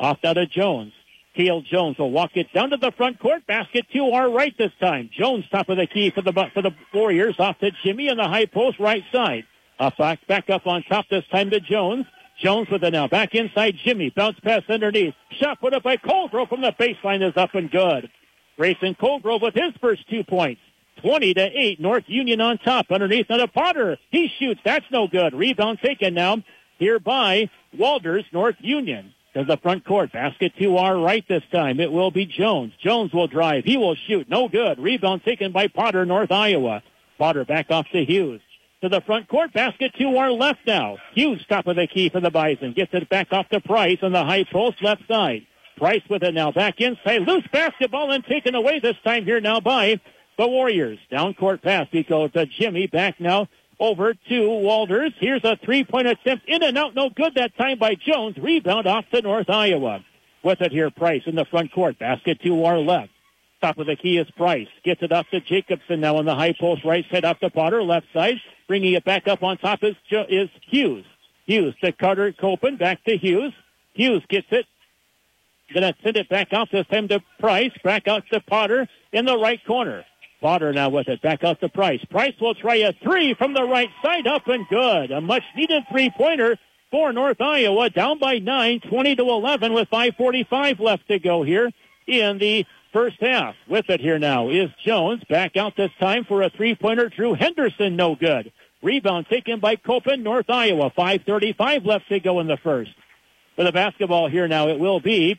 Off now to Jones. Cale Jones will walk it down to the front court. Basket to our right this time. Jones top of the key for the Warriors. Off to Jimmy in the high post right side. Back up on top this time to Jones. Jones with it now. Back inside Jimmy. Bounce pass underneath. Shot put up by Colgrove from the baseline is up and good. Grayson Colgrove with his first 2 points. 20-8. North Union on top. Underneath now to Potter. He shoots. That's no good. Rebound taken now here by Walters, North Union. To the front court. Basket to our right this time. It will be Jones. Jones will drive. He will shoot. No good. Rebound taken by Potter, North Iowa. Potter back off to Hughes. To the front court. Basket to our left now. Hughes top of the key for the Bison. Gets it back off to Price on the high post left side. Price with it now. Back inside. Loose basketball and taken away this time here now by the Warriors. Down court pass. He goes to Jimmy. Back now over to Walters. Here's a three-point attempt. In and out. No good that time by Jones. Rebound off to North Iowa. With it here, Price in the front court. Basket to our left. Top of the key is Price. Gets it off to Jacobson now on the high post right side off to Potter. Left side. Bringing it back up on top is Hughes. Hughes to Carter Copen. Back to Hughes. Hughes gets it. Gonna send it back out this time to Price. Back out to Potter in the right corner. Potter now with it. Back out to Price. Price will try a three from the right side. Up and good. A much-needed three-pointer for North Iowa. Down by 9, 20-11 with 5:45 left to go here in the first half. With it here now is Jones. Back out this time for a three-pointer. Drew Henderson, no good. Rebound taken by Copen, North Iowa. 5:35 left to go in the first. For the basketball here now, it will be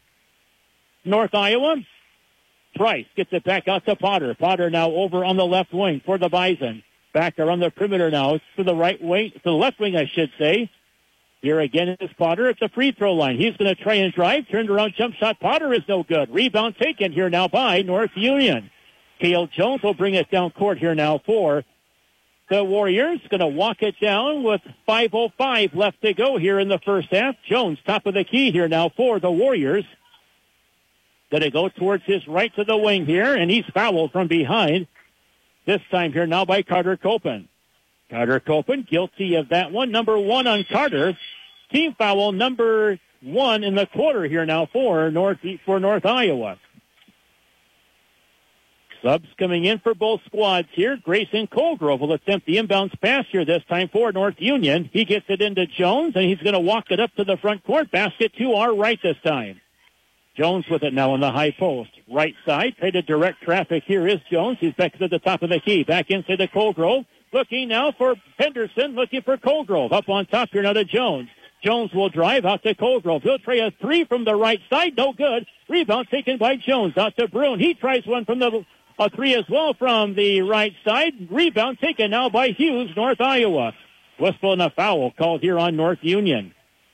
North Iowa. Price gets it back out to Potter. Potter now over on the left wing for the Bison. Back around the perimeter now to the right wing, to the left wing, I should say. Here again is Potter at the free throw line. He's going to try and drive. Turned around jump shot. Potter is no good. Rebound taken here now by North Union. Cale Jones will bring it down court here now for the Warriors. Going to walk it down with 5:05 left to go here in the first half. Jones top of the key here now for the Warriors. Going to go towards his right to the wing here, and he's fouled from behind. This time here now by Carter Copen. Carter Copen guilty of that one. Number 1 on Carter. Team foul number 1 in the quarter here now for North Iowa. Subs coming in for both squads here. Grayson Colgrove will attempt the inbounds pass here this time for North Union. He gets it into Jones, and he's going to walk it up to the front court. Basket to our right this time. Jones with it now on the high post. Right side, try to direct traffic. Here is Jones. He's back to the top of the key. Back inside to Colgrove. Looking now for Henderson. Looking for Colgrove. Up on top here now to Jones. Jones will drive out to Colgrove. He'll try a three from the right side. No good. Rebound taken by Jones. Out to Bruin. He tries one from a three as well from the right side. Rebound taken now by Hughes, North Iowa. Whistle and a foul called here on North Union.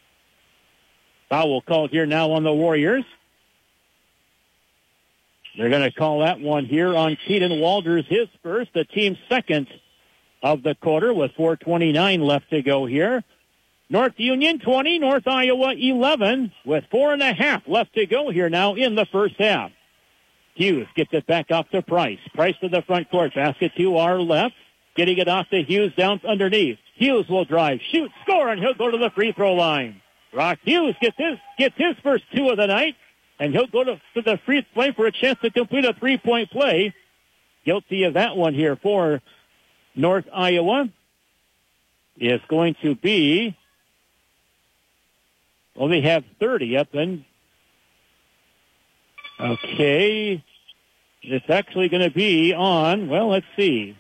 Foul called here now on the Warriors. They're going to call that one here on Keaton Walters, his first, the team's second of the quarter with 4:29 left to go here. North Union 20, North Iowa 11 with 4.5 left to go here now in the first half. Hughes gets it back off to Price. Price to the front court. Basket to our left. Getting it off to Hughes down underneath. Hughes will drive, shoot, score, and he'll go to the free throw line. Rock Hughes gets his first 2 of the night. And he'll go to the free throw for a chance to complete a three-point play. Guilty of that one here for North Iowa is going to be, well, they have 30 up and, okay, it's actually going to be on, well, let's see.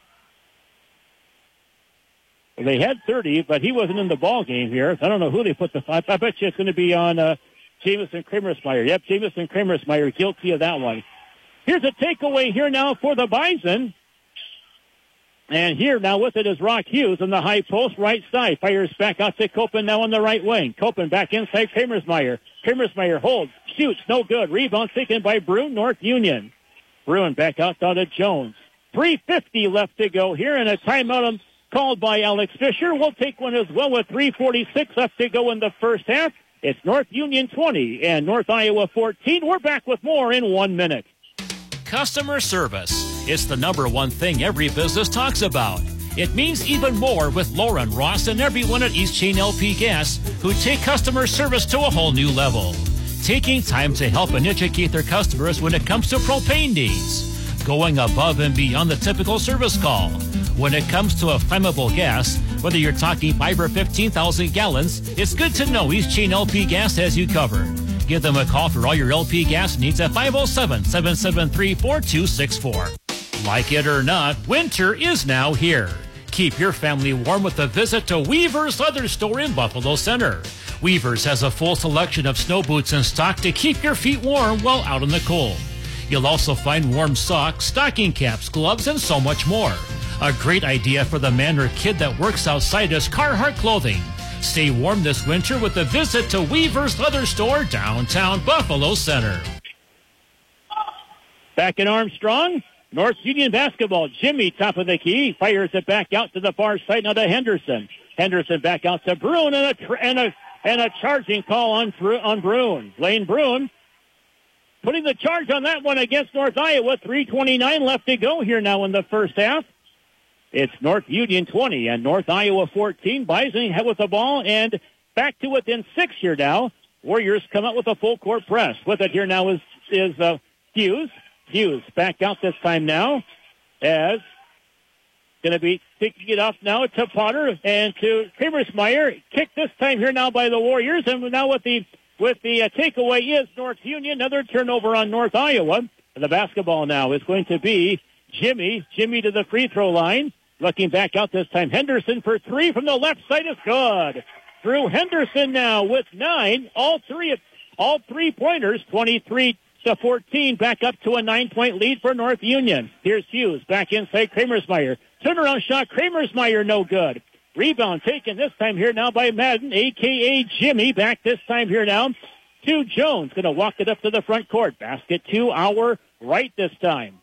Well, they had 30, but he wasn't in the ball game here. I don't know who they put the 5. I bet you it's going to be on, Jamison Kramersmeyer. Yep, Jamison Kramersmeyer guilty of that one. Here's a takeaway here now for the Bison. And here now with it is Rock Hughes on the high post right side. Fires back out to Copen now on the right wing. Copen back inside Kramersmeyer. Kramersmeyer holds, shoots, no good. Rebound taken by Bruin, North Union. Bruin back out to Jones. 3:50 left to go here, and a timeout called by Alex Fisher. We'll take one as well with 3:46 left to go in the first half. It's North Union 20 and North Iowa 14. We're back with more in 1 minute. Customer service. It's the number one thing every business talks about. It means even more with Lauren Ross and everyone at East Chain LP Gas who take customer service to a whole new level. taking time to help and educate their customers when it comes to propane needs, going above and beyond the typical service call. When it comes to a flammable gas, whether you're talking 5 or 15,000 gallons, it's good to know East Chain LP Gas has you covered. Give them a call for all your LP gas needs at 507-773-4264. Like it or not, winter is now here. Keep your family warm with a visit to Weaver's Leather Store in Buffalo Center. Weaver's has a full selection of snow boots in stock to keep your feet warm while out in the cold. You'll also find warm socks, stocking caps, gloves, and so much more. A great idea for the man or kid that works outside is Carhartt clothing. Stay warm this winter with a visit to Weaver's Leather Store, downtown Buffalo Center. Back in Armstrong, North Union basketball. Jimmy, top of the key, fires it back out to the far side. Now to Henderson. Henderson back out to Bruin, and a charging call on Bruin. Lane Bruin putting the charge on that one against North Iowa. 3:29 left to go here now in the first half. It's North Union 20 and North Iowa 14. Bison head with the ball and back to within 6 here now. Warriors come out with a full court press. With it here now is Hughes. Hughes back out this time now as going to be taking it off now to Potter and to Kramersmeyer. Kicked this time here now by the Warriors, and now with the takeaway is North Union. Another turnover on North Iowa. The basketball now is going to be Jimmy. Jimmy to the free throw line. Looking back out this time. Henderson for three from the left side is good. Drew Henderson now with 9. All three pointers. 23-14. Back up to a 9-point lead for North Union. Here's Hughes back inside Kramersmeyer. Turnaround shot. Kramersmeyer no good. Rebound taken this time here now by Madden, a.k.a. Jimmy. Back this time here now to Jones. Going to walk it up to the front court. Basket to our right this time.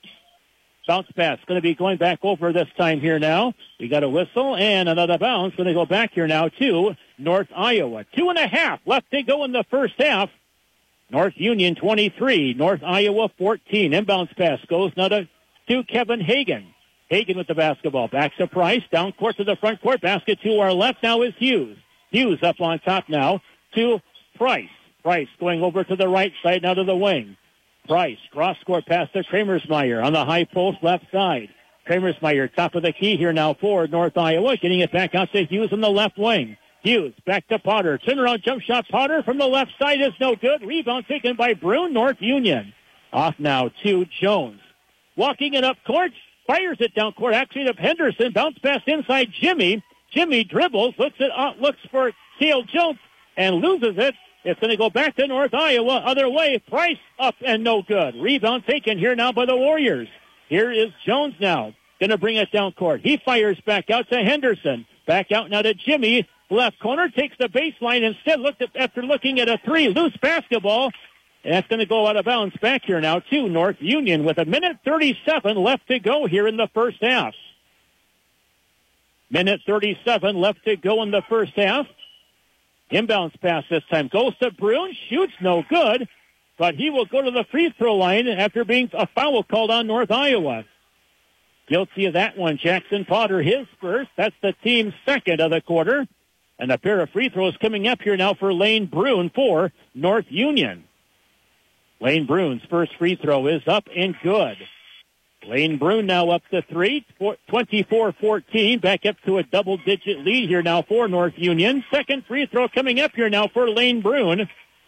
Bounce pass going to be going back over this time here now. We got a whistle and another bounce. Going to go back here now to North Iowa. 2.5 left to go in the first half. North Union 23, North Iowa 14. Inbounds pass goes now to Kevin Hagan. Hagan with the basketball. Back to Price. Down court to the front court. Basket to our left now is Hughes. Hughes up on top now to Price. Price going over to the right side now to the wing. Price, cross-court pass to Kramersmeyer on the high post left side. Kramersmeyer, top of the key here now for North Iowa, getting it back out to Hughes on the left wing. Hughes back to Potter. Turnaround jump shot. Potter from the left side is no good. Rebound taken by Bruin, North Union. Off now to Jones. Walking it up court, fires it down court. Actually to Henderson. Bounce pass inside Jimmy. Jimmy dribbles, looks for Cale Jones and loses it. It's going to go back to North Iowa. Other way, Price up and no good. Rebound taken here now by the Warriors. Here is Jones now. Going to bring it down court. He fires back out to Henderson. Back out now to Jimmy. Left corner, takes the baseline. Instead, after looking at a three, loose basketball. And that's going to go out of bounds back here now to North Union with 1:37 left to go here in the first half. 1:37 left to go in the first half. Inbounds pass this time goes to Bruin, shoots no good, but he will go to the free throw line after being a foul called on North Iowa. Guilty of that one, Jackson Potter, his first. That's the team's second of the quarter. And a pair of free throws coming up here now for Lane Bruin for North Union. Lane Bruin's first free throw is up and good. Lane Bruin now up to 3, 24-14, back up to a double-digit lead here now for North Union. Second free throw coming up here now for Lane Bruin.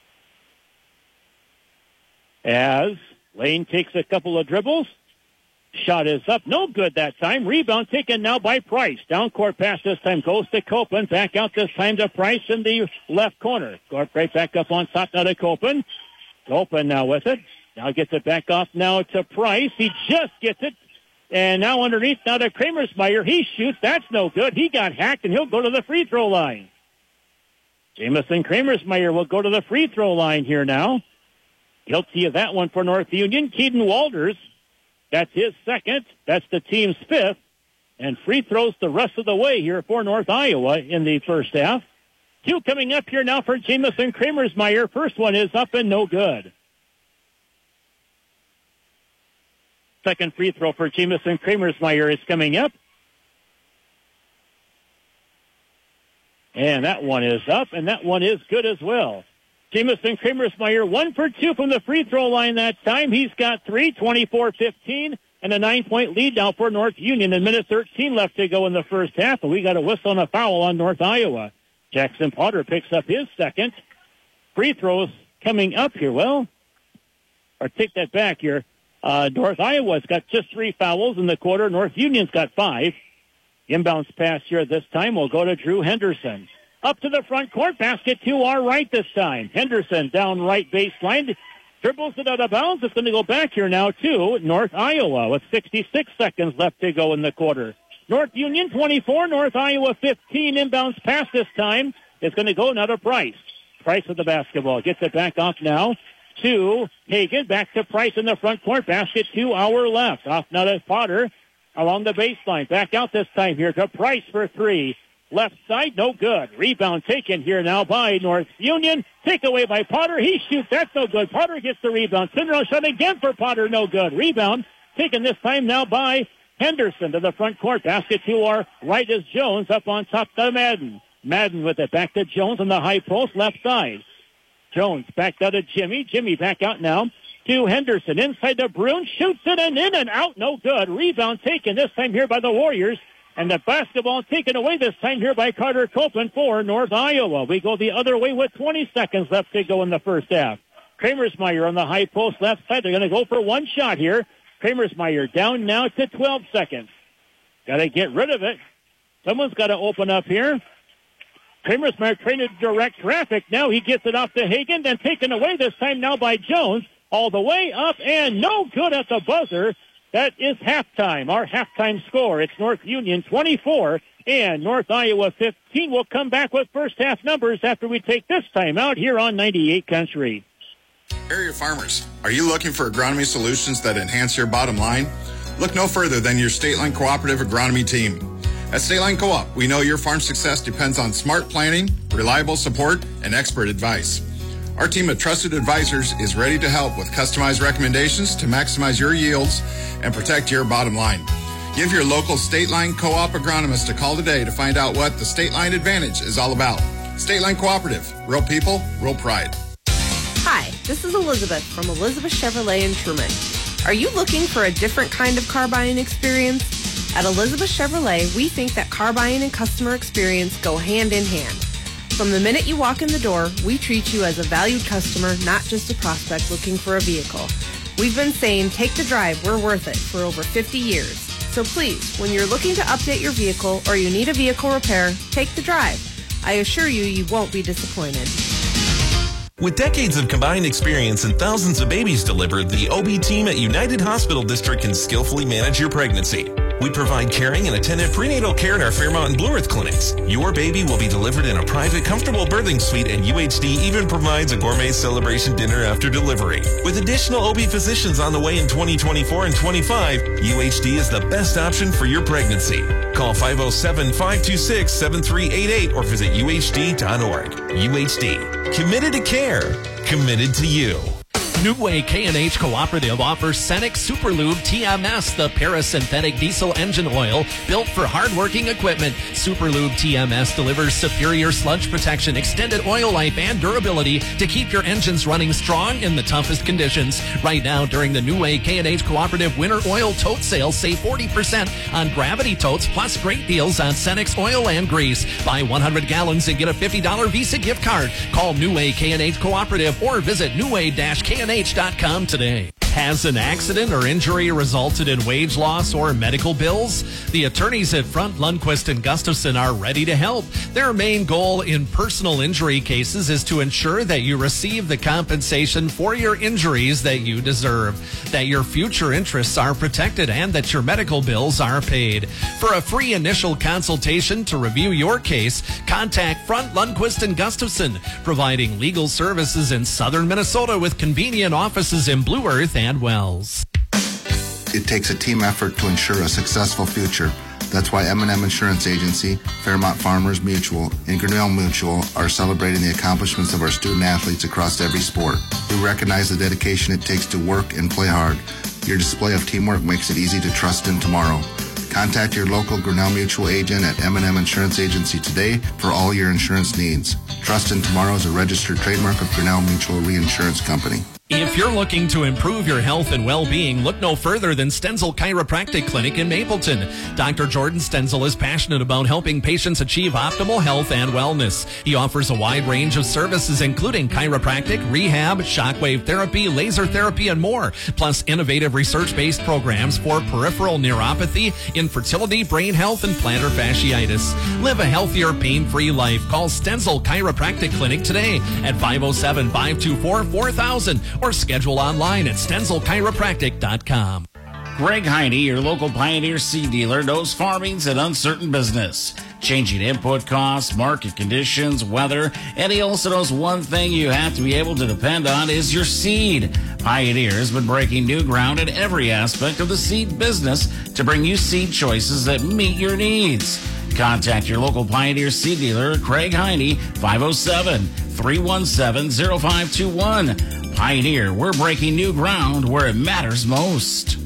As Lane takes a couple of dribbles. Shot is up, no good that time. Rebound taken now by Price. Down court pass this time goes to Copeland. Back out this time to Price in the left corner. Right back up on top now to Copeland. Copeland now with it. Now gets it back off now to Price. He just gets it. And now underneath now to Kramersmeyer. He shoots. That's no good. He got hacked and he'll go to the free throw line. Jamison Kramersmeyer will go to the free throw line here now. Guilty of that one for North Union. Keaton Walters. That's his second. That's the team's fifth. And free throws the rest of the way here for North Iowa in the first half. 2 coming up here now for Jamison Kramersmeyer. First one is up and no good. Second free throw for Jamison Kramersmeyer is coming up. And that one is up, and that one is good as well. Jamison Kramersmeyer 1 for 2 from the free throw line that time. He's got 3, 24-15, and a 9-point lead now for North Union. A minute 13 left to go in the first half, and we got a whistle and a foul on North Iowa. Jackson Potter picks up his second. Free throws coming up here. Well, or take that back here. North Iowa's got just 3 fouls in the quarter. North Union's got 5. Inbounds pass here this time will go to Drew Henderson. Up to the front court, basket to our right this time. Henderson down right baseline, dribbles it out of bounds. It's going to go back here now to North Iowa with 66 seconds left to go in the quarter. North Union 24, North Iowa 15. Inbounds pass this time is going to go now to Price. Price with the basketball. Gets it back off now to Hagan. Back to Price in the front court. Basket to our left. Off now to Potter along the baseline. Back out this time here to Price for 3. Left side, no good. Rebound taken here now by North Union. Takeaway by Potter. He shoots. That's no good. Potter gets the rebound. Cinderella shot again for Potter. No good. Rebound taken this time now by Henderson to the front court. Basket to our right is Jones up on top to Madden. Madden with it. Back to Jones on the high post left side. Jones back out to Jimmy. Jimmy back out now to Henderson. Inside to Brune. Shoots it and in and out. No good. Rebound taken this time here by the Warriors. And the basketball taken away this time here by Carter Copeland for North Iowa. We go the other way with 20 seconds left to go in the first half. Kramersmeyer on the high post left side. They're going to go for one shot here. Kramersmeyer down now to 12 seconds. Got to get rid of it. Someone's got to open up here. Kramersmeyer trying to direct traffic. Now he gets it off to Hagan, then taken away this time now by Jones. All the way up and no good at the buzzer. That is halftime, our halftime score. It's North Union 24 and North Iowa 15. We'll come back with first half numbers after we take this time out here on 98 Country. Area farmers, are you looking for agronomy solutions that enhance your bottom line? Look no further than your State Line Cooperative Agronomy team. At State Line Co-op, we know your farm success depends on smart planning, reliable support, and expert advice. Our team of trusted advisors is ready to help with customized recommendations to maximize your yields and protect your bottom line. Give your local State Line Co-op agronomist a call today to find out what the State Line Advantage is all about. State Line Cooperative, real people, real pride. Hi, this is Elizabeth from Elizabeth Chevrolet in Truman. Are you looking for a different kind of car buying experience? At Elizabeth Chevrolet, we think that car buying and customer experience go hand in hand. From the minute you walk in the door, we treat you as a valued customer, not just a prospect looking for a vehicle. We've been saying, take the drive, we're worth it, for over 50 years. So please, when you're looking to update your vehicle or you need a vehicle repair, take the drive. I assure you, you won't be disappointed. With decades of combined experience and thousands of babies delivered, the OB team at United Hospital District can skillfully manage your pregnancy. We provide caring and attentive prenatal care at our Fairmont and Blue Earth clinics. Your baby will be delivered in a private, comfortable birthing suite, and UHD even provides a gourmet celebration dinner after delivery. With additional OB physicians on the way in 2024 and 25, UHD is the best option for your pregnancy. Call 507-526-7388 or visit UHD.org. UHD. Committed to care. Committed to you. New Way K&H Cooperative offers Cenex Superlube TMS, the parasynthetic diesel engine oil built for hardworking equipment. Superlube TMS delivers superior sludge protection, extended oil life, and durability to keep your engines running strong in the toughest conditions. Right now, during the New Way K&H Cooperative Winter Oil Tote Sale, save 40% on Gravity Totes, plus great deals on Cenex oil and grease. Buy 100 gallons and get a $50 Visa gift card. Call New Way K&H Cooperative or visit newway-KNH.com today. Has an accident or injury resulted in wage loss or medical bills? The attorneys at Front, Lundquist, and Gustafson are ready to help. Their main goal in personal injury cases is to ensure that you receive the compensation for your injuries that you deserve, that your future interests are protected, and that your medical bills are paid. For a free initial consultation to review your case, contact Front, Lundquist, and Gustafson, providing legal services in southern Minnesota with convenient offices in Blue Earth and Wells. It takes a team effort to ensure a successful future. That's why M&M Insurance Agency, Fairmont Farmers Mutual, and Grinnell Mutual are celebrating the accomplishments of our student athletes across every sport. We recognize the dedication it takes to work and play hard. Your display of teamwork makes it easy to trust in tomorrow. Contact your local Grinnell Mutual agent at M&M Insurance Agency today for all your insurance needs. Trust in Tomorrow is a registered trademark of Grinnell Mutual Reinsurance Company. If you're looking to improve your health and well-being, look no further than Stenzel Chiropractic Clinic in Mapleton. Dr. Jordan Stenzel is passionate about helping patients achieve optimal health and wellness. He offers a wide range of services, including chiropractic, rehab, shockwave therapy, laser therapy, and more, plus innovative research-based programs for peripheral neuropathy, infertility, brain health, and plantar fasciitis. Live a healthier, pain-free life. Call Stenzel Chiropractic Clinic today at 507-524-4000 or schedule online at StenzelChiropractic.com. Greg Heine, your local Pioneer seed dealer, knows farming's an uncertain business. Changing input costs, market conditions, weather, and he also knows one thing you have to be able to depend on is your seed. Pioneer has been breaking new ground in every aspect of the seed business to bring you seed choices that meet your needs. Contact your local Pioneer seed dealer, Craig Heine, 507-317-0521. Pioneer, we're breaking new ground where it matters most.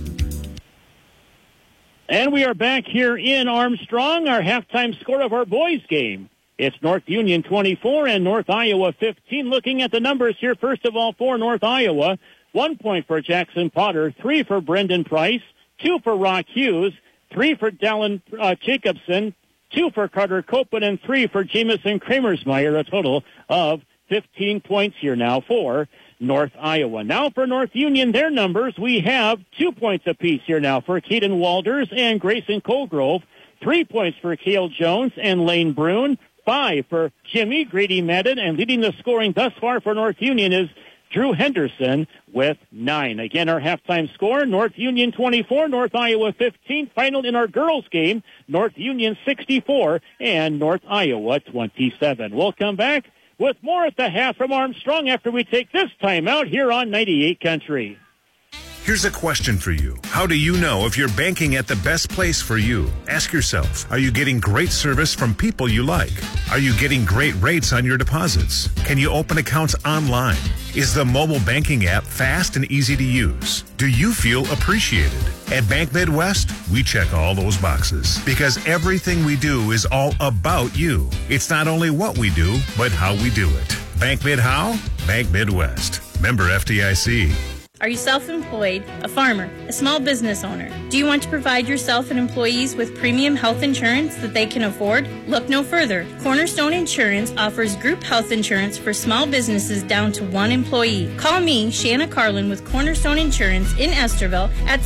And we are back here in Armstrong, our halftime score of our boys game. It's North Union 24 and North Iowa 15. Looking at the numbers here, first of all, for North Iowa, 1 point for Jackson Potter, 3 for Brendan Price, 2 for Rock Hughes, 3 for Dallin Jacobson, 2 for Carter Copeland, and 3 for Jamison Kramersmeyer, a total of 15 points here now for North Iowa. Now for North Union, their numbers, we have 2 points apiece here now for Keaton Walders and Grayson Colgrove, 3 points for Cale Jones and Lane Brune, 5 for Jimmy Grady Madden, and leading the scoring thus far for North Union is Drew Henderson with 9. Again, our halftime score, North Union 24, North Iowa 15. Final in our girls game, North Union 64 and North Iowa 27. We'll come back with more at the half from Armstrong after we take this time out here on 98 Country. Here's a question for you. How do you know if you're banking at the best place for you? Ask yourself, are you getting great service from people you like? Are you getting great rates on your deposits? Can you open accounts online? Is the mobile banking app fast and easy to use? Do you feel appreciated? At Bank Midwest, we check all those boxes because everything we do is all about you. It's not only what we do, but how we do it. Bank Mid how? Bank Midwest. Member FDIC. Are you self-employed, a farmer, a small business owner? Do you want to provide yourself and employees with premium health insurance that they can afford? Look no further. Cornerstone Insurance offers group health insurance for small businesses down to 1 employee. Call me, Shanna Carlin, with Cornerstone Insurance in Esterville at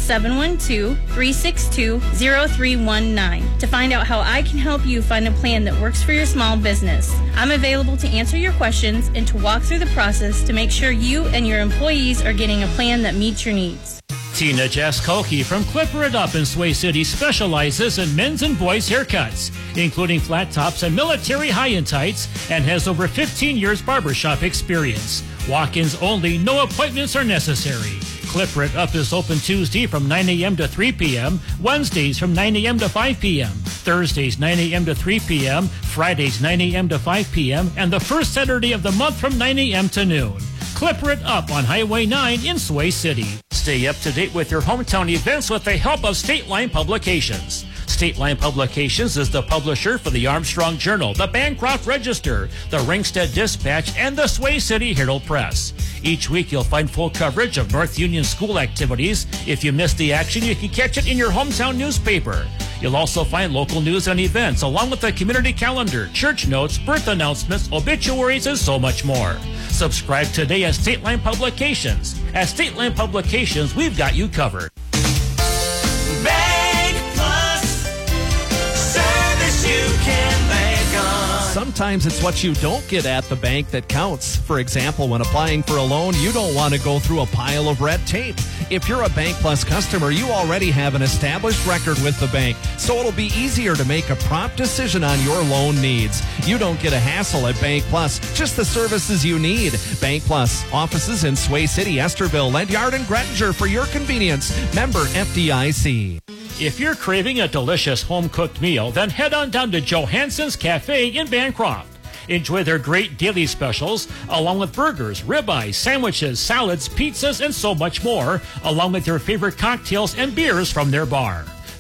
712-362-0319 to find out how I can help you find a plan that works for your small business. I'm available to answer your questions and to walk through the process to make sure you and your employees are getting a plan that meets your needs. Tina Jaskoki from Clipper It Up in Sway City specializes in men's and boys' haircuts, including flat tops and military high-end tights, and has over 15 years barbershop experience. Walk-ins only, no appointments are necessary. Clipper It Up is open Tuesday from 9 a.m. to 3 p.m., Wednesdays from 9 a.m. to 5 p.m., Thursdays 9 a.m. to 3 p.m., Fridays 9 a.m. to 5 p.m., and the first Saturday of the month from 9 a.m. to noon. Clipper It Up on Highway 9 in Sway City. Stay up to date with your hometown events with the help of State Line Publications. State Line Publications is the publisher for the Armstrong Journal, the Bancroft Register, the Ringstead Dispatch, and the Sway City Herald Press. Each week you'll find full coverage of North Union school activities. If you miss the action, you can catch it in your hometown newspaper. You'll also find local news and events, along with the community calendar, church notes, birth announcements, obituaries, and so much more. Subscribe today at State Line Publications. At State Line Publications, we've got you covered. Bank Plus, service you can bank on. Sometimes it's what you don't get at the bank that counts. For example, when applying for a loan, you don't want to go through a pile of red tape. If you're a Bank Plus customer, you already have an established record with the bank, so it'll be easier to make a prompt decision on your loan needs. You don't get a hassle at Bank Plus, just the services you need. Bank Plus, offices in Sway City, Esterville, Ledyard, and Grettinger for your convenience. Member FDIC. If you're craving a delicious home-cooked meal, then head on down to Johansson's Cafe in Bancroft. Enjoy their great daily specials, along with burgers, ribeyes, sandwiches, salads, pizzas, and so much more, along with your favorite cocktails and beers from their bar.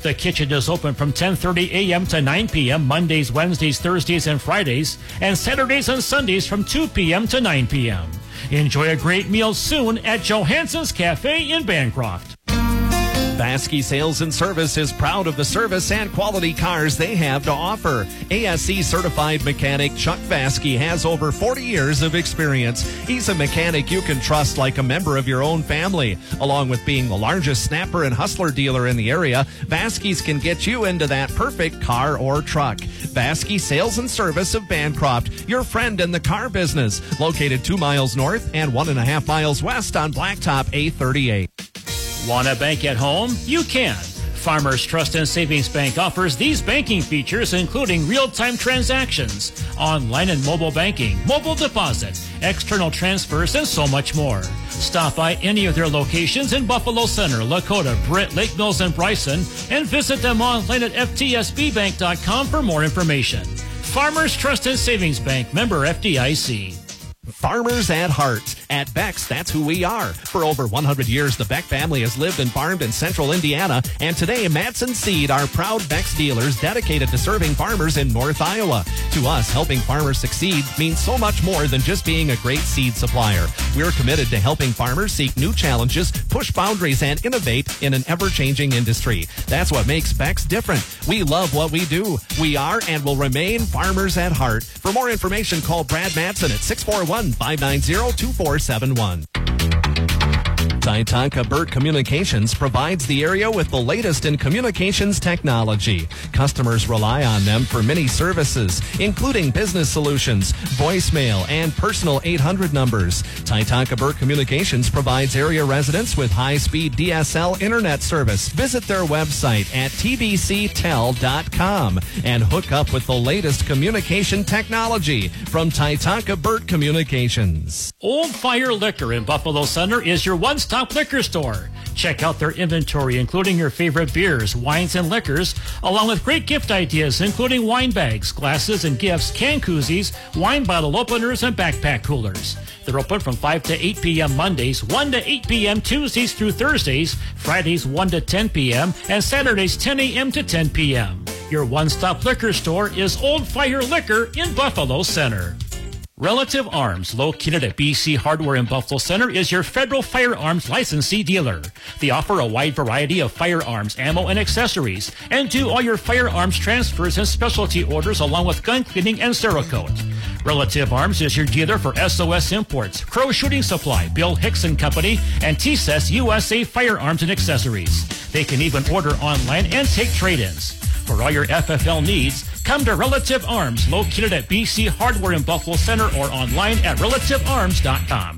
The kitchen is open from 10:30 a.m. to 9 p.m. Mondays, Wednesdays, Thursdays, and Fridays, and Saturdays and Sundays from 2 p.m. to 9 p.m. Enjoy a great meal soon at Johansson's Cafe in Bancroft. Vasky Sales and Service is proud of the service and quality cars they have to offer. ASE certified mechanic Chuck Vasky has over 40 years of experience. He's a mechanic you can trust like a member of your own family. Along with being the largest snapper and hustler dealer in the area, Vasky's can get you into that perfect car or truck. Vasky Sales and Service of Bancroft, your friend in the car business. Located 2 miles north and 1.5 miles west on Blacktop A38. Want a bank at home? You can. Farmers Trust and Savings Bank offers these banking features, including real-time transactions, online and mobile banking, mobile deposit, external transfers, and so much more. Stop by any of their locations in Buffalo Center, Lakota, Britt, Lake Mills, and Bryson, and visit them online at ftsbbank.com for more information. Farmers Trust and Savings Bank, member FDIC. Farmers at heart. At Beck's, that's who we are. For over 100 years, the Beck family has lived and farmed in central Indiana, and today, Matson Seed are proud Beck's dealers dedicated to serving farmers in North Iowa. To us, helping farmers succeed means so much more than just being a great seed supplier. We're committed to helping farmers seek new challenges, push boundaries, and innovate in an ever-changing industry. That's what makes Beck's different. We love what we do. We are and will remain farmers at heart. For more information, call Brad Matson at 641-590-2471. Titanca Burt Communications provides the area with the latest in communications technology. Customers rely on them for many services, including business solutions, voicemail, and personal 800 numbers. Titanca Burt Communications provides area residents with high-speed DSL internet service. Visit their website at tbctel.com and hook up with the latest communication technology from Titanca Burt Communications. Old Fire Liquor in Buffalo Center is your one-stop liquor store. Check out their inventory, including your favorite beers, wines, and liquors, along with great gift ideas, including wine bags, glasses and gifts, can koozies, wine bottle openers, and backpack coolers. They're open from 5 to 8 p.m. Mondays, 1 to 8 p.m. Tuesdays through Thursdays, Fridays 1 to 10 p.m., and Saturdays 10 a.m. to 10 p.m. Your one-stop liquor store is Old Fire Liquor in Buffalo Center. Relative Arms, located at BC Hardware in Buffalo Center, is your federal firearms licensee dealer. They offer a wide variety of firearms, ammo, and accessories, and do all your firearms transfers and specialty orders along with gun cleaning and Cerakote. Relative Arms is your dealer for SOS Imports, Crow Shooting Supply, Bill Hickson Company, and TSES USA Firearms and Accessories. They can even order online and take trade-ins. For all your FFL needs, come to Relative Arms, located at BC Hardware in Buffalo Center, or online at relativearms.com.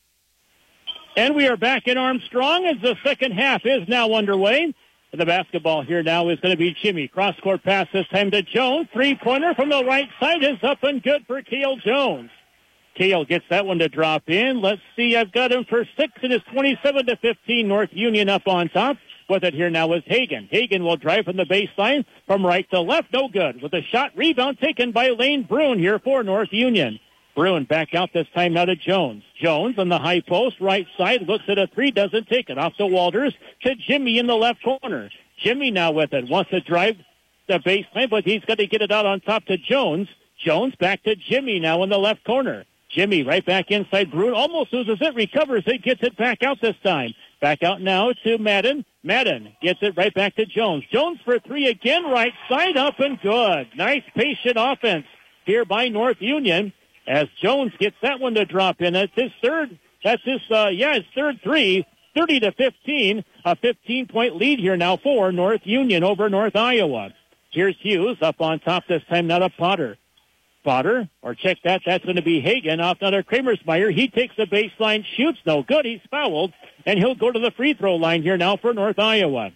And we are back in Armstrong as the second half is now underway. And the basketball here now is going to be Jimmy. Cross-court pass this time to Jones. Three-pointer from the right side is up and good for Cale Jones. Cale gets that one to drop in. Let's see, I've got him for 6. It is 27-15. North Union up on top. With it here now is Hagan. Hagan will drive from the baseline from right to left. No good. With a shot rebound taken by Lane Bruin here for North Union. Bruin back out this time now to Jones. Jones on the high post, right side, looks at a three, doesn't take it. Off to Walters to Jimmy in the left corner. Jimmy now with it. Wants to drive the baseline, but he's got to get it out on top to Jones. Jones back to Jimmy now in the left corner. Jimmy right back inside. Bruin almost loses it, recovers it, gets it back out this time. Back out now to Madden. Madden gets it right back to Jones. Jones for three again, right side, up and good. Nice patient offense here by North Union as Jones gets that one to drop in. That's his third. His third three. 30-15, a 15-point lead here now for North Union over North Iowa. Here's Hughes up on top this time, now to Potter. Potter, or check that, that's going to be Hagan off another Kramersmeyer. He takes the baseline, shoots, no good, he's fouled, and he'll go to the free throw line here now for North Iowa.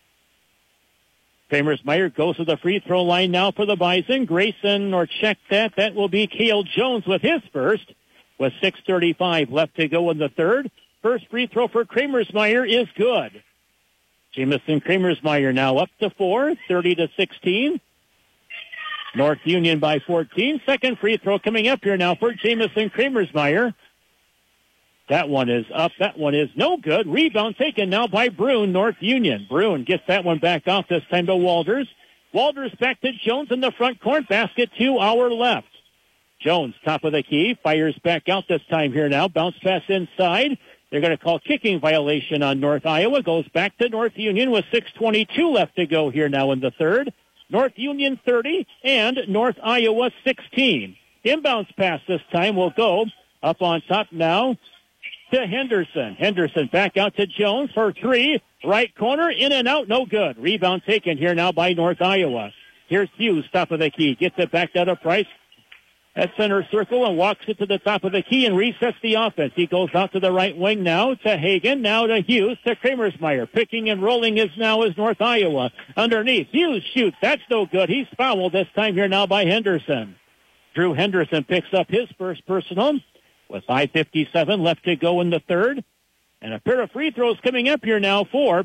Kramersmeyer goes to the free throw line now for the Bison. Grayson, or check that, that will be Cale Jones with his first, with 6:35 left to go in the third. First free throw for Kramersmeyer is good. Jamison Kramersmeyer now up to 4, 30-16. North Union by 14. Second free throw coming up here now for Jamison Kramersmeyer. That one is up. That one is no good. Rebound taken now by Bruin, North Union. Bruin gets that one back off, this time to Walters. Walters back to Jones in the front court. Basket to our left. Jones, top of the key, fires back out this time here now. Bounce pass inside. They're going to call kicking violation on North Iowa. Goes back to North Union with 6:22 left to go here now in the third. North Union 30 and North Iowa 16. Inbounds pass this time will go up on top now to Henderson. Henderson back out to Jones for three. Right corner, in and out, no good. Rebound taken here now by North Iowa. Here's Hughes, top of the key. Gets it back out of Price at center circle and walks it to the top of the key and resets the offense. He goes out to the right wing now to Hagen, now to Hughes, to Kramersmeyer. Picking and rolling is North Iowa. Underneath, Hughes shoots. That's no good. He's fouled this time here now by Henderson. Drew Henderson picks up his first personal with 5:57 left to go in the third. And a pair of free throws coming up here now for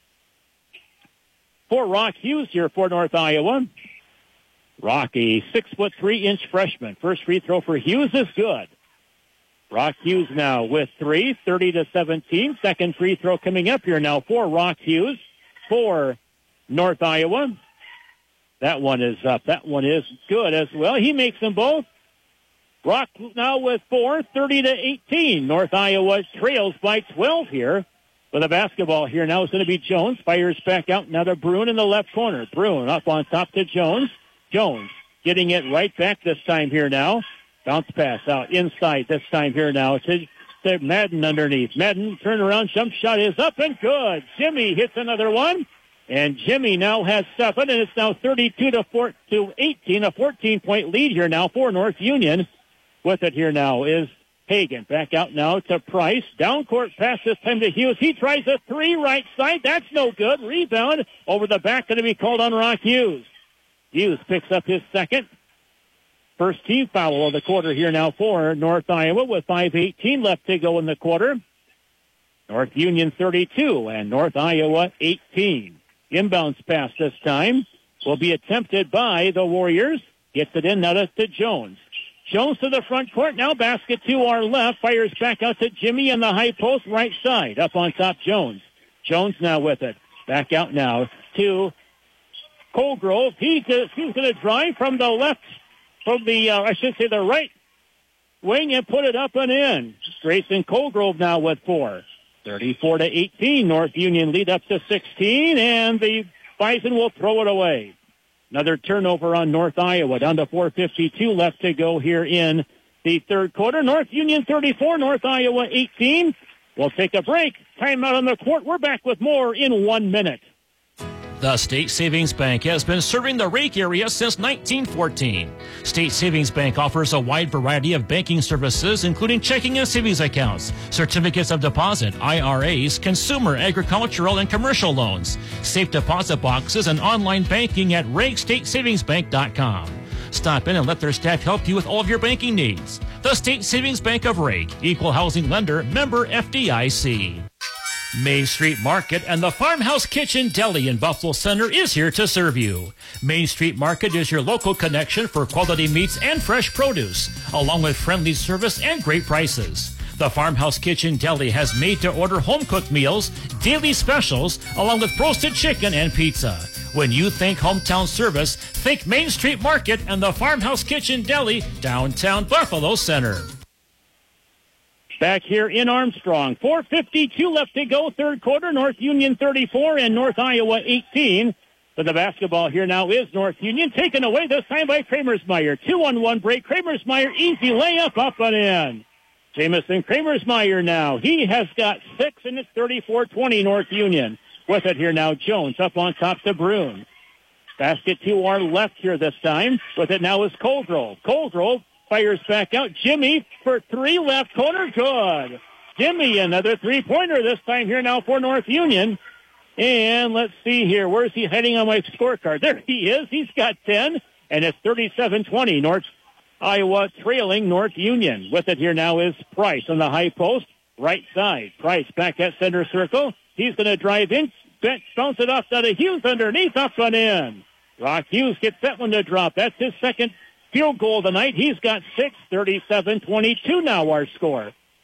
Rock Hughes here for North Iowa. Rock, a 6'3" freshman. First free throw for Hughes is good. Rock Hughes now with 3, 30-17. Second free throw coming up here now for Rock Hughes for North Iowa. That one is up. That one is good as well. He makes them both. Rock now with 4, 30-18. North Iowa trails by 12 here. With a basketball here now is going to be Jones. Fires back out now to Bruin in the left corner. Bruin up on top to Jones. Jones getting it right back this time here now. Bounce pass out inside this time here now to Madden underneath. Madden turnaround jump shot is up and good. Jimmy hits another one. And Jimmy now has 7, and it's now 32-18, a 14-point lead here now for North Union. With it here now is Hagen. Back out now to Price. Down court pass this time to Hughes. He tries a 3 right side. That's no good. Rebound over the back going to be called on Rock Hughes. Hughes picks up his second. First team foul of the quarter here now for North Iowa with 5:18 left to go in the quarter. North Union 32 and North Iowa 18. Inbounds pass this time will be attempted by the Warriors. Gets it in now to Jones. Jones to the front court. Now basket to our left. Fires back out to Jimmy in the high post right side. Up on top Jones. Jones now with it. Back out now to Colgrove. He's going to drive from the left, the right wing and put it up and in. Grayson Colgrove now with 4. 34-18. North Union lead up to 16, and the Bison will throw it away. Another turnover on North Iowa. Down to 4:52 left to go here in the third quarter. North Union 34, North Iowa 18. We'll take a break. Timeout on the court. We're back with more in 1 minute. The State Savings Bank has been serving the Rake area since 1914. State Savings Bank offers a wide variety of banking services, including checking and savings accounts, certificates of deposit, IRAs, consumer, agricultural, and commercial loans, safe deposit boxes, and online banking at RakeStateSavingsBank.com. Stop in and let their staff help you with all of your banking needs. The State Savings Bank of Rake, equal housing lender, member FDIC. Main Street Market and the Farmhouse Kitchen Deli in Buffalo Center is here to serve you. Main Street Market is your local connection for quality meats and fresh produce, along with friendly service and great prices. The Farmhouse Kitchen Deli has made-to-order home-cooked meals, daily specials, along with roasted chicken and pizza. When you think hometown service, think Main Street Market and the Farmhouse Kitchen Deli, downtown Buffalo Center. Back here in Armstrong, 4:52 left to go, third quarter. North Union 34 and North Iowa 18. But the basketball here now is North Union, taken away this time by Kramersmeyer. 2-on-1 break. Kramersmeyer, easy layup, up and in. Jamison Kramersmeyer now. He has got 6, and it's 34-20 North Union. With it here now, Jones up on top to Bruin. Basket to our left here this time. With it now is Colgrove. Colgrove fires back out. Jimmy for 3, left corner, good. Jimmy, another three-pointer this time here now for North Union. And let's see here. Where's he heading on my scorecard? There he is. He's got 10, and it's 37-20. North Iowa trailing North Union. With it here now is Price on the high post, right side. Price back at center circle. He's going to drive in, bounce it off to Hughes underneath, up and in. Rock Hughes gets that one to drop. That's his second field goal of the night. He's got 6, 37-22 now our score.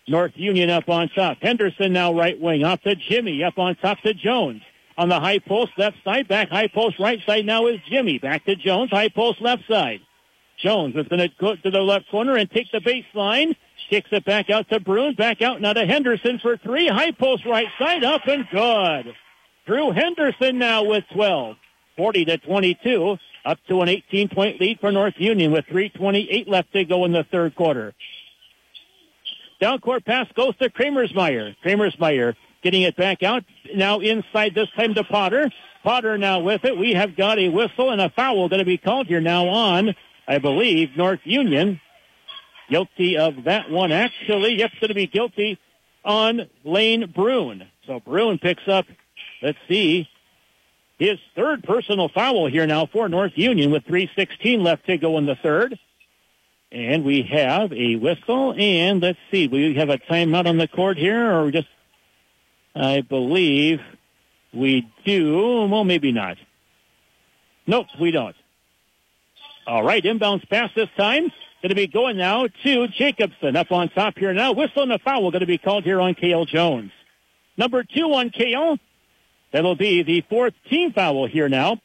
North Union up on top. Henderson now right wing. Off to Jimmy. Up on top to Jones. On the high post left side. Back high post right side now is Jimmy. Back to Jones. High post left side. Jones is going to go to the left corner and take the baseline. Kicks it back out to Bruin. Back out now to Henderson for three. High post right side. Up and good. Drew Henderson now with 12. 40-22. Up to an 18-point lead for North Union with 3:28 left to go in the third quarter. Down court pass goes to Kramersmeyer. Kramersmeyer getting it back out. Now inside this time to Potter. Potter now with it. We have got a whistle and a foul going to be called here now on, I believe, North Union. Guilty of that one, actually. Yep, going to be guilty on Lane Bruin. So Bruin picks up, let's see, his third personal foul here now for North Union with 3:16 left to go in the third. And we have a whistle, and let's see, we have a timeout on the court here, or just, I believe we do. Well, maybe not. Nope, we don't. All right, inbounds pass this time. Going to be going now to Jacobson up on top here now. Whistle and a foul going to be called here on Cale Jones. Number 2 on Cale. That'll be the fourth team foul here now.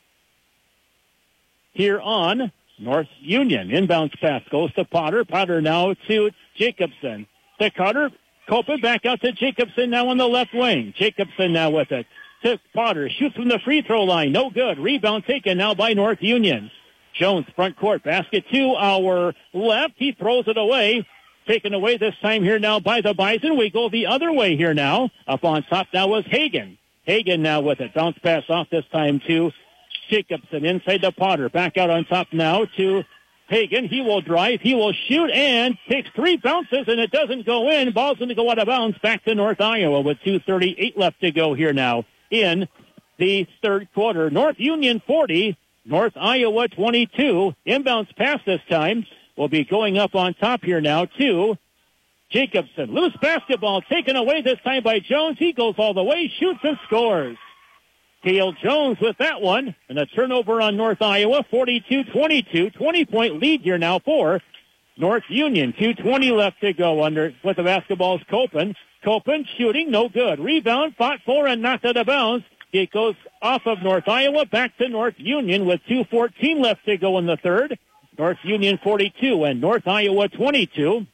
Here on North Union. Inbounds pass goes to Potter. Potter now to Jacobson. To Carter. Copen back out to Jacobson now on the left wing. Jacobson now with it. To Potter. Shoots from the free throw line. No good. Rebound taken now by North Union. Jones front court. Basket to our left. He throws it away. Taken away this time here now by the Bison. We go the other way here now. Up on top now was Hagen. Hagen now with it. Bounce pass off this time to Jacobson inside to Potter. Back out on top now to Hagen. He will drive. He will shoot and takes 3 bounces and it doesn't go in. Ball's going to go out of bounds back to North Iowa with 2:38 left to go here now in the third quarter. North Union 40, North Iowa 22. Inbounds pass this time will be going up on top here now to Jacobson. Loose basketball taken away this time by Jones. He goes all the way, shoots and scores. Cale Jones with that one. And a turnover on North Iowa, 42-22. 20-point lead here now for North Union. 2:20 left to go under with the basketball's Copen. Copen shooting, no good. Rebound, fought for and knocked out of bounds. It goes off of North Iowa back to North Union with 2:14 left to go in the third. North Union 42 and North Iowa 22.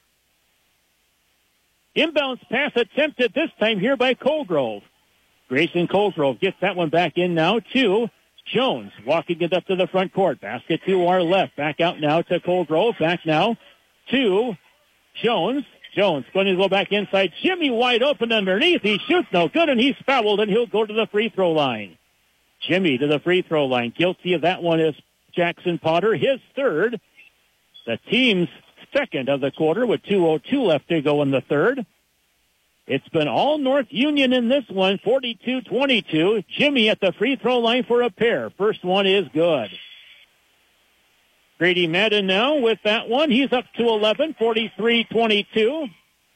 Inbounds pass attempted this time here by Colgrove. Grayson Colgrove gets that one back in now to Jones. Walking it up to the front court. Basket to our left. Back out now to Colgrove. Back now to Jones. Jones going to go back inside. Jimmy wide open underneath. He shoots no good and he's fouled and he'll go to the free throw line. Jimmy to the free throw line. Guilty of that one is Jackson Potter. His third. The team's second of the quarter with 2:02 left to go in the third. It's been all North Union in this one, 42-22. Jimmy at the free throw line for a pair. First one is good. Grady Madden now with that one. He's up to 11, 43-22.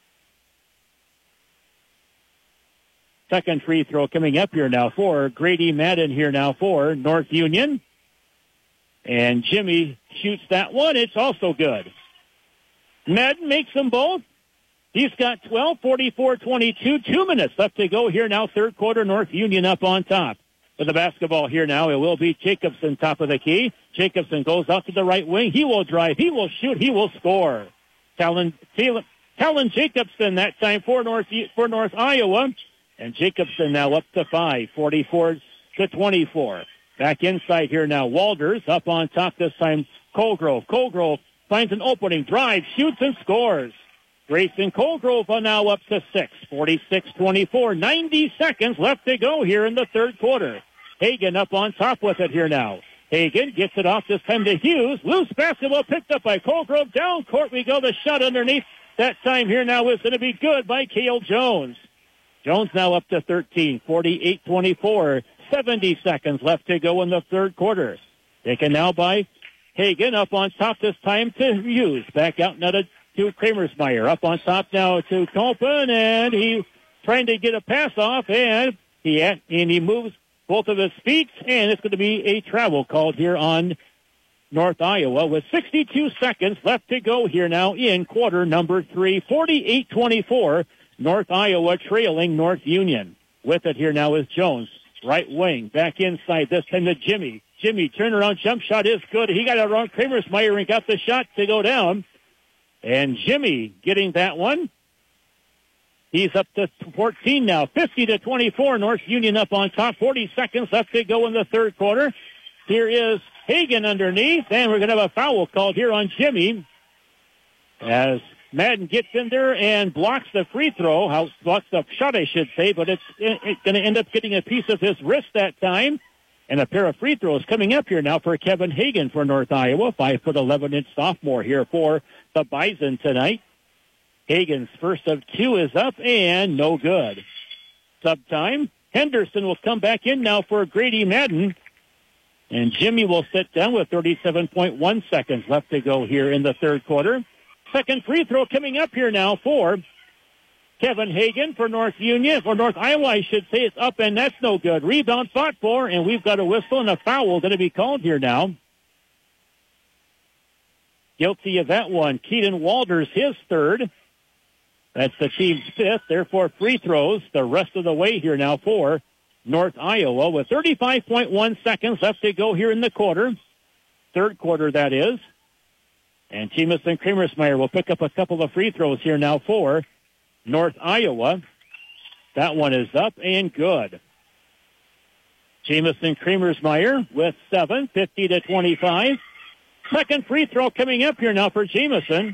Second free throw coming up here now for Grady Madden here now for North Union. And Jimmy shoots that one. It's also good. Madden makes them both. He's got 12, 44-22. 2 minutes left to go here now. Third quarter, North Union up on top. With the basketball here now, it will be Jacobson top of the key. Jacobson goes out to the right wing. He will drive. He will shoot. He will score. Talon Jacobson that time for North Iowa. And Jacobson now up to 5, 44-24. Back inside here now. Walters up on top this time. Colgrove. Colgrove finds an opening. Drives, shoots, and scores. Grayson Colgrove are now up to 6, 46-24. 90 seconds left to go here in the third quarter. Hagen up on top with it here now. Hagen gets it off this time to Hughes. Loose basketball picked up by Colgrove. Down court we go. The shot underneath. That time here now is going to be good by Cale Jones. Jones now up to 13, 48-24. 70 seconds left to go in the third quarter. Taken now by Hagen up on top this time to Hughes. Back out now to Kramersmeyer. Up on top now to Copen, and he trying to get a pass off, and he moves both of his feet, and it's going to be a travel called here on North Iowa with 62 seconds left to go here now in quarter number 3. 48-24. North Iowa trailing North Union. With it here now is Jones. Right wing. Back inside. This time to Jimmy. Jimmy, turnaround jump shot is good. He got it wrong. Kramersmeyer and got the shot to go down. And Jimmy getting that one. He's up to 14 now. 50-24. North Union up on top. 40 seconds left to go in the third quarter. Here is Hagen underneath. And we're going to have a foul called here on Jimmy. As Madden gets in there and blocks the free throw. Blocks the shot, I should say. But it's going to end up getting a piece of his wrist that time. And a pair of free throws coming up here now for Kevin Hagen for North Iowa. 5'11" sophomore here for the Bison tonight. Hagen's first of 2 is up and no good. Sub time. Henderson will come back in now for Grady Madden. And Jimmy will sit down with 37.1 seconds left to go here in the third quarter. Second free throw coming up here now for Kevin Hagen for North Union, for North Iowa, I should say. It's up, and that's no good. Rebound fought for, and we've got a whistle and a foul going to be called here now. Guilty of that one. Keaton Walters, his third. That's the team's fifth. Therefore, free throws the rest of the way here now for North Iowa with 35.1 seconds left to go here in the quarter. Third quarter, that is. And Jamison Kramersmeyer will pick up a couple of free throws here now for North Iowa. That one is up and good. Jamison Kramersmeyer with 7, 50-25. Second free throw coming up here now for Jamison.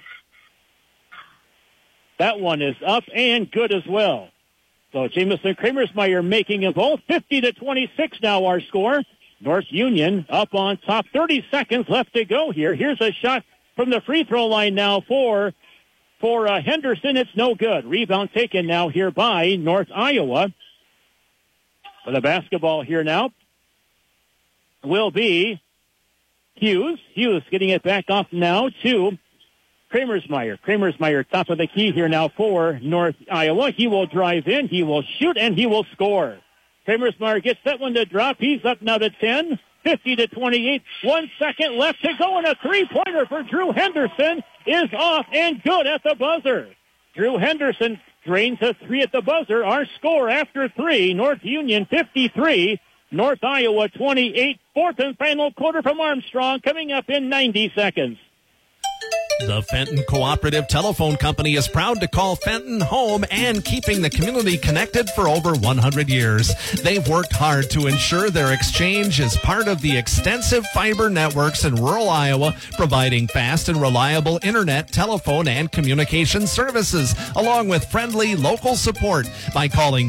That one is up and good as well. So Jamison Kramersmeyer making them both. 50-26 now our score. North Union up on top. 30 seconds left to go here. Here's a shot from the free throw line now for Henderson. It's no good. Rebound taken now here by North Iowa. For the basketball here now will be Hughes. Hughes getting it back off now to Kramersmeyer. Kramersmeyer top of the key here now for North Iowa. He will drive in, he will shoot, and he will score. Kramersmeyer gets that one to drop. He's up now to 10. 50-28. 1 second left to go, and a three-pointer for Drew Henderson is off and good at the buzzer. Drew Henderson drains a 3 at the buzzer. Our score after 3, North Union 53, North Iowa 28. Fourth and final quarter from Armstrong coming up in 90 seconds. The Fenton Cooperative Telephone Company is proud to call Fenton home and keeping the community connected for over 100 years. They've worked hard to ensure their exchange is part of the extensive fiber networks in rural Iowa, providing fast and reliable internet, telephone, and communication services, along with friendly local support by calling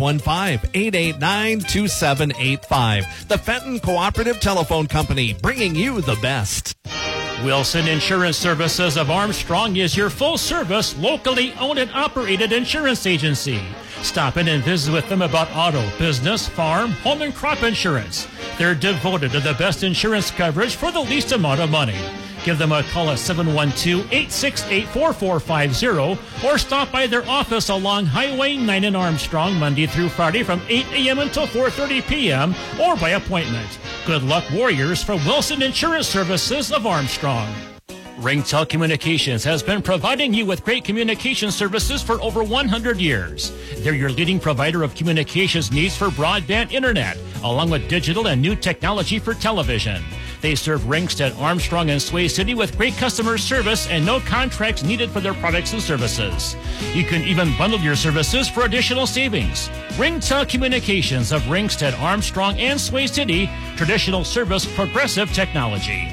515-889-2785. The Fenton Cooperative Telephone Company, bringing you the best. Wilson Insurance Services of Armstrong is your full-service, locally owned and operated insurance agency. Stop in and visit with them about auto, business, farm, home, and crop insurance. They're devoted to the best insurance coverage for the least amount of money. Give them a call at 712-868-4450 or stop by their office along Highway 9 in Armstrong Monday through Friday from 8 a.m. until 4:30 p.m. or by appointment. Good luck, Warriors, from Wilson Insurance Services of Armstrong. Ringtel Communications has been providing you with great communication services for over 100 years. They're your leading provider of communications needs for broadband internet, along with digital and new technology for television. They serve Ringsted, Armstrong, and Sway City with great customer service and no contracts needed for their products and services. You can even bundle your services for additional savings. Ringtel Communications of Ringsted, Armstrong, and Sway City. Traditional service, progressive technology.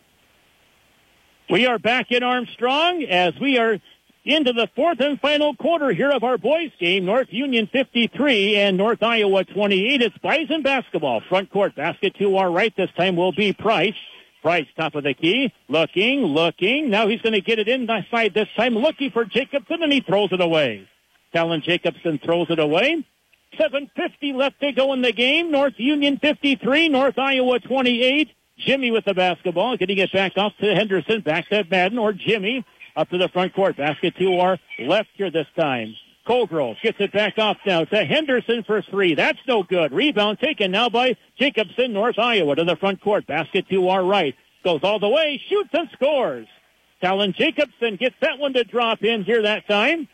We are back in Armstrong as we are into the fourth and final quarter here of our boys game. North Union 53 and North Iowa 28. It's Bison basketball. Front court basket to our right. This time will be Price. Price top of the key. Looking. Now he's going to get it inside this time. Looking for Jacobson, and he throws it away. Talon Jacobson throws it away. 7:50 left to go in the game. North Union 53, North Iowa 28. Jimmy with the basketball, getting it back off to Henderson. Back to Madden or Jimmy. Up to the front court. Basket to our left here this time. Colgrove gets it back off now to Henderson for 3. That's no good. Rebound taken now by Jacobson, North Iowa to the front court. Basket to our right. goes all the way, shoots and scores. Talon Jacobson gets that one to drop in here that time.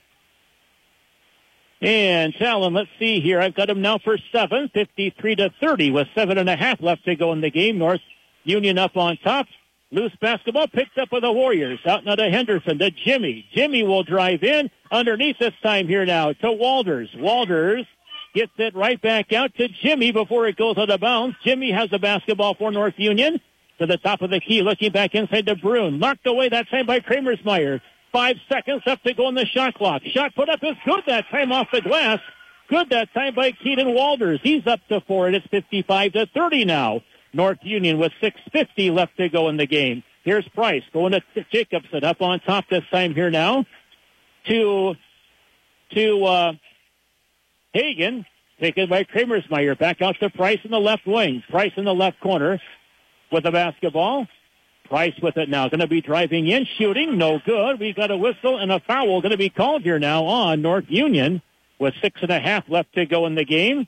And Talon, let's see here. I've got him now for 7, 53-30 with 7.5 left to go in the game. North Union up on top. Loose basketball picked up by the Warriors. Out now to Henderson, to Jimmy. Jimmy will drive in. Underneath this time here now to Walters. Walters gets it right back out to Jimmy before it goes out of bounds. Jimmy has the basketball for North Union. To the top of the key, looking back inside to Brune. Knocked away that time by Kramersmeyer. 5 seconds left to go on the shot clock. Shot put up is good that time off the glass. Good that time by Keaton Walters. He's up to 4, and it's 55-30 now. North Union with 6:50 left to go in the game. Here's Price going to Jacobson up on top this time here now. To Hagen. Taken by Kramersmeyer. Back out to Price in the left wing. Price in the left corner with the basketball. Price with it now. Going to be driving in, shooting. No good. We've got a whistle and a foul going to be called here now on North Union with 6.5 left to go in the game.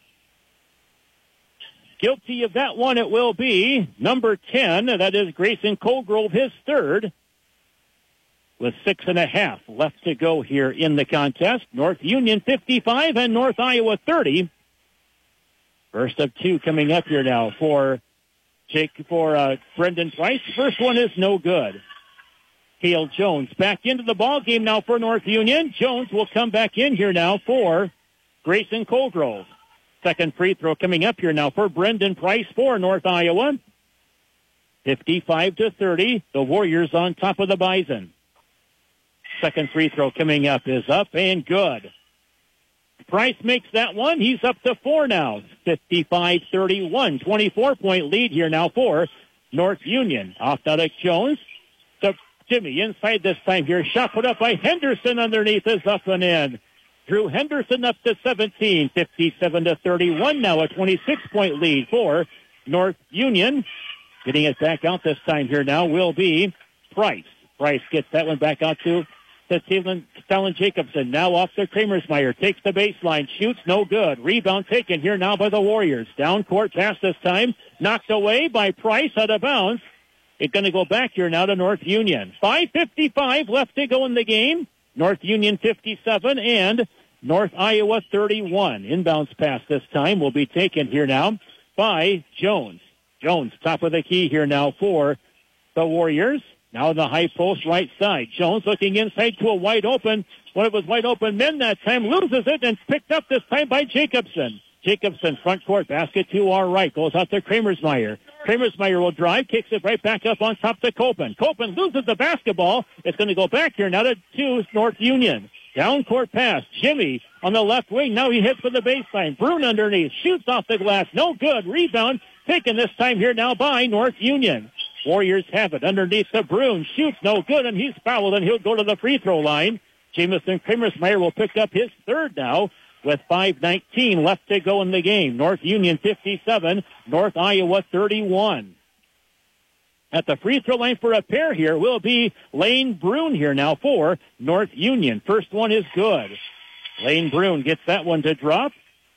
Guilty of that one, it will be number 10. That is Grayson Colgrove, his third. With 6.5 left to go here in the contest. North Union 55 and North Iowa 30. First of 2 coming up here now for Brendan Price. First one is no good. Cale Jones back into the ball game now for North Union. Jones will come back in here now for Grayson Colgrove. Second free throw coming up here now for Brendan Price for North Iowa. 55-30. The Warriors on top of the Bison. Second free throw coming up is up and good. Price makes that one. He's up to 4 now. 55-31. 24-point lead here now for North Union. Off to Jones. To Jimmy inside this time here. Shot put up by Henderson underneath is up and in. Drew Henderson up to 17. 57-31 now. A 26-point lead for North Union. Getting it back out this time here now will be Price. Price gets that one back out to Talon Jacobson. Now off to Kramersmeyer. Takes the baseline. Shoots. No good. Rebound taken here now by the Warriors. Down court pass this time. Knocked away by Price out of bounds. It's going to go back here now to North Union. 5:55 left to go in the game. North Union 57 and North Iowa 31. Inbounds pass this time will be taken here now by Jones. Jones, top of the key here now for the Warriors. Now in the high post right side. Jones looking inside to a wide open. When it was wide open men that time, loses it and picked up this time by Jacobson. Jacobson front court basket to our right. Goes out to Kramersmeyer. Kramersmeyer will drive, kicks it right back up on top to Copen. Copen loses the basketball. It's going to go back here now to North Union. Down court pass. Jimmy on the left wing. Now he hits for the baseline. Brune underneath. Shoots off the glass. No good. Rebound taken this time here now by North Union. Warriors have it underneath the Brune. Shoots no good, and he's fouled, and he'll go to the free throw line. Jamison Kramersmeyer will pick up his third now with 5:19 left to go in the game. North Union 57, North Iowa 31. At the free throw line for a pair here will be Lane Brune here now for North Union. First one is good. Lane Brune gets that one to drop.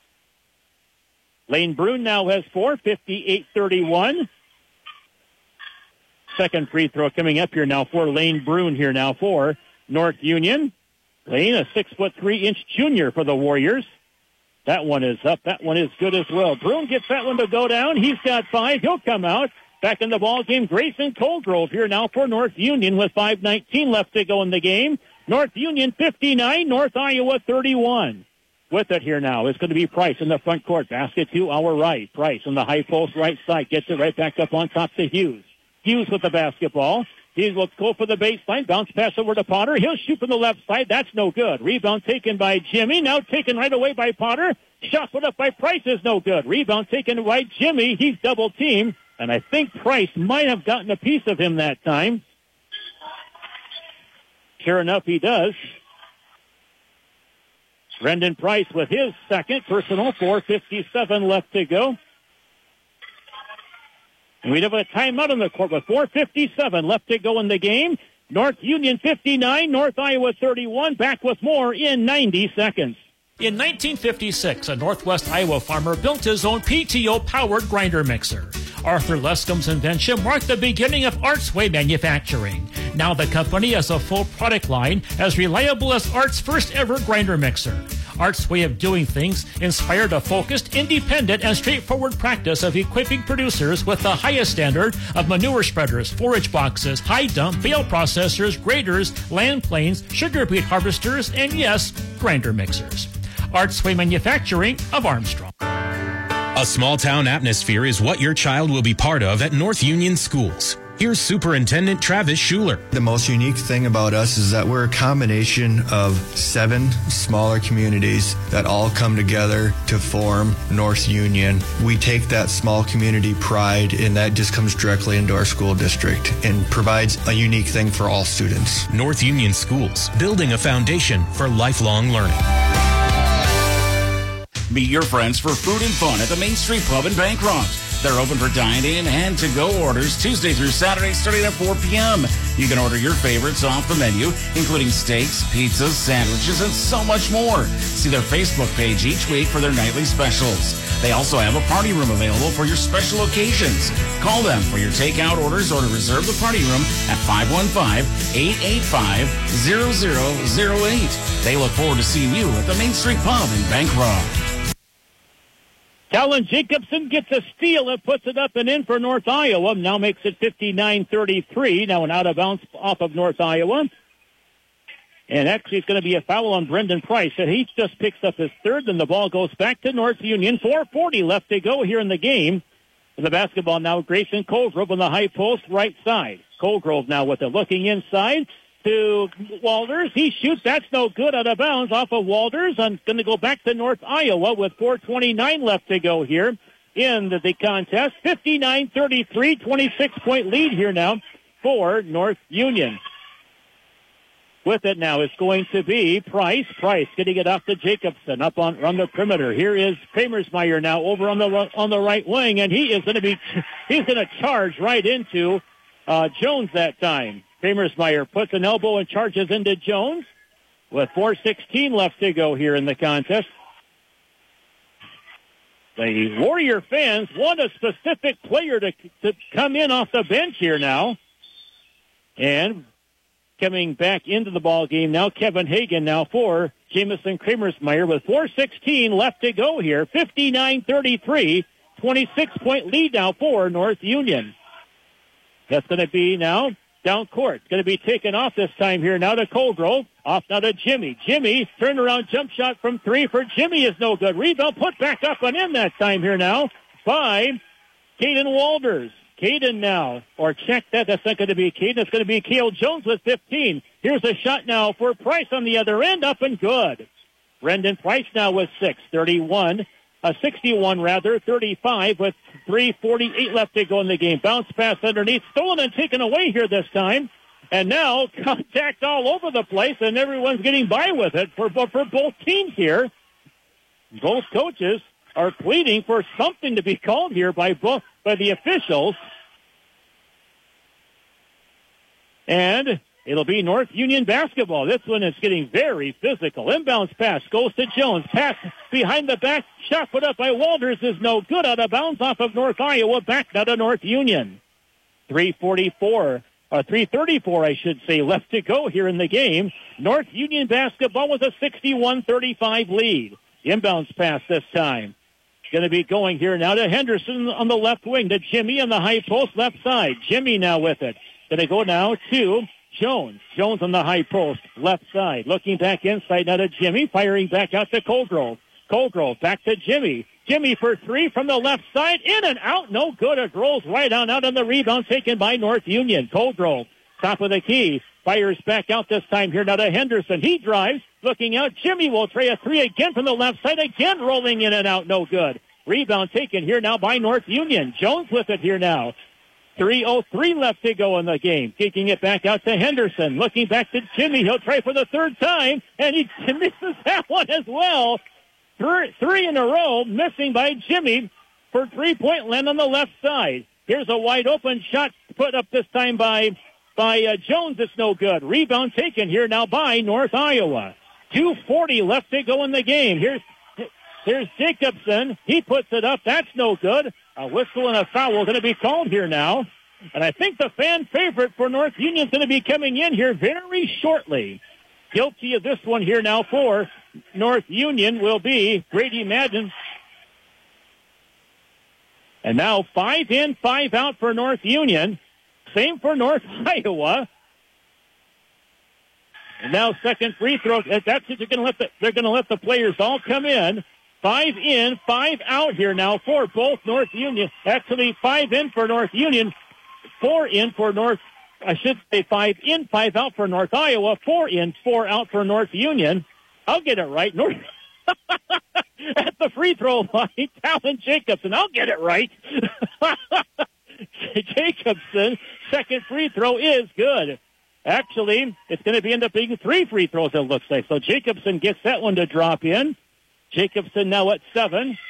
Lane Brune now has 4, 58-31. Second free throw coming up here now for Lane Brune here now for North Union. Lane, a 6'3" junior for the Warriors. That one is up. That one is good as well. Brune gets that one to go down. He's got 5. He'll come out. Back in the ball game, Grayson Colgrove here now for North Union with 5:19 left to go in the game. North Union 59, North Iowa 31. With it here now is going to be Price in the front court. Basket to our right. Price on the high post right side. Gets it right back up on top to Hughes. Hughes with the basketball. He will go for the baseline. Bounce pass over to Potter. He'll shoot from the left side. That's no good. Rebound taken by Jimmy. Now taken right away by Potter. Shot put up by Price is no good. Rebound taken by Jimmy. He's double teamed. And I think Price might have gotten a piece of him that time. Sure enough, he does. Brendan Price with his second personal. 4:57 left to go. And we have a timeout on the court with 4:57 left to go in the game. North Union 59, North Iowa 31. Back with more in 90 seconds. In 1956, a Northwest Iowa farmer built his own PTO-powered grinder mixer. Arthur Lescombe's invention marked the beginning of Artsway manufacturing. Now the company has a full product line as reliable as Art's first ever grinder mixer. Art's way of doing things inspired a focused, independent, and straightforward practice of equipping producers with the highest standard of manure spreaders, forage boxes, high dump, bale processors, graders, land planes, sugar beet harvesters, and yes, grinder mixers. Art's Way Manufacturing of Armstrong. A small-town atmosphere is what your child will be part of at North Union Schools. Here's Superintendent Travis Schuler. The most unique thing about us is that we're a combination of 7 smaller communities that all come together to form North Union. We take that small community pride, and that just comes directly into our school district and provides a unique thing for all students. North Union Schools, building a foundation for lifelong learning. Meet your friends for food and fun at the Main Street Pub in Bancroft. They're open for dine-in and to-go orders Tuesday through Saturday starting at 4 p.m. You can order your favorites off the menu, including steaks, pizzas, sandwiches, and so much more. See their Facebook page each week for their nightly specials. They also have a party room available for your special occasions. Call them for your takeout orders or to reserve the party room at 515-885-0008. They look forward to seeing you at the Main Street Pub in Bancroft. Talon Jacobson gets a steal and puts it up and in for North Iowa. Now makes it 59-33. Now an out of bounds off of North Iowa. And actually it's going to be a foul on Brendan Price. And he just picks up his third, and the ball goes back to North Union. 4:40 left to go here in the game. And the basketball now, Grayson Colgrove on the high post right side. Colgrove now with it, looking inside to Walters. He shoots. That's no good, out of bounds off of Walters. I'm going to go back to North Iowa with 4:29 left to go here in the contest. 59-33, 26-point lead here now for North Union. With it now is going to be Price. Price getting it off to Jacobson up on the perimeter. Here is Kramersmeyer now over on the right wing, and he's going to charge right into Jones that time. Kramersmeyer puts an elbow and charges into Jones with 4:16 left to go here in the contest. The Warrior fans want a specific player to come in off the bench here now. And coming back into the ball game now, Kevin Hagan now for Jamison Kramersmeyer with 4:16 left to go here. 59-33, 26-point lead now for North Union. That's going to be now down court. Going to be taken off this time here now to Colgrove. Off now to Jimmy. Jimmy, turnaround jump shot from 3 for Jimmy is no good. Rebound put back up and in that time here now by Caden Walters. Caden now, or check that. That's not going to be Caden. It's going to be Cale Jones with 15. Here's a shot now for Price on the other end. Up and good. Brendan Price now with 61 rather, 35 with 3:48 left to go in the game. Bounce pass underneath, stolen and taken away here this time. And now contact all over the place, and everyone's getting by with it for both teams here. Both coaches are pleading for something to be called here by the officials. And it'll be North Union basketball. This one is getting very physical. Inbounds pass goes to Jones. Pass behind the back. Shot put up by Walters is no good. Out of bounds off of North Iowa. Back now to North Union. 3:34, or 3:34, I should say, left to go here in the game. North Union basketball with a 61-35 lead. Inbounds pass this time. Going to be going here now to Henderson on the left wing. To Jimmy on the high post left side. Jimmy now with it. Going to go now to Jones. Jones on the high post, left side. Looking back inside now to Jimmy. Firing back out to Colgrove. Colgrove back to Jimmy. Jimmy for 3 from the left side. In and out. No good. It rolls right out on the rebound taken by North Union. Colgrove, top of the key. Fires back out this time here now to Henderson. He drives. Looking out. Jimmy will try a 3 again from the left side. Again rolling in and out. No good. Rebound taken here now by North Union. Jones with it here now. 3:03 left to go in the game. Kicking it back out to Henderson. Looking back to Jimmy. He'll try for the third time, and he misses that one as well. Three in a row, missing by Jimmy for 3-point land on the left side. Here's a wide open shot put up this time by Jones. It's no good. Rebound taken here now by North Iowa. 2:40 left to go in the game. There's Jacobson. He puts it up. That's no good. A whistle and a foul going to be called here now. And I think the fan favorite for North Union is going to be coming in here very shortly. Guilty of this one here now for North Union will be Grady Madden. And now 5 in, 5 out for North Union. Same for North Iowa. And now second free throw. That's it. They're going to let the players all come in. 5 in, 5 out here now for both North Union. Actually, 5 in for North Union. 4 in for North. I should say 5 in, 5 out for North Iowa. 4 in, 4 out for North Union. I'll get it right. North at the free throw line, Talon Jacobson. I'll get it right. Jacobson, second free throw is good. Actually, it's going to end up being 3 free throws, it looks like. So Jacobson gets that one to drop in. Jacobson now at 7.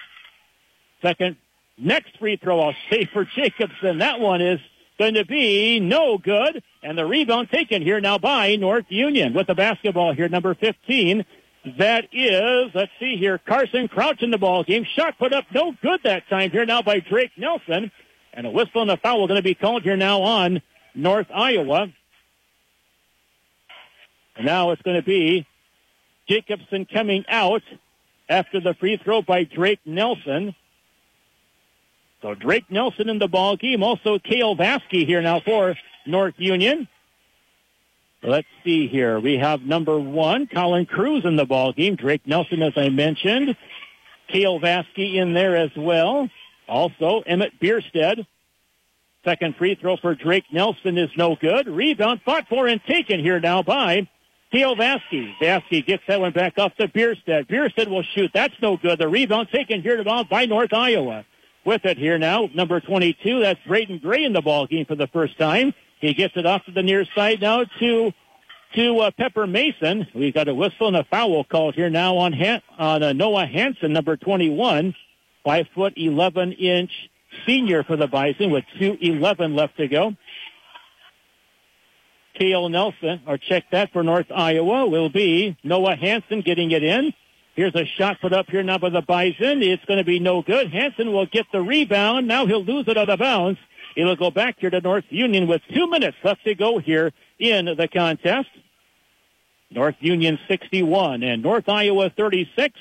Next free throw, I'll say, for Jacobson. That one is going to be no good. And the rebound taken here now by North Union with the basketball here, number 15. That is, let's see here, Carson Crouch in the ball game. Shot put up no good that time here now by Drake Nelson. And a whistle and a foul going to be called here now on North Iowa. And now it's going to be Jacobson coming out after the free throw by Drake Nelson. So Drake Nelson in the ball game. Also Cale Vasky here now for North Union. Let's see here. We have number 1, Colin Cruz in the ball game. Drake Nelson, as I mentioned. Cale Vasky in there as well. Also Emmett Bierstead. Second free throw for Drake Nelson is no good. Rebound fought for and taken here now by Cale Vasky. Vasky gets that one back off to Bierstead. Bierstead will shoot. That's no good. The rebound taken here by North Iowa. With it here now, number 22, that's Braden Gray in the ball game for the first time. He gets it off to the near side now to Pepper Mason. We've got a whistle and a foul called here now on Noah Hansen, number 21, 5'11" senior for the Bison with 2:11 left to go. Cale Nelson, or check that for North Iowa, will be Noah Hansen getting it in. Here's a shot put up here now by the Bison. It's going to be no good. Hansen will get the rebound. Now he'll lose it out of bounds. It'll go back here to North Union with 2 minutes left to go here in the contest. North Union 61 and North Iowa 36.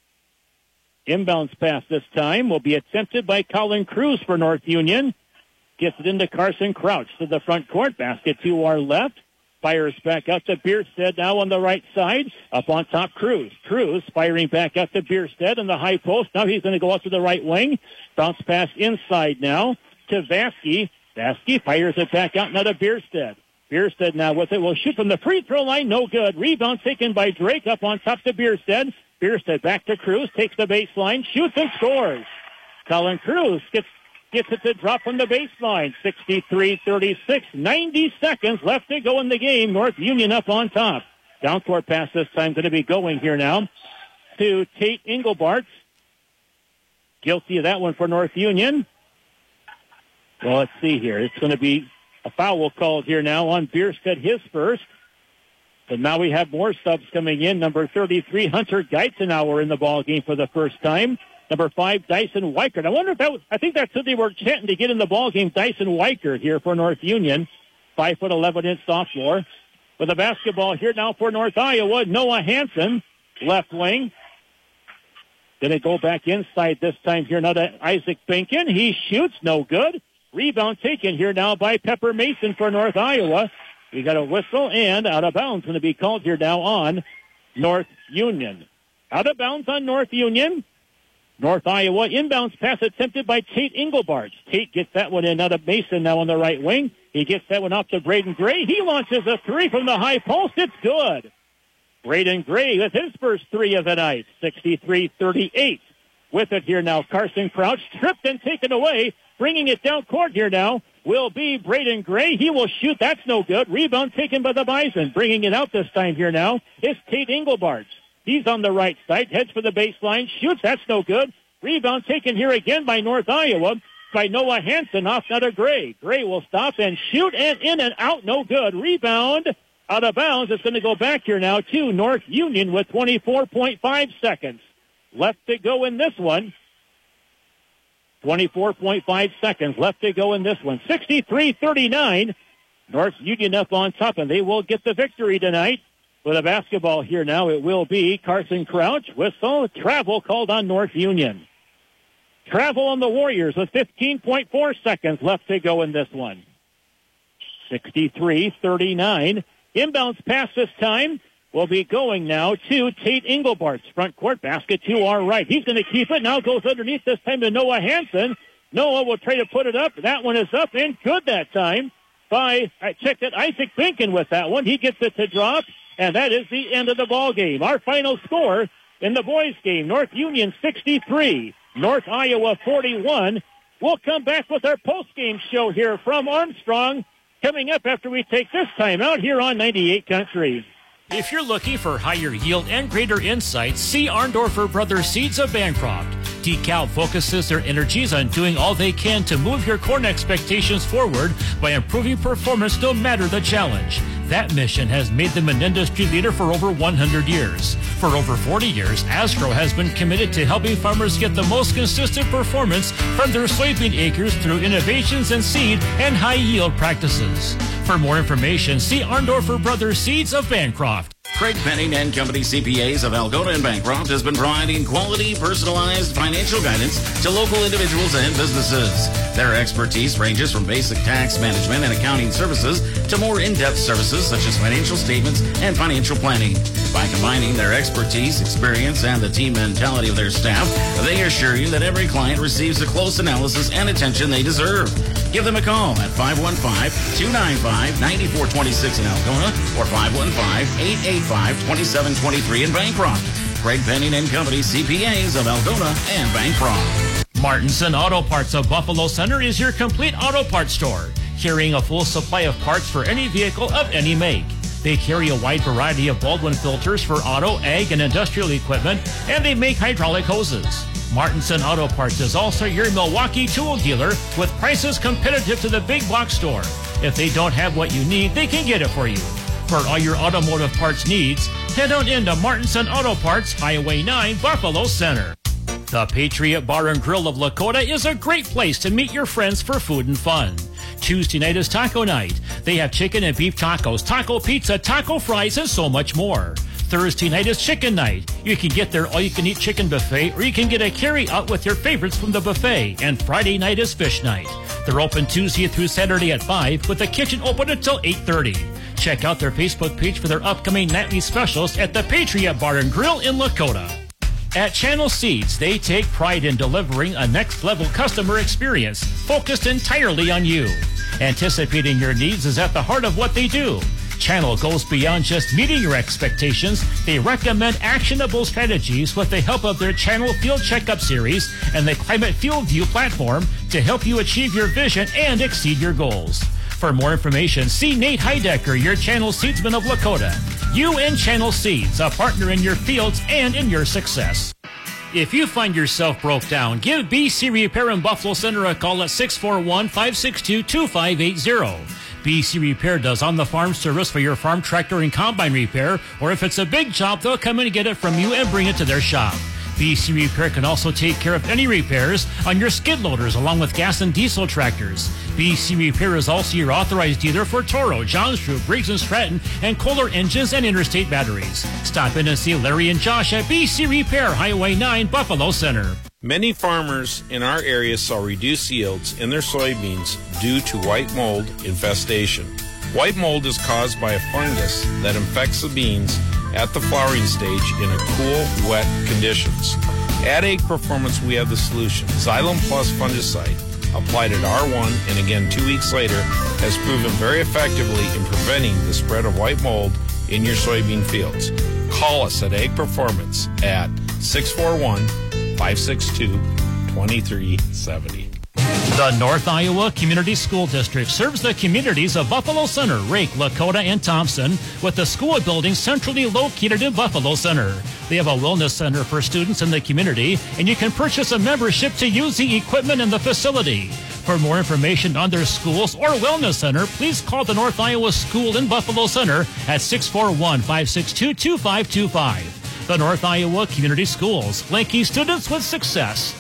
Inbounds pass this time will be attempted by Colin Cruz for North Union. Gets it into Carson Crouch to the front court. Basket to our left. Fires back out to Bierstead now on the right side. Up on top, Cruz. Cruz firing back out to Bierstead in the high post. Now he's going to go out to the right wing. Bounce pass inside now to Vasky. Vasky fires it back out now to Bierstead. Bierstead now with it. Will shoot from the free throw line. No good. Rebound taken by Drake up on top to Bierstead. Bierstead back to Cruz. Takes the baseline. Shoots and scores. Colin Cruz gets it to drop from the baseline. 63-36. 90 seconds left to go in the game. North Union up on top. Down court pass this time going to be going here now to Tate Engelbart. Guilty of that one for North Union. Well, let's see here. It's going to be a foul called here now on Bierstead, his first. So now we have more subs coming in. Number 33, Hunter Geitzenauer in the ball game for the first time. Number 5, Dyson Weichert. I wonder if I think that's who they were chanting to get in the ball game. Dyson Weichert here for North Union. 5'11" sophomore. With the basketball here now for North Iowa, Noah Hansen, left wing. Going to go back inside this time here now to Isaac Binkin. He shoots, no good. Rebound taken here now by Pepper Mason for North Iowa. We got a whistle and out of bounds going to be called here now on North Union. Out of bounds on North Union. North Iowa inbounds pass attempted by Tate Engelbart. Tate gets that one in out of Mason now on the right wing. He gets that one off to Braden Gray. He launches a 3 from the high post. It's good. Braden Gray with his first 3 of the night. 63-38. With it here now, Carson Crouch tripped and taken away. Bringing it down court here now will be Braden Gray. He will shoot. That's no good. Rebound taken by the Bison. Bringing it out this time here now is Tate Engelbart. He's on the right side. Heads for the baseline. Shoots. That's no good. Rebound taken here again by North Iowa by Noah Hansen off now to Gray. Gray will stop and shoot and in and out. No good. Rebound out of bounds. It's going to go back here now to North Union with 24.5 seconds. left to go in this one. 24.5 seconds left to go in this one. 63-39. North Union up on top, and they will get the victory tonight. For the basketball here now, it will be Carson Crouch. Whistle, travel called on North Union. Travel on the Warriors with 15.4 seconds left to go in this one. 63-39. Inbounds pass this time will be going now to Tate Englebart's front court basket to our right. He's going to keep it. Now goes underneath this time to Noah Hansen. Noah will try to put it up. That one is up and good that time by, I checked it, Isaac Finken with that one. He gets it to drop, and that is the end of the ball game. Our final score in the boys game, North Union 63, North Iowa 41. We'll come back with our post-game show here from Armstrong coming up after we take this time out here on 98 Country. If you're looking for higher yield and greater insights, see Arndorfer Brothers Seeds of Bancroft. DeKalb focuses their energies on doing all they can to move your corn expectations forward by improving performance no matter the challenge. That mission has made them an industry leader for over 100 years. For over 40 years, Astro has been committed to helping farmers get the most consistent performance from their soybean acres through innovations in seed and high yield practices. For more information, see Arndorfer Brothers Seeds of Bancroft. Craig Penning and Company CPAs of Algona and Bancroft has been providing quality, personalized financial guidance to local individuals and businesses. Their expertise ranges from basic tax management and accounting services to more in-depth services such as financial statements and financial planning. By combining their expertise, experience, and the team mentality of their staff, they assure you that every client receives the close analysis and attention they deserve. Give them a call at 515-295-9426 in Algona or 515-885-2723 in Bancroft. Craig Penning and Company CPAs of Algona and Bancroft. Martinson Auto Parts of Buffalo Center is your complete auto parts store, carrying a full supply of parts for any vehicle of any make. They carry a wide variety of Baldwin filters for auto, ag, and industrial equipment, and they make hydraulic hoses. Martinson Auto Parts is also your Milwaukee tool dealer with prices competitive to the big box store. If they don't have what you need, they can get it for you. For all your automotive parts needs, head on into Martinson Auto Parts, Highway 9, Buffalo Center. The Patriot Bar and Grill of Lakota is a great place to meet your friends for food and fun. Tuesday night is taco night. They have chicken and beef tacos, taco pizza, taco fries, and so much more. Thursday night is chicken night. You can get their all-you-can-eat chicken buffet, or you can get a carry-out with your favorites from the buffet. And Friday night is fish night. They're open Tuesday through Saturday at 5, with the kitchen open until 8:30. Check out their Facebook page for their upcoming nightly specials at the Patriot Bar and Grill in Lakota. At Channel Seeds, they take pride in delivering a next-level customer experience focused entirely on you. Anticipating your needs is at the heart of what they do. Channel goes beyond just meeting your expectations. They recommend actionable strategies with the help of their Channel Field Checkup series and the Climate Field View platform to help you achieve your vision and exceed your goals. For more information, see Nate Heidecker, your Channel Seedsman of Lakota. You and Channel Seeds, a partner in your fields and in your success. If you find yourself broke down, give BC Repair in Buffalo Center a call at 641-562-2580. BC Repair does on-the-farm service for your farm tractor and combine repair, or if it's a big job, they'll come in and get it from you and bring it to their shop. BC Repair can also take care of any repairs on your skid loaders along with gas and diesel tractors. BC Repair is also your authorized dealer for Toro, Johnsrud, Briggs & Stratton, and Kohler engines and interstate batteries. Stop in and see Larry and Josh at BC Repair, Highway 9, Buffalo Center. Many farmers in our area saw reduced yields in their soybeans due to white mold infestation. White mold is caused by a fungus that infects the beans at the flowering stage in a cool, wet conditions. At Ag Performance, we have the solution. Xylem Plus fungicide, applied at R1 and again 2 weeks later, has proven very effectively in preventing the spread of white mold in your soybean fields. Call us at Ag Performance at 641-562-2370. The North Iowa Community School District serves the communities of Buffalo Center, Rake, Lakota, and Thompson with the school building centrally located in Buffalo Center. They have a wellness center for students in the community, and you can purchase a membership to use the equipment in the facility. For more information on their schools or wellness center, please call the North Iowa School in Buffalo Center at 641-562-2525. The North Iowa Community Schools, linking students with success.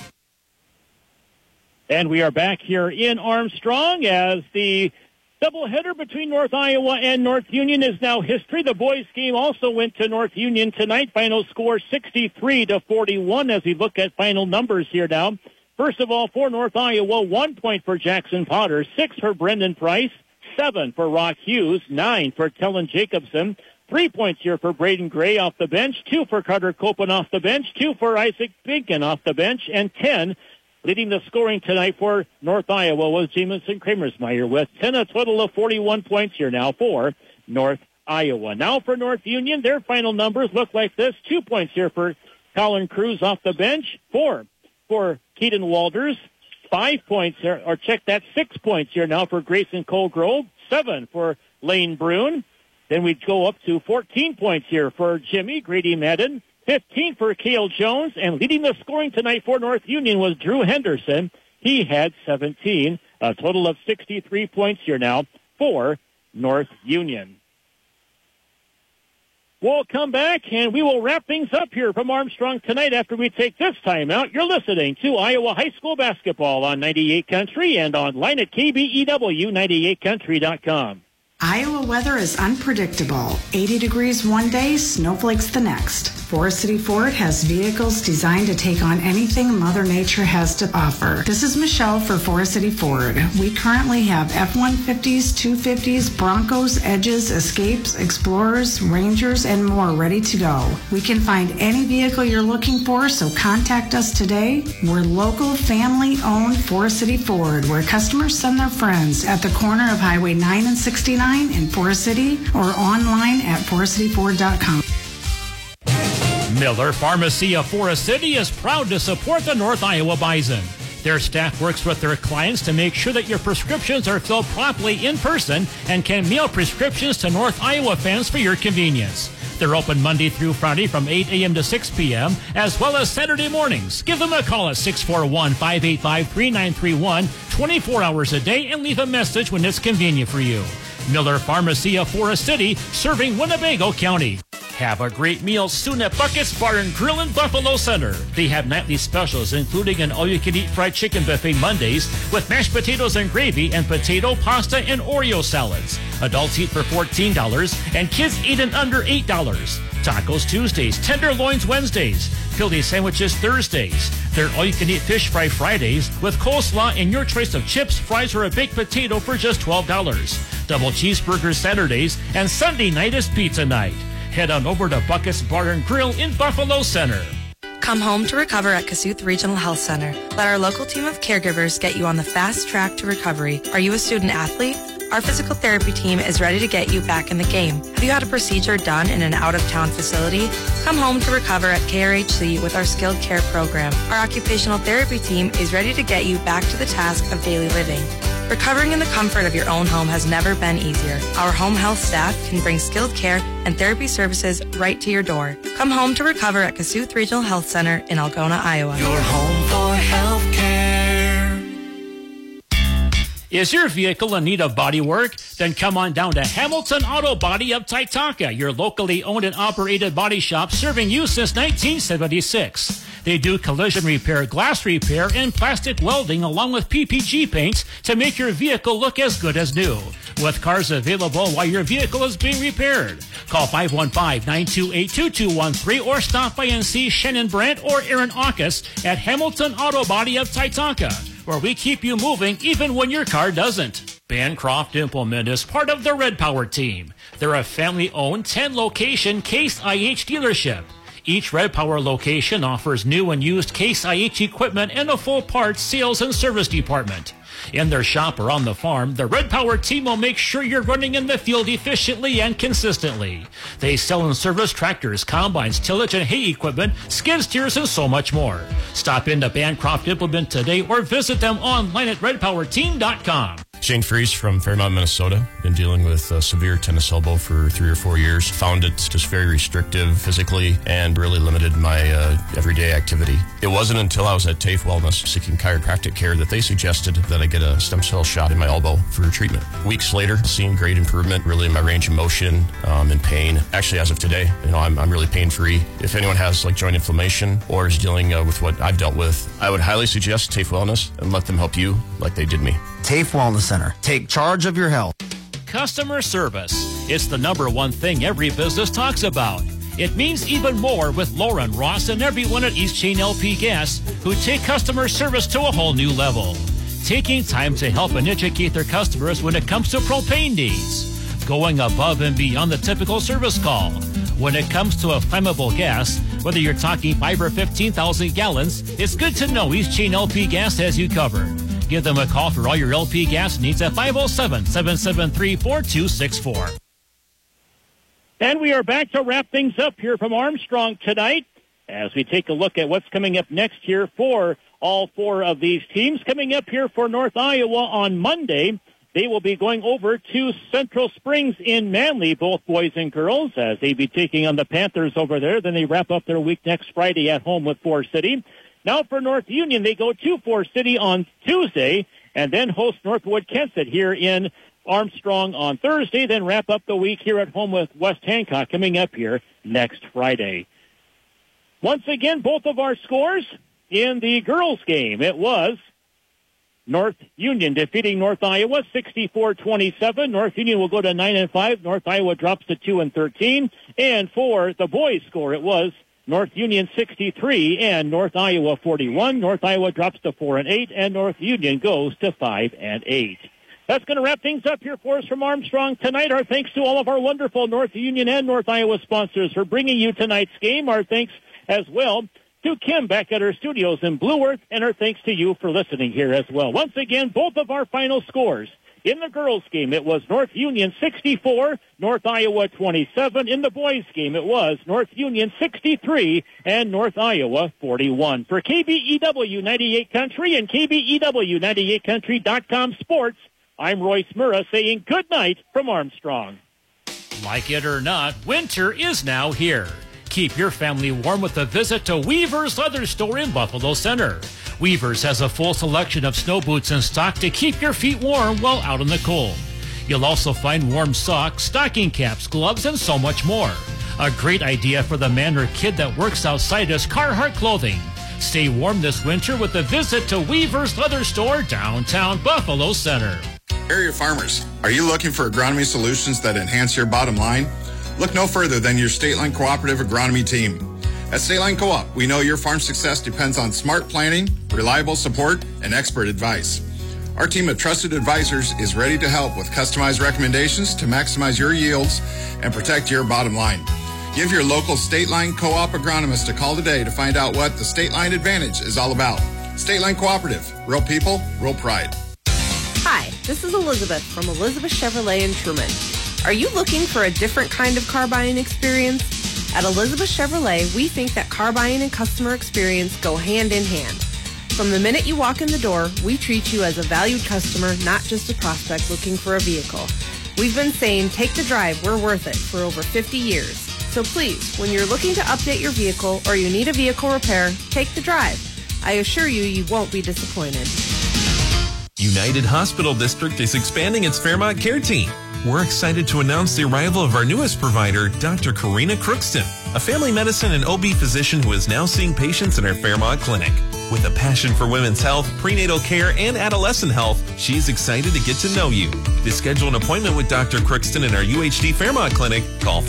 And we are back here in Armstrong as the doubleheader between North Iowa and North Union is now history. The boys' game also went to North Union tonight. Final score 63-41 as we look at final numbers here now. First of all, for North Iowa, 1 point for Jackson Potter, 6 for Brendan Price, 7 for Rock Hughes, 9 for Kellen Jacobson, 3 points here for Braden Gray off the bench, 2 for Carter Copeland off the bench, 2 for Isaac Binkin off the bench, and 10 leading the scoring tonight for North Iowa was Jamison Kramersmeyer with 10, a total of 41 points here now for North Iowa. Now for North Union, their final numbers look like this. 2 points here for Colin Cruz off the bench, 4 for Keaton Walters, 5 points here, or check that, 6 points here now for Grayson Colgrove, 7 for Lane Brune. Then we'd go up to 14 points here for Jimmy Grady Madden, 15 for Cale Jones, and leading the scoring tonight for North Union was Drew Henderson. He had 17, a total of 63 points here now for North Union. We'll come back, and we will wrap things up here from Armstrong tonight after we take this time out. You're listening to Iowa High School Basketball on 98 Country and online at KBEW98country.com. Iowa weather is unpredictable. 80 degrees one day, snowflakes the next. Forest City Ford has vehicles designed to take on anything Mother Nature has to offer. This is Michelle for Forest City Ford. We currently have F-150s, 250s, Broncos, Edges, Escapes, Explorers, Rangers, and more ready to go. We can find any vehicle you're looking for, so contact us today. We're local, family-owned Forest City Ford, where customers send their friends at the corner of Highway 9 and 69 in Forest City or online at forestcityford.com. Miller Pharmacy of Forest City is proud to support the North Iowa Bison. Their staff works with their clients to make sure that your prescriptions are filled properly in person and can mail prescriptions to North Iowa fans for your convenience. They're open Monday through Friday from 8 a.m. to 6 p.m. as well as Saturday mornings. Give them a call at 641-585-3931 24 hours a day and leave a message when it's convenient for you. Miller Pharmacy of Forest City, serving Winnebago County. Have a great meal soon at Bucket's Bar and Grill in Buffalo Center. They have nightly specials, including an all-you-can-eat fried chicken buffet Mondays with mashed potatoes and gravy and potato, pasta, and Oreo salads. Adults eat for $14 and kids eat and under $8. Tacos Tuesdays, tenderloins Wednesdays, Philly sandwiches Thursdays. They're all-you-can-eat fish fry Fridays with coleslaw and your choice of chips, fries, or a baked potato for just $12. Double cheeseburgers Saturdays, and Sunday night is pizza night. Head on over to Bucket's Bar and Grill in Buffalo Center. Come home to recover at Kasuth Regional Health Center. Let our local team of caregivers get you on the fast track to recovery. Are you a student athlete? Our physical therapy team is ready to get you back in the game. Have you had a procedure done in an out-of-town facility? Come home to recover at KRHC with our skilled care program. Our occupational therapy team is ready to get you back to the task of daily living. Recovering in the comfort of your own home has never been easier. Our home health staff can bring skilled care and therapy services right to your door. Come home to recover at Kasuth Regional Health Center in Algona, Iowa. Your home for health care. Is your vehicle in need of body work? Then come on down to Hamilton Auto Body of Taitaka, your locally owned and operated body shop serving you since 1976. They do collision repair, glass repair, and plastic welding along with PPG paints to make your vehicle look as good as new. With cars available while your vehicle is being repaired. Call 515-928-2213 or stop by and see Shannon Brandt or Aaron Aukus at Hamilton Auto Body of Taitaka, where we keep you moving even when your car doesn't. Bancroft Implement is part of the Red Power team. They're a family-owned 10-location Case IH dealership. Each Red Power location offers new and used Case IH equipment and a full parts, sales, and service department. In their shop or on the farm, the Red Power team will make sure you're running in the field efficiently and consistently. They sell and service tractors, combines, tillage and hay equipment, skid steers, and so much more. Stop into Bancroft Implement today or visit them online at redpowerteam.com. Shane Fries from Fairmont, Minnesota. Been dealing with severe tennis elbow for 3 or 4 years. Found it just very restrictive physically and really limited my everyday activity. It wasn't until I was at TAFE Wellness seeking chiropractic care that they suggested that I get a stem cell shot in my elbow for treatment. Weeks later, seeing great improvement really in my range of motion and pain. Actually, as of today, I'm really pain-free. If anyone has joint inflammation or is dealing with what I've dealt with, I would highly suggest TAFE Wellness and let them help you like they did me. TAFE Wellness Center. Take charge of your health. Customer service. It's the number one thing every business talks about. It means even more with Lauren Ross and everyone at East Chain LP Gas who take customer service to a whole new level. Taking time to help and educate their customers when it comes to propane needs. Going above and beyond the typical service call. When it comes to a flammable gas, whether you're talking 5 or 15,000 gallons, it's good to know East Chain LP Gas has you covered. Give them a call for all your LP gas needs at 507-773-4264. And we are back to wrap things up here from Armstrong tonight as we take a look at what's coming up next here for all 4 of these teams. Coming up here for North Iowa on Monday, they will be going over to Central Springs in Manly, both boys and girls, as they be taking on the Panthers over there. Then they wrap up their week next Friday at home with Forest City. Now for North Union, they go to Forest City on Tuesday and then host Northwood Kensett here in Armstrong on Thursday, then wrap up the week here at home with West Hancock coming up here next Friday. Once again, both of our scores in the girls' game. It was North Union defeating North Iowa 64-27. North Union will go to 9-5. North Iowa drops to 2-13. And for the boys' score, it was North Union 63 and North Iowa 41. North Iowa drops to 4-8, and North Union goes to 5-8. That's going to wrap things up here for us from Armstrong tonight. Our thanks to all of our wonderful North Union and North Iowa sponsors for bringing you tonight's game. Our thanks as well to Kim back at our studios in Blue Earth, and our thanks to you for listening here as well. Once again, both of our final scores. In the girls' game, it was North Union 64, North Iowa 27. In the boys' game, it was North Union 63 and North Iowa 41. For KBEW 98 Country and KBEW98Country.com Sports, I'm Royce Murrah saying good night from Armstrong. Like it or not, winter is now here. Keep your family warm with a visit to Weaver's Leather Store in Buffalo Center. Weaver's has a full selection of snow boots in stock to keep your feet warm while out in the cold. You'll also find warm socks, stocking caps, gloves, and so much more. A great idea for the man or kid that works outside is Carhartt clothing. Stay warm this winter with a visit to Weaver's Leather Store, downtown Buffalo Center. Area farmers, are you looking for agronomy solutions that enhance your bottom line? Look no further than your State Line Cooperative Agronomy team. At State Line Co-op, we know your farm success depends on smart planning, reliable support, and expert advice. Our team of trusted advisors is ready to help with customized recommendations to maximize your yields and protect your bottom line. Give your local State Line Co-op agronomist a call today to find out what the State Line Advantage is all about. State Line Cooperative, real people, real pride. Hi, this is Elizabeth from Elizabeth Chevrolet in Truman. Are you looking for a different kind of car buying experience? At Elizabeth Chevrolet, we think that car buying and customer experience go hand in hand. From the minute you walk in the door, we treat you as a valued customer, not just a prospect looking for a vehicle. We've been saying, take the drive, we're worth it, for over 50 years. So please, when you're looking to update your vehicle or you need a vehicle repair, take the drive. I assure you, you won't be disappointed. United Hospital District is expanding its Fairmont Care Team. We're excited to announce the arrival of our newest provider, Dr. Karina Crookston, a family medicine and OB physician who is now seeing patients in our Fairmont clinic. With a passion for women's health, prenatal care, and adolescent health, she's excited to get to know you. To schedule an appointment with Dr. Crookston in our UHD Fairmont clinic, call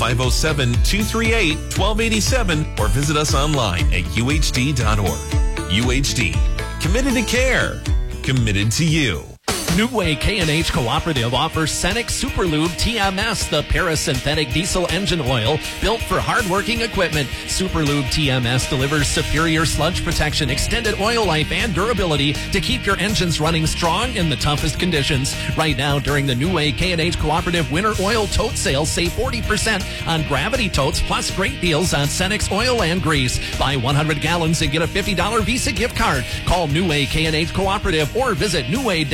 507-238-1287 or visit us online at uhd.org. UHD, committed to care, committed to you. New Way K&H Cooperative offers Cenex Superlube TMS, the parasynthetic diesel engine oil built for hardworking equipment. Superlube TMS delivers superior sludge protection, extended oil life, and durability to keep your engines running strong in the toughest conditions. Right now, during the New Way K&H Cooperative Winter Oil Tote Sale, save 40% on Gravity Totes, plus great deals on Cenex oil and grease. Buy 100 gallons and get a $50 Visa gift card. Call New Way K&H Cooperative or visit newway-knh.com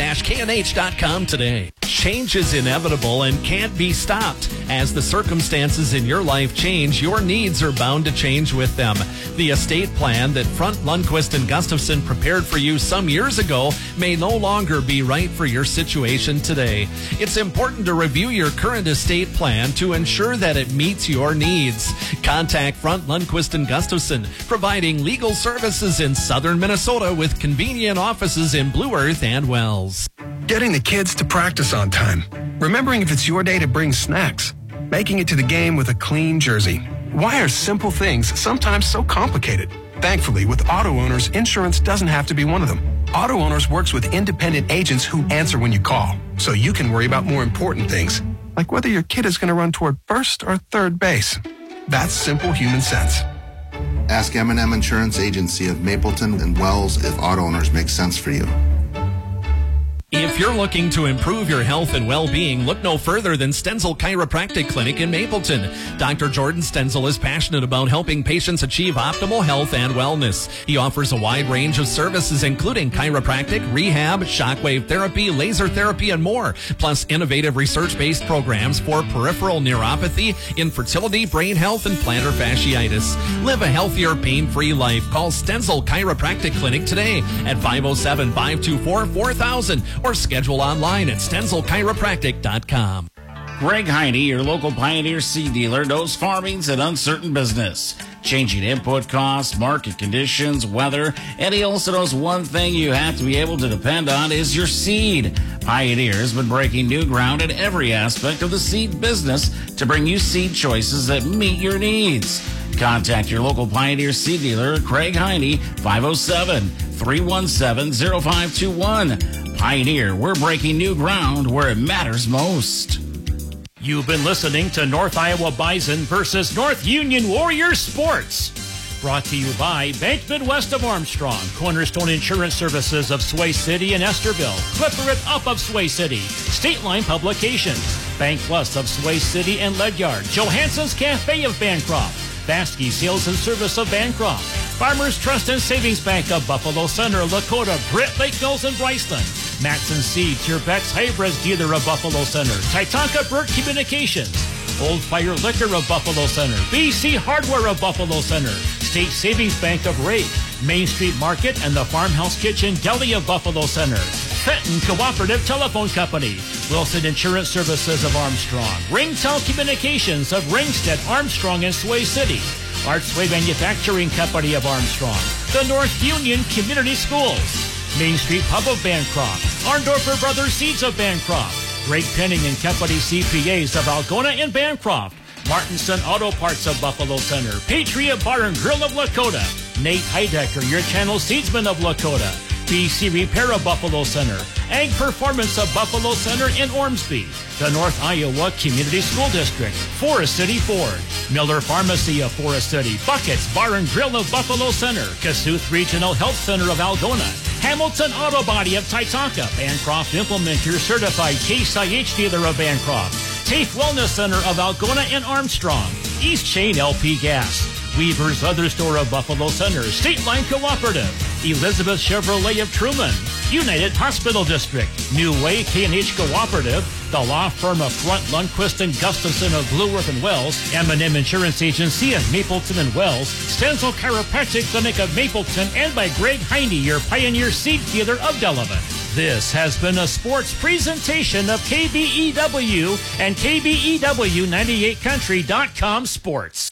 KNH.com today. Change is inevitable and can't be stopped. As the circumstances in your life change, your needs are bound to change with them. The estate plan that Front Lundquist and Gustafson prepared for you some years ago may no longer be right for your situation today. It's important to review your current estate plan to ensure that it meets your needs. Contact Front Lundquist and Gustafson, providing legal services in southern Minnesota with convenient offices in Blue Earth and Wells. Getting the kids to practice on time. Remembering if it's your day to bring snacks. Making it to the game with a clean jersey. Why are simple things sometimes so complicated? Thankfully, with Auto Owners, insurance doesn't have to be one of them. Auto Owners works with independent agents who answer when you call, so you can worry about more important things, like whether your kid is going to run toward first or third base. That's simple human sense. Ask M&M Insurance Agency of Mapleton and Wells if Auto Owners makes sense for you. If you're looking to improve your health and well-being, look no further than Stenzel Chiropractic Clinic in Mapleton. Dr. Jordan Stenzel is passionate about helping patients achieve optimal health and wellness. He offers a wide range of services, including chiropractic, rehab, shockwave therapy, laser therapy, and more, plus innovative research-based programs for peripheral neuropathy, infertility, brain health, and plantar fasciitis. Live a healthier, pain-free life. Call Stenzel Chiropractic Clinic today at 507-524-4000. Or schedule online at StenzelChiropractic.com. Greg Heine, your local Pioneer seed dealer, knows farming's an uncertain business. Changing input costs, market conditions, weather, and he also knows one thing you have to be able to depend on is your seed. Pioneer has been breaking new ground in every aspect of the seed business to bring you seed choices that meet your needs. Contact your local Pioneer seed dealer, Craig Heine, 507-317-0521. Pioneer, we're breaking new ground where it matters most. You've been listening to North Iowa Bison versus North Union Warrior Sports. Brought to you by Bank Midwest of Armstrong, Cornerstone Insurance Services of Sway City and Esterville, Clipper It Up of Sway City, State Line Publications, Bank Plus of Sway City and Ledyard, Johansson's Cafe of Bancroft, Baskey Sales and Service of Bancroft, Farmers Trust and Savings Bank of Buffalo Center, Lakota, Britt, Lake Mills, and Bryceland, Matson Seeds, your Beck's Hybrids dealer of Buffalo Center, Titanca Burt Communications, Old Fire Liquor of Buffalo Center, BC Hardware of Buffalo Center, State Savings Bank of Ray, Main Street Market, and the Farmhouse Kitchen Deli of Buffalo Center, Fenton Cooperative Telephone Company, Wilson Insurance Services of Armstrong, Ringtel Communications of Ringstead, Armstrong, and Sway City, Artsway Manufacturing Company of Armstrong, the North Union Community Schools, Main Street Pub of Bancroft, Arndorfer Brothers Seeds of Bancroft, Greg Penning and Company CPAs of Algona and Bancroft, Martinson Auto Parts of Buffalo Center, Patriot Bar and Grill of Lakota, Nate Heidecker, your Channel Seedsman of Lakota, BC Repair of Buffalo Center, Ag Performance of Buffalo Center in Ormsby, the North Iowa Community School District, Forest City Ford, Miller Pharmacy of Forest City, Buckets Bar and Grill of Buffalo Center, Kasuth Regional Health Center of Algona, Hamilton Auto Body of Titanca, Bancroft Implementer Certified Case IH Dealer of Bancroft, TAFE Wellness Center of Algona and Armstrong, East Chain LP Gas, Weaver's Leather Store of Buffalo Center, State Line Cooperative, Elizabeth Chevrolet of Truman, United Hospital District, New Way K&H Cooperative, the law firm of Front Lundquist and Gustafson of Blue Earth and Wells, M&M Insurance Agency of Mapleton and Wells, Stenzel Chiropractic Clinic of Mapleton, and by Greg Heine, your Pioneer Seed Dealer of Delavan. This has been a sports presentation of KBEW and KBEW98country.com Sports.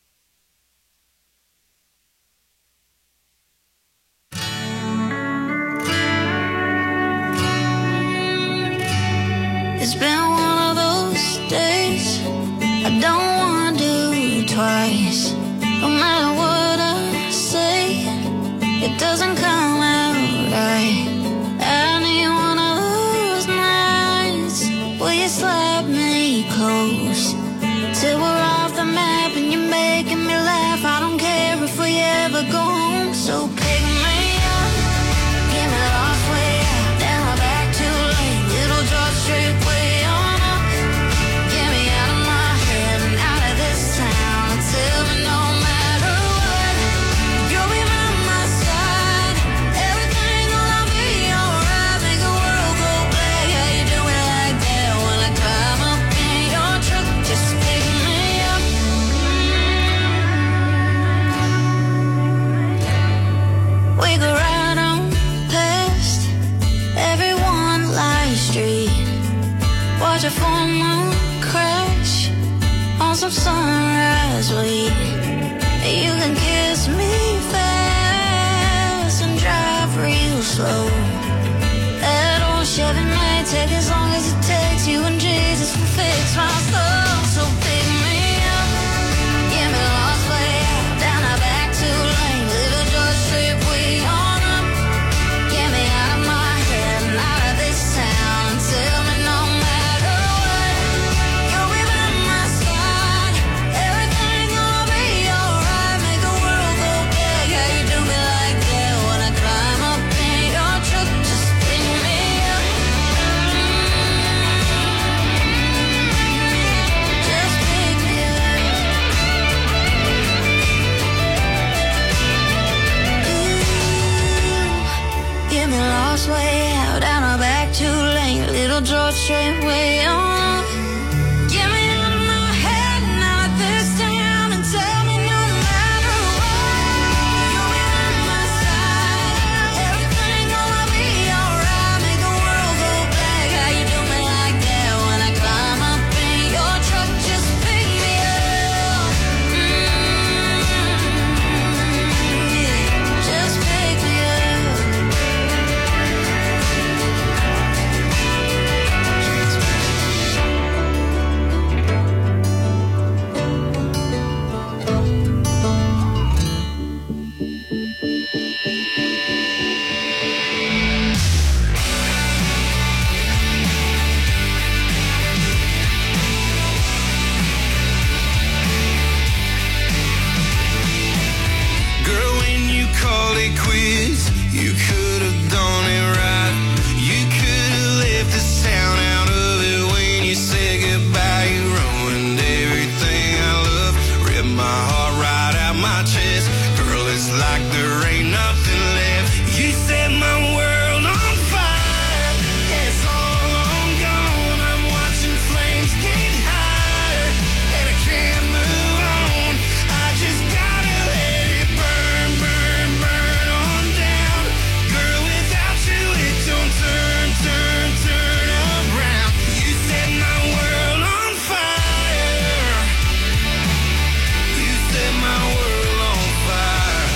It's been one of those days I don't want to do twice. No matter what I say, it doesn't come out right. I need one of those nights where you slap me close till we're off the map and you straight way on. Get me out of my head and out of this town and tell me no matter what, you'll be by my side. Everything gonna be alright. Make the world go black. How you do me like that when I climb up in your truck? Just pick me up. Yeah, just pick me up. Girl, when you called it quits, you could have done it right. You could have left this town out of it when you said goodbye. You ruined everything I love, ripped my heart right out my chest. Girl, it's like there ain't nothing left. You set my world on fire. It's all on gone. I'm watching flames get higher, and I can't move on. I just gotta let it burn, burn, burn on down. Girl, without you, it don't turn, turn, turn around. You set my world on fire. You set my world on fire.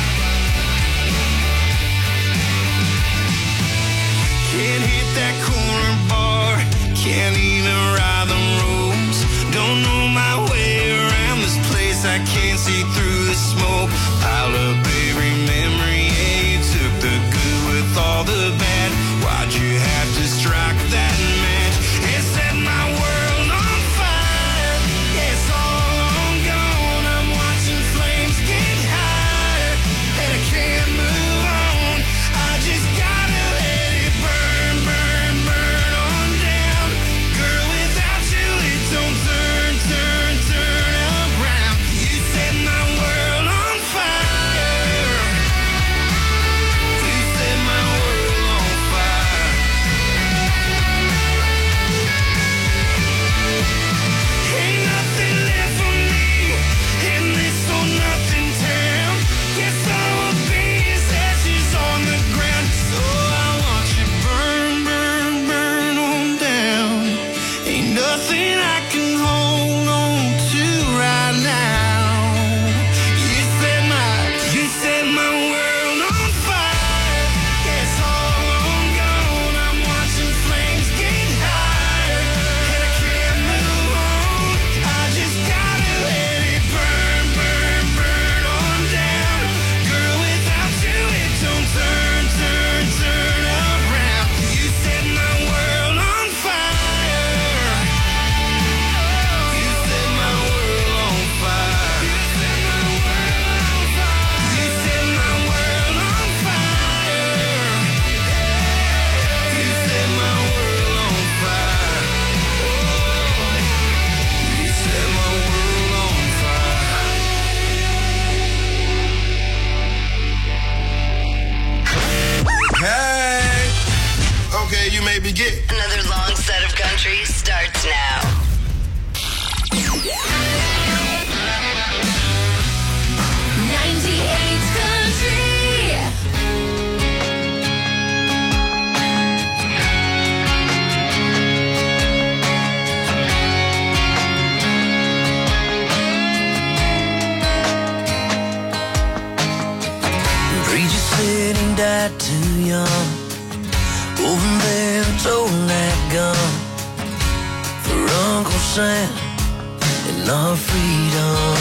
Can't hit that corner bar, can't even ride the roads. Don't know my way around this place, I can't see through the smoke. Pile up every memory, yeah, you took the good with all the bad. Why'd you have to strike that match and set my world on fire? Yeah, it's all on gone. I'm watching flames get higher, and I can't move on. I just gotta let it burn, burn, burn on down. Girl, without you, it don't turn, turn, turn around. You set my world on fire. You set my world on fire. Ain't nothing left for me in this or nothing town. Guess I will be as ashes on the ground. So I watch it burn, burn, burn on down. Ain't nothing I can hold on to right now. You set my world on fire. Yeah, it's all on gone. I'm watching flames get higher, and I can't move on. I just gotta let it burn, burn, burn on down. Girl, without you, it don't turn, turn, turn around. You set my world on fire. You set my world on fire. You set my world on fire. You set my world on fire. You set my world on fire. You set my world on fire. Hey! Okay, you may begin. Another long set of country starts now. 98 country. Preacher said he died too young. Over there, told that gun for Uncle Sam and our freedom.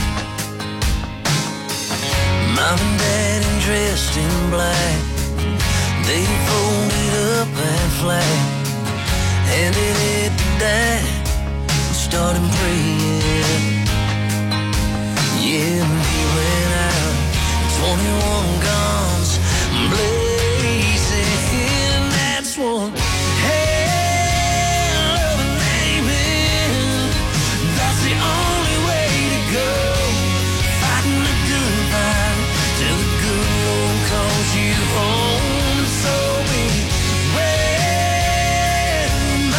Mom and Dad dressed in black, they folded up that flag, handed it to Dad, and started praying. Yeah, and he went out, 21 guns blazing. That's one hell of a name. That's the only way to go. Fighting the good fight till the good Lord calls you home. So beware,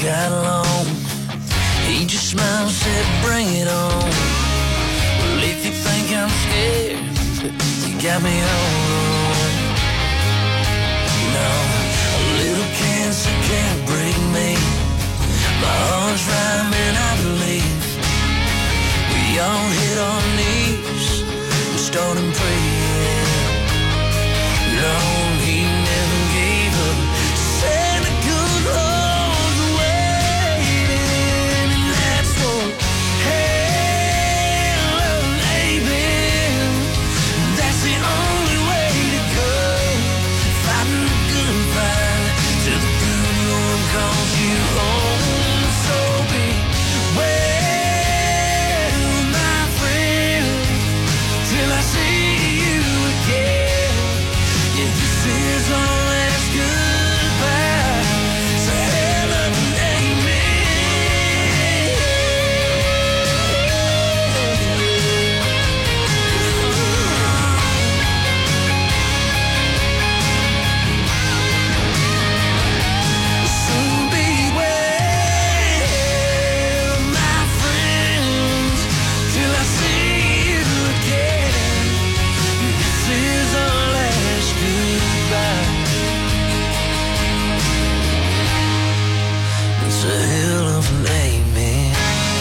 got along. He just smiled and said, bring it on. Well, if you think I'm scared, you got me all wrong. No, a little cancer can't break me. My heart's right, man, I believe. We all hit our knees and started praying. No, he never gave up. Santa good Lord's waiting, and that's what hell and amen. That's the only way to go. Fighting the good fight till the good Lord calls you home. So be well, my friend, till I see you again. Yeah, this is our last goodbye. So hell of an So be well, my friends, till I see you again. This is our last goodbye. It's a hell of an amen.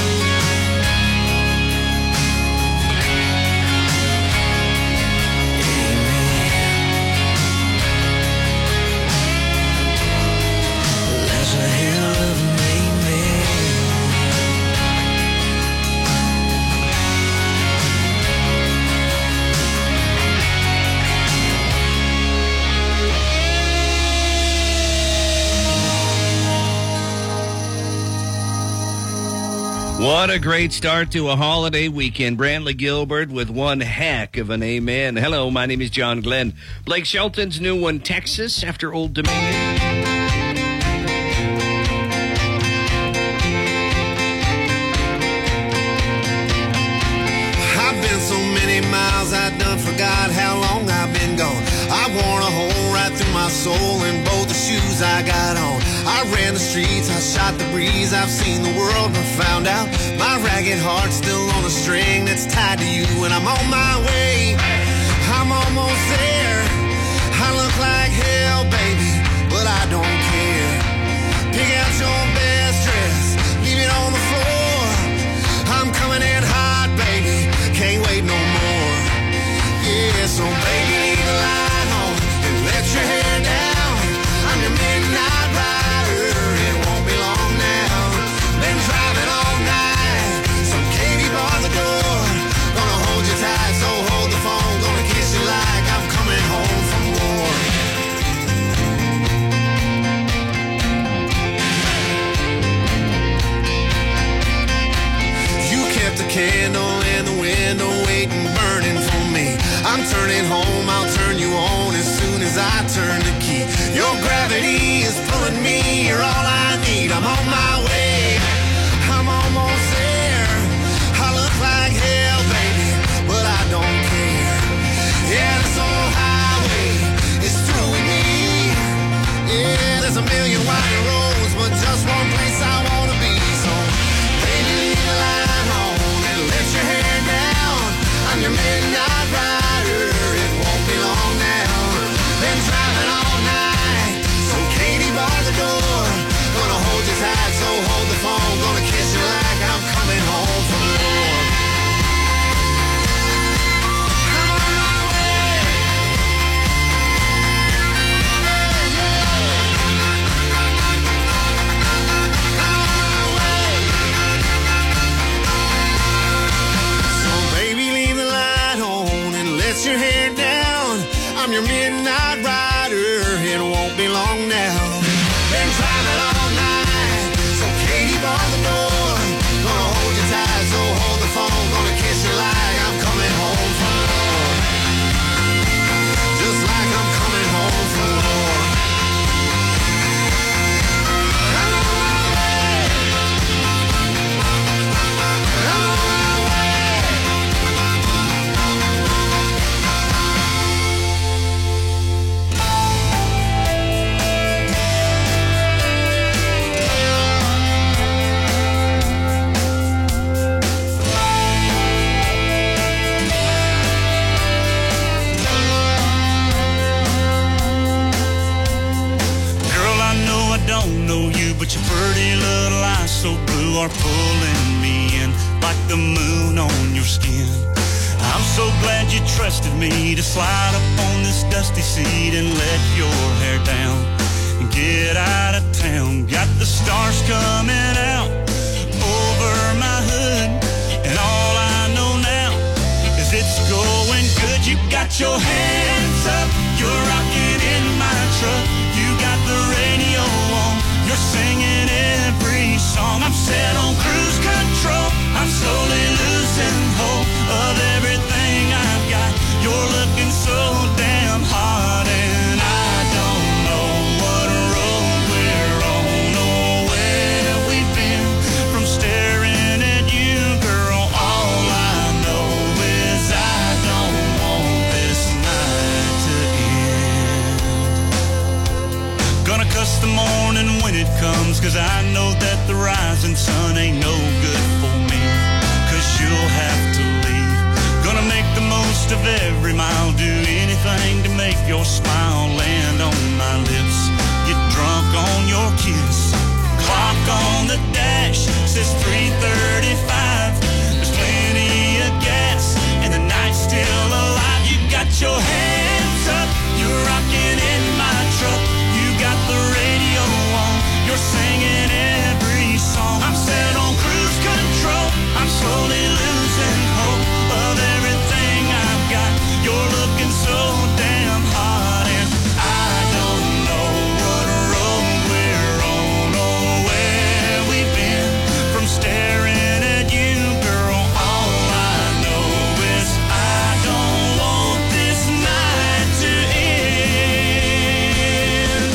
That's a hell of an amen. What a great start to a holiday weekend. Brantley Gilbert with one heck of an amen. Hello, my name is John Glenn. Blake Shelton's new one, Texas, after Old Dominion. I've been so many miles, I done forgot how long I've been gone. I worn a hole right through my soul in both the shoes I got on. I ran the streets, I shot the breeze, I've seen the world but found out my ragged heart's still on a string that's tied to you, and I'm on my way. I'm almost there. I look like hell, baby, but I don't care. Pick out your best dress, leave it on the floor. I'm coming in hot, baby, can't wait no more. Yeah, so baby, leave the light on and let your hair down. I'm your midnight rider, it won't be long now. Been driving all night, some Katie bar the door. Gonna hold you tight, so hold the phone. Gonna kiss you like I'm coming home from war. You kept the candle in the window, waiting, burning for me. I'm turning home, I'll turn you on as soon as I turn the key. Your gravity is pulling me, you're all I need. I'm on my way, I'm almost there. I look like hell, baby, but I don't care. Yeah, this old highway is through with me. Yeah, there's a million winding roads, but just one place I wanna be. So, baby, leave the light on and let your hair down. I'm your midnight rider, it won't be long now. Been driving all night, so Katie bar the door. Gonna hold you tight, so hold the phone. Gonna kiss you like I'm coming home from war. I'm on my way. So baby, leave the light on and let your hair down. I'm your midnight rider, it won't be long now. Been driving all night, so Katie bar the door. Gonna hold you tight, so hold the phone. Gonna kiss you like I'm coming home from war. Just like I'm coming home from war. I'm on my way. I'm on my way. don't know you, but your pretty little eyes so blue are pulling me in like the moon on your skin. I'm so glad you trusted me to slide up on this dusty seat and let your hair down and get out of town. Got the stars coming out over my hood, and all I know now is it's going good. You got your hands up, you're rocking in my truck. You got the radio on, you're singing every song. I'm set on cruise control, I'm slowly losing hope of everything I've got. You're looking so damn hot, and I don't know what road we're on or where we've been from staring at you, girl. All I know is I don't want this night to end. Gonna cuss the morning when it comes, 'cause I know that the rising sun ain't no good for me, 'cause you'll have to leave. Gonna make the most of every mile, do anything to make your smile land on my lips. Get drunk on your kiss, clock on the dash says 3:35. There's plenty of gas and the night's still alive. You got your hands up, you're rocking in my truck. You got the radio on, you're singing every song. I'm set on cruise control, I'm slowly losing hope of everything I've got. You're looking so damn hot, and I don't know what road we're on or where we've been from staring at you, girl. All I know is I don't want this night to end.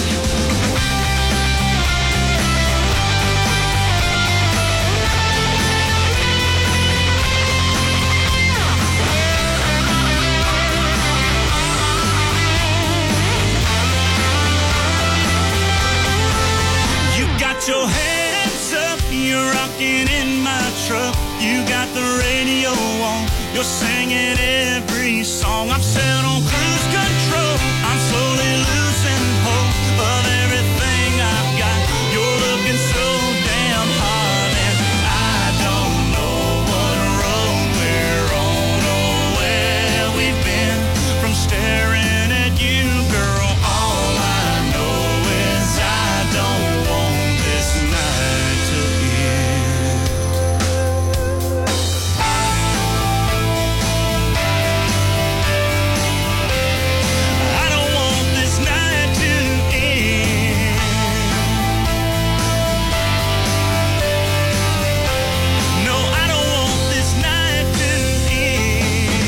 You got your hands up, you're rocking in my truck. You got the radio on, you're singing every song. I'm set on cruise control, I'm slowly losing hope of everything I've got. You're looking so damn hot, and I don't know what road we're on or where we've been from staring at you, girl. All I know is I don't want this night to end. I don't want this night to end. No, I don't want this night to end.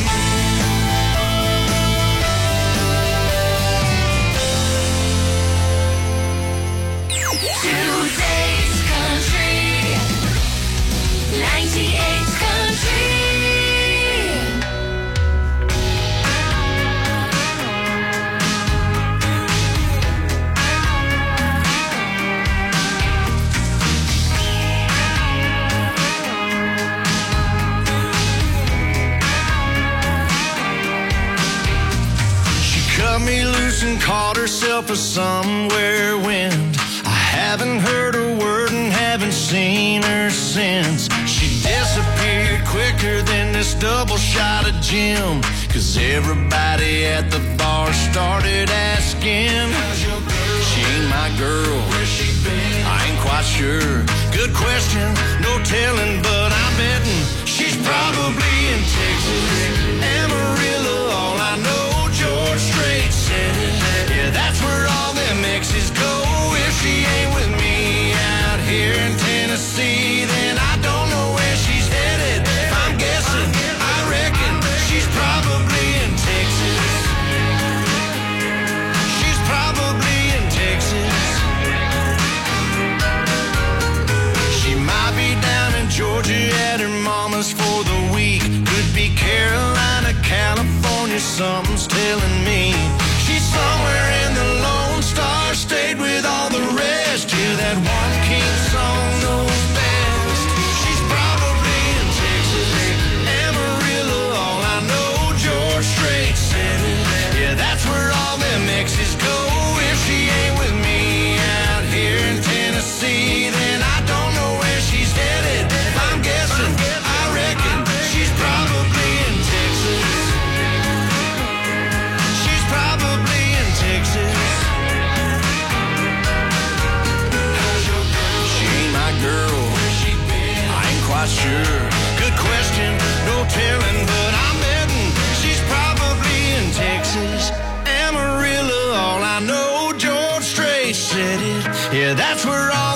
Today's country, 98 country. She cut me loose and caught herself a somewhere wind. I haven't heard a word and haven't seen her since. She disappeared quicker than this double shot of gin, 'cause everybody at the bar started asking, she ain't my girl, where's she been? I ain't quite sure. Good question, no telling, but I'm betting she's probably in Texas. Amarillo, all I know, George Strait said it. Yeah, that's where all them exes go. If she ain't with me out here in Tennessee, then I don't know where she's headed. If I'm guessing, I reckon she's probably in Texas. She's probably in Texas. She might be down in Georgia at her mama's for the week. Could be Carolina, California, something's telling me. She's somewhere in the Lone Star State with all the rest. Yeah, that one king song knows best. She's probably in Texas. Amarillo, all I know, George Strait said it. Yeah, that's where all them exes go. If she ain't with me out here in Texas. Yeah, that's where all